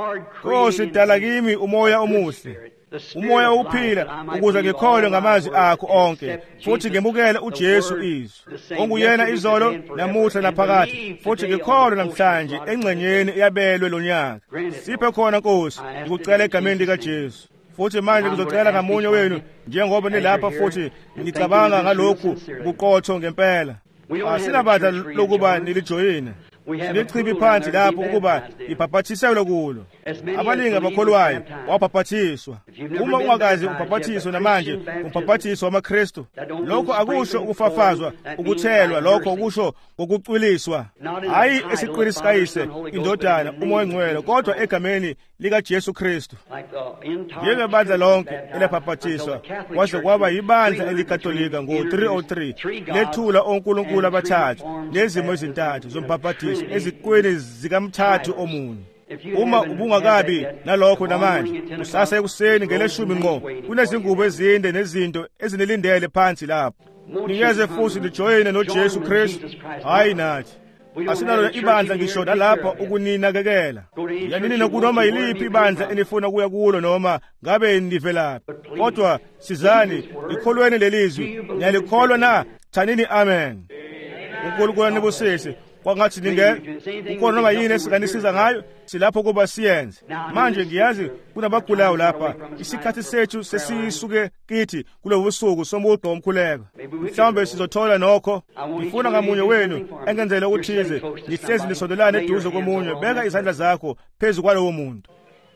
Nkosi, dala kimi umoya omuhle, umoya uphila, ukuze ngikholwe ngamazwi akho onke futhi ngemukele uJesu izwi onguyena izolo namuhla naphakade, futhi ngikholwe namhlanje engcenyeni eyabelwe lonyaka. Siphe khona Nkosi, ngikucela egameni likaJesu. Futhi manje ngizocela ngamunye wenu njengoba nilapha futhi ngicabanga ngalokhu kuqotho ngempela. Asinabadla lokuba nilijoyine. Nilichibi phansi lapho ukuba ibhaphathiselwe kulo. Abaningi abakholwayo wabhaphathiswa. Uma ungakazi ubhaphathiswa namanje ubhaphathiswa wamaKristu, lokho akusho ukufafazwa, ukuthelwa, lokho kusho ngokucwiliswa, hayi esiqinisayise indodana umoya ngcwele, kodwa egameni likaJesu Kristu. Njengebandla lonke elabhaphathiswa kwaze kwaba yibandla elikatolika ngo three oh three lethula onkulunkulu abathathu nezimo ezintathu zombhaphathiso eziqweni zikamthathu omunye. Uma ubungakabi nalokho namanje, kusasa ekuseni ngeleshumi ngqo kunezingubo ezinde nezinto ezinelindele phansi lapho. Ningeze futhi lijoyine noJesu Kristu, hayi nathi. Asinalo ibandla ngisho nalapha ukuninakekela. Yanini nokunoma yiliphi ibandla enifuna kuya kulo noma ngabe nivelaphi. Kodwa sizani, ikholweni lelizwi, niyalikholwa na? Thanini amen. uNkulunkulu nibusise. Kwangathi ninge ukhona noma yini esikanisiza ngayo silapho kuba siyenze. Manje ngiyazi kunabagulayo lapha, isikhathi sethu sesisuke kithi kulo busuku somuqo omkhuleko. Mhlawumbe sizothola nokho. Ngifuna ngamunye wenu engenzele ukuthize nihlezi nisondelane eduze komunye, beka izandla zakho phezu kwalowo muntu.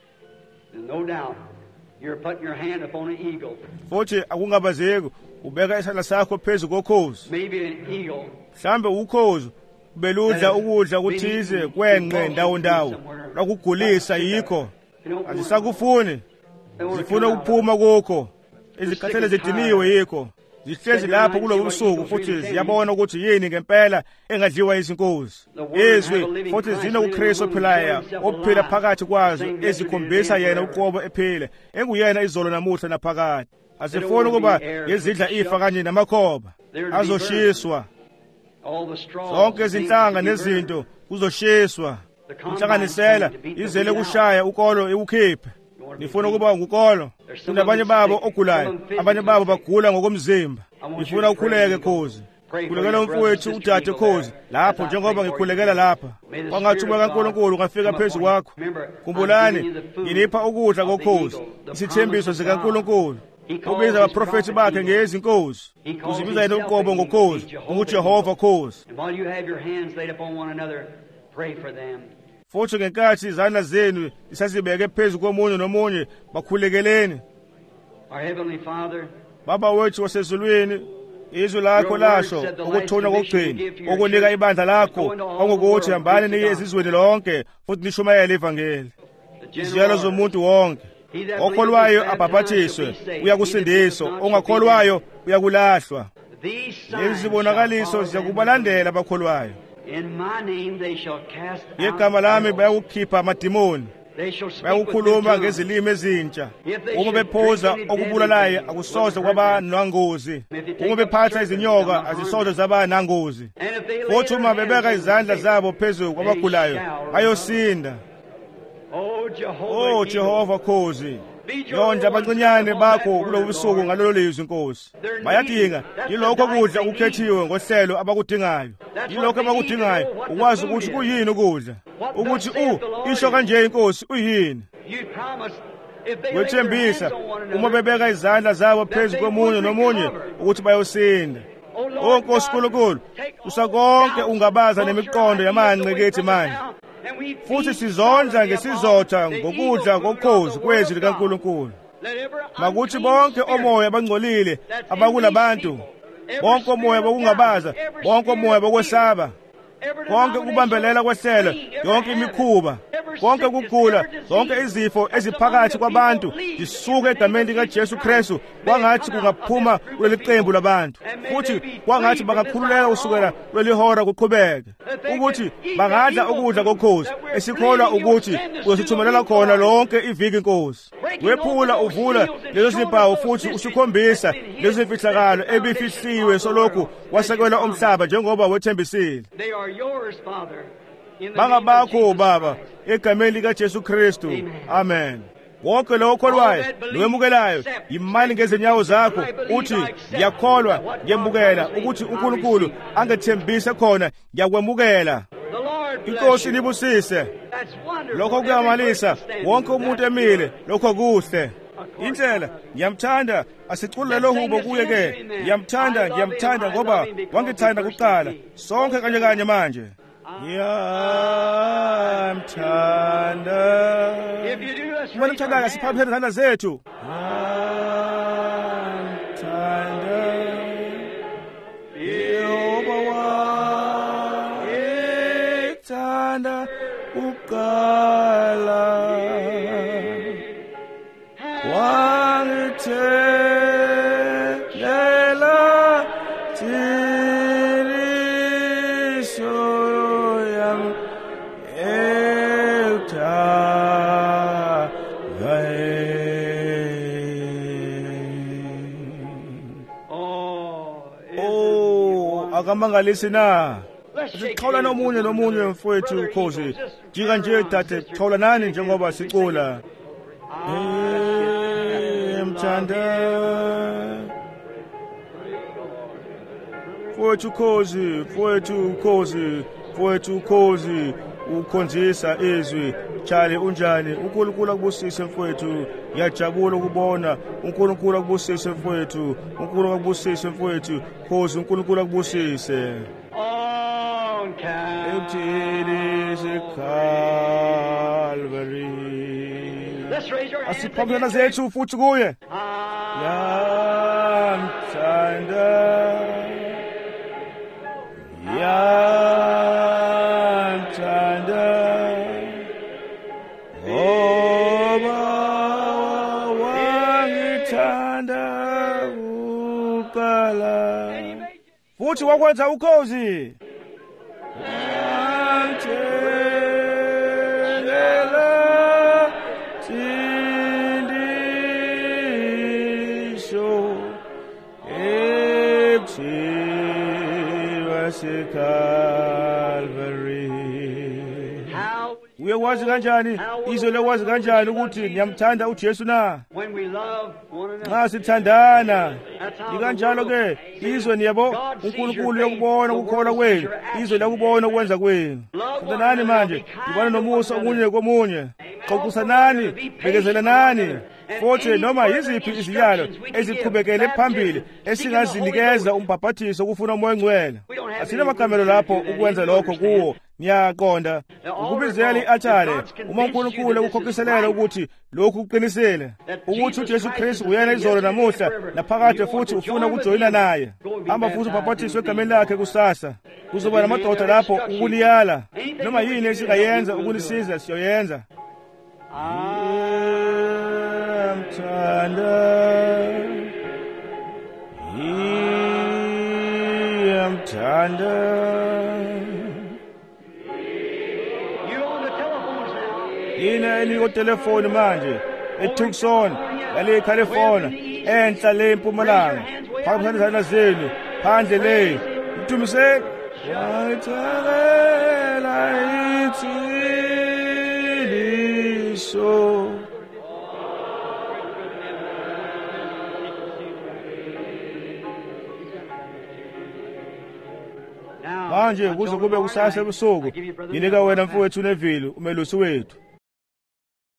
No doubt you're putting your hand upon an eagle. Futhi akungabazeki ubeka isandla sakho phezu kokhozi. Maybe an eagle. Mhlawumbe ukhozi beludla ukudla kuthize kwenqe ndawo ndawo lokugulisa yikho azisakufuni, zifuna ukuphuma kokho, izikhathele zidiniwe yikho, zihlezi lapho kulo busuku futhi ziyabona ukuthi yini ngempela engadliwa izinkozi. Izwi futhi zina uKristu ophilayo ophila phakathi kwazo ezikhombisa yena uqobo ephile enguyena izolo namuhla naphakade. Asifuni ukuba yezidla ifa kanye namakhoba azoshiswa. Zonke izinhlanga nezinto kuzoshiswa. Inhlanganisela izele kushaya ukolo ewukhiphe. Nifuna ukuba ngukolo. Kunabanye babo ogulayo, abanye babo bagula ngokomzimba. Nifuna ukhuleke khozi. Khulekela umfowethu udade khozi lapho njengoba ngikhulekela lapha. Kwangathuma kaNkulunkulu ngafika phezu kwakho. Khumbulani, ngilipha ukudla kokhozi, isithembiso sikaNkulunkulu. Ubiza abaprofethi bakhe ngezinkozi. Uzibiza yena uqobo ngokhozi, uJehova khozi. Futhi ngenkathi izandla zenu isazibeke phezu komunye nomunye bakhulekeleni. Baba wethu wasezulwini, izwi lakho lasho ukuthunywa kokugcina okunika ibandla lakho ongokuthi hambani niye ezizweni lonke futhi nishumayele ivangeli. Iziyalo zomuntu wonke okholwayo abhaphathiswe uyakusindiswa, ongakholwayo uyakulahlwa. Lezi zibonakaliso ziyakubalandela abakholwayo. Ngegama lami bayakukhipha amadimoni, bayakukhuluma ngezilimi ezintsha. Uma bephoza okubulalayo akusoze kwaba nangozi. Uma bephatha izinyoka azisoze zaba nangozi. Futhi uma bebeka izandla zabo phezu kwabagulayo bayosinda. Oh Jehova khozi, yondla abancinyane bakho kulo busuku ngalolo lizwi Nkosi. Bayadinga yilokho kudla ukukhethiwe ngohlelo abakudingayo. Yilokho abakudingayo ukwazi ukuthi kuyini ukudla. Ukuthi u isho kanje Inkosi uyini. Wethembisa uma bebeka izandla zabo phezu komunye nomunye ukuthi bayosinda. Oh Nkosi Nkulunkulu, usakonke ungabaza nemiqondo yamanqe kithi manje. Futhi sizondla ngesizotha ngokudla kokhozi kwezwi likaNkulunkulu. Makuthi bonke omoya abangcolile abakulabantu, bonke omoya bokungabaza, bonke omoya bokwesaba, konke kubambelela kwehlelo, yonke imikhuba, konke ukugula, zonke izifo eziphakathi kwabantu zisuke egameni likaJesu Kristu, kwangathi kungaphuma kuleli qembu labantu, futhi kwangathi bangakhululeka kusukela kuleli hora kuqhubeke, ukuthi bangadla ukudla kokhozi esikholwa ukuthi uzosithumelela khona lonke iviki Nkosi. Wephula uvula lezo zimpawu futhi usikhombisa lezo mfihlakalo ebifihliwe solokhu wasekelwa umhlaba njengoba wethembisile. Bangabakho Baba egameni likaJesu Kristu. Amen. Wonke lo okholwayo nowemukelayo imali ngezinyawo zakho uthi ngiyakholwa ngiyemukela ukuthi uNkulunkulu angethembise khona ngiyakwemukela. Inkosi nibusise. Lokho kuyamalisa wonke umuntu emile lokho kuhle. Indlela ngiyamthanda asiculule lo hubo kuye ke. Ngiyamthanda ngiyamthanda ngoba wangithanda kuqala. Sonke kanye kanye manje. Ngiyamthanda. Uma nimthandayo siphaphele izandla zethu. Ngiyamthanda. Yehova wangithanda kuqala. Wangithela tiliso yam eutagae. Oh, akamangalisi na. Sixhawula nomunye nomunye mfowethu Nkosi. Jika nje tate xhawula nani njengoba sicula. Ngiyamthanda. Mfowethu Nkosi, mfowethu Nkosi, mfowethu Nkosi, ukhonzisa izwi. Chale unjani? uNkulunkulu akubusise mfowethu. Ngiyajabula ukubona uNkulunkulu akubusise mfowethu. uNkulunkulu akubusise mfowethu. Nkosi uNkulunkulu akubusise. On Calvary. Asiphamela zethu futhi kuye. Yamthanda. Yamthanda. Ngoba wangithanda kuqala. Futhi wakwenza ukhozi. Calvary. Uye wazi kanjani? Izwe lewazi kanjani ukuthi ngiyamthanda uJesu na? Nxa sithandana. Ikanjalo ke izwe niyabo uNkulunkulu yokubona ukukholwa kwenu. Izwe lokubona ukwenza kwenu. Thandanani manje, ngibona nomusa omunye komunye. Xoxisanani, bekezelanani. Futhi noma yiziphi iziyalo eziqhubekele phambili esingazinikeza umbhaphathiso ukufuna umoya ngcwele. Asina makamelo lapho ukwenza lokho kuwo. Ngiyaqonda ukubizela i-althare uma uNkulunkulu ukukhokhiselela ukuthi lokhu kuqinisile ukuthi uJesu Kristu uyena izolo namuhla naphakade futhi ufuna ukujoyina naye. Hamba futhi ubhaphathiswe egameni lakhe kusasa. Kuzoba namadoda lapho ukuniyala. Noma yini esingayenza ukunisiza siyoyenza. Yamthanda. Yamthanda. Yina eliko telefoni manje eTucson yale California enhla le Mpumalanga phakathi kwezandla zenu phandle le mthumiseni wayithakela ithiliso manje kuze kube kusasa ebusuku nginika wena mfowethu Neville umelusi wethu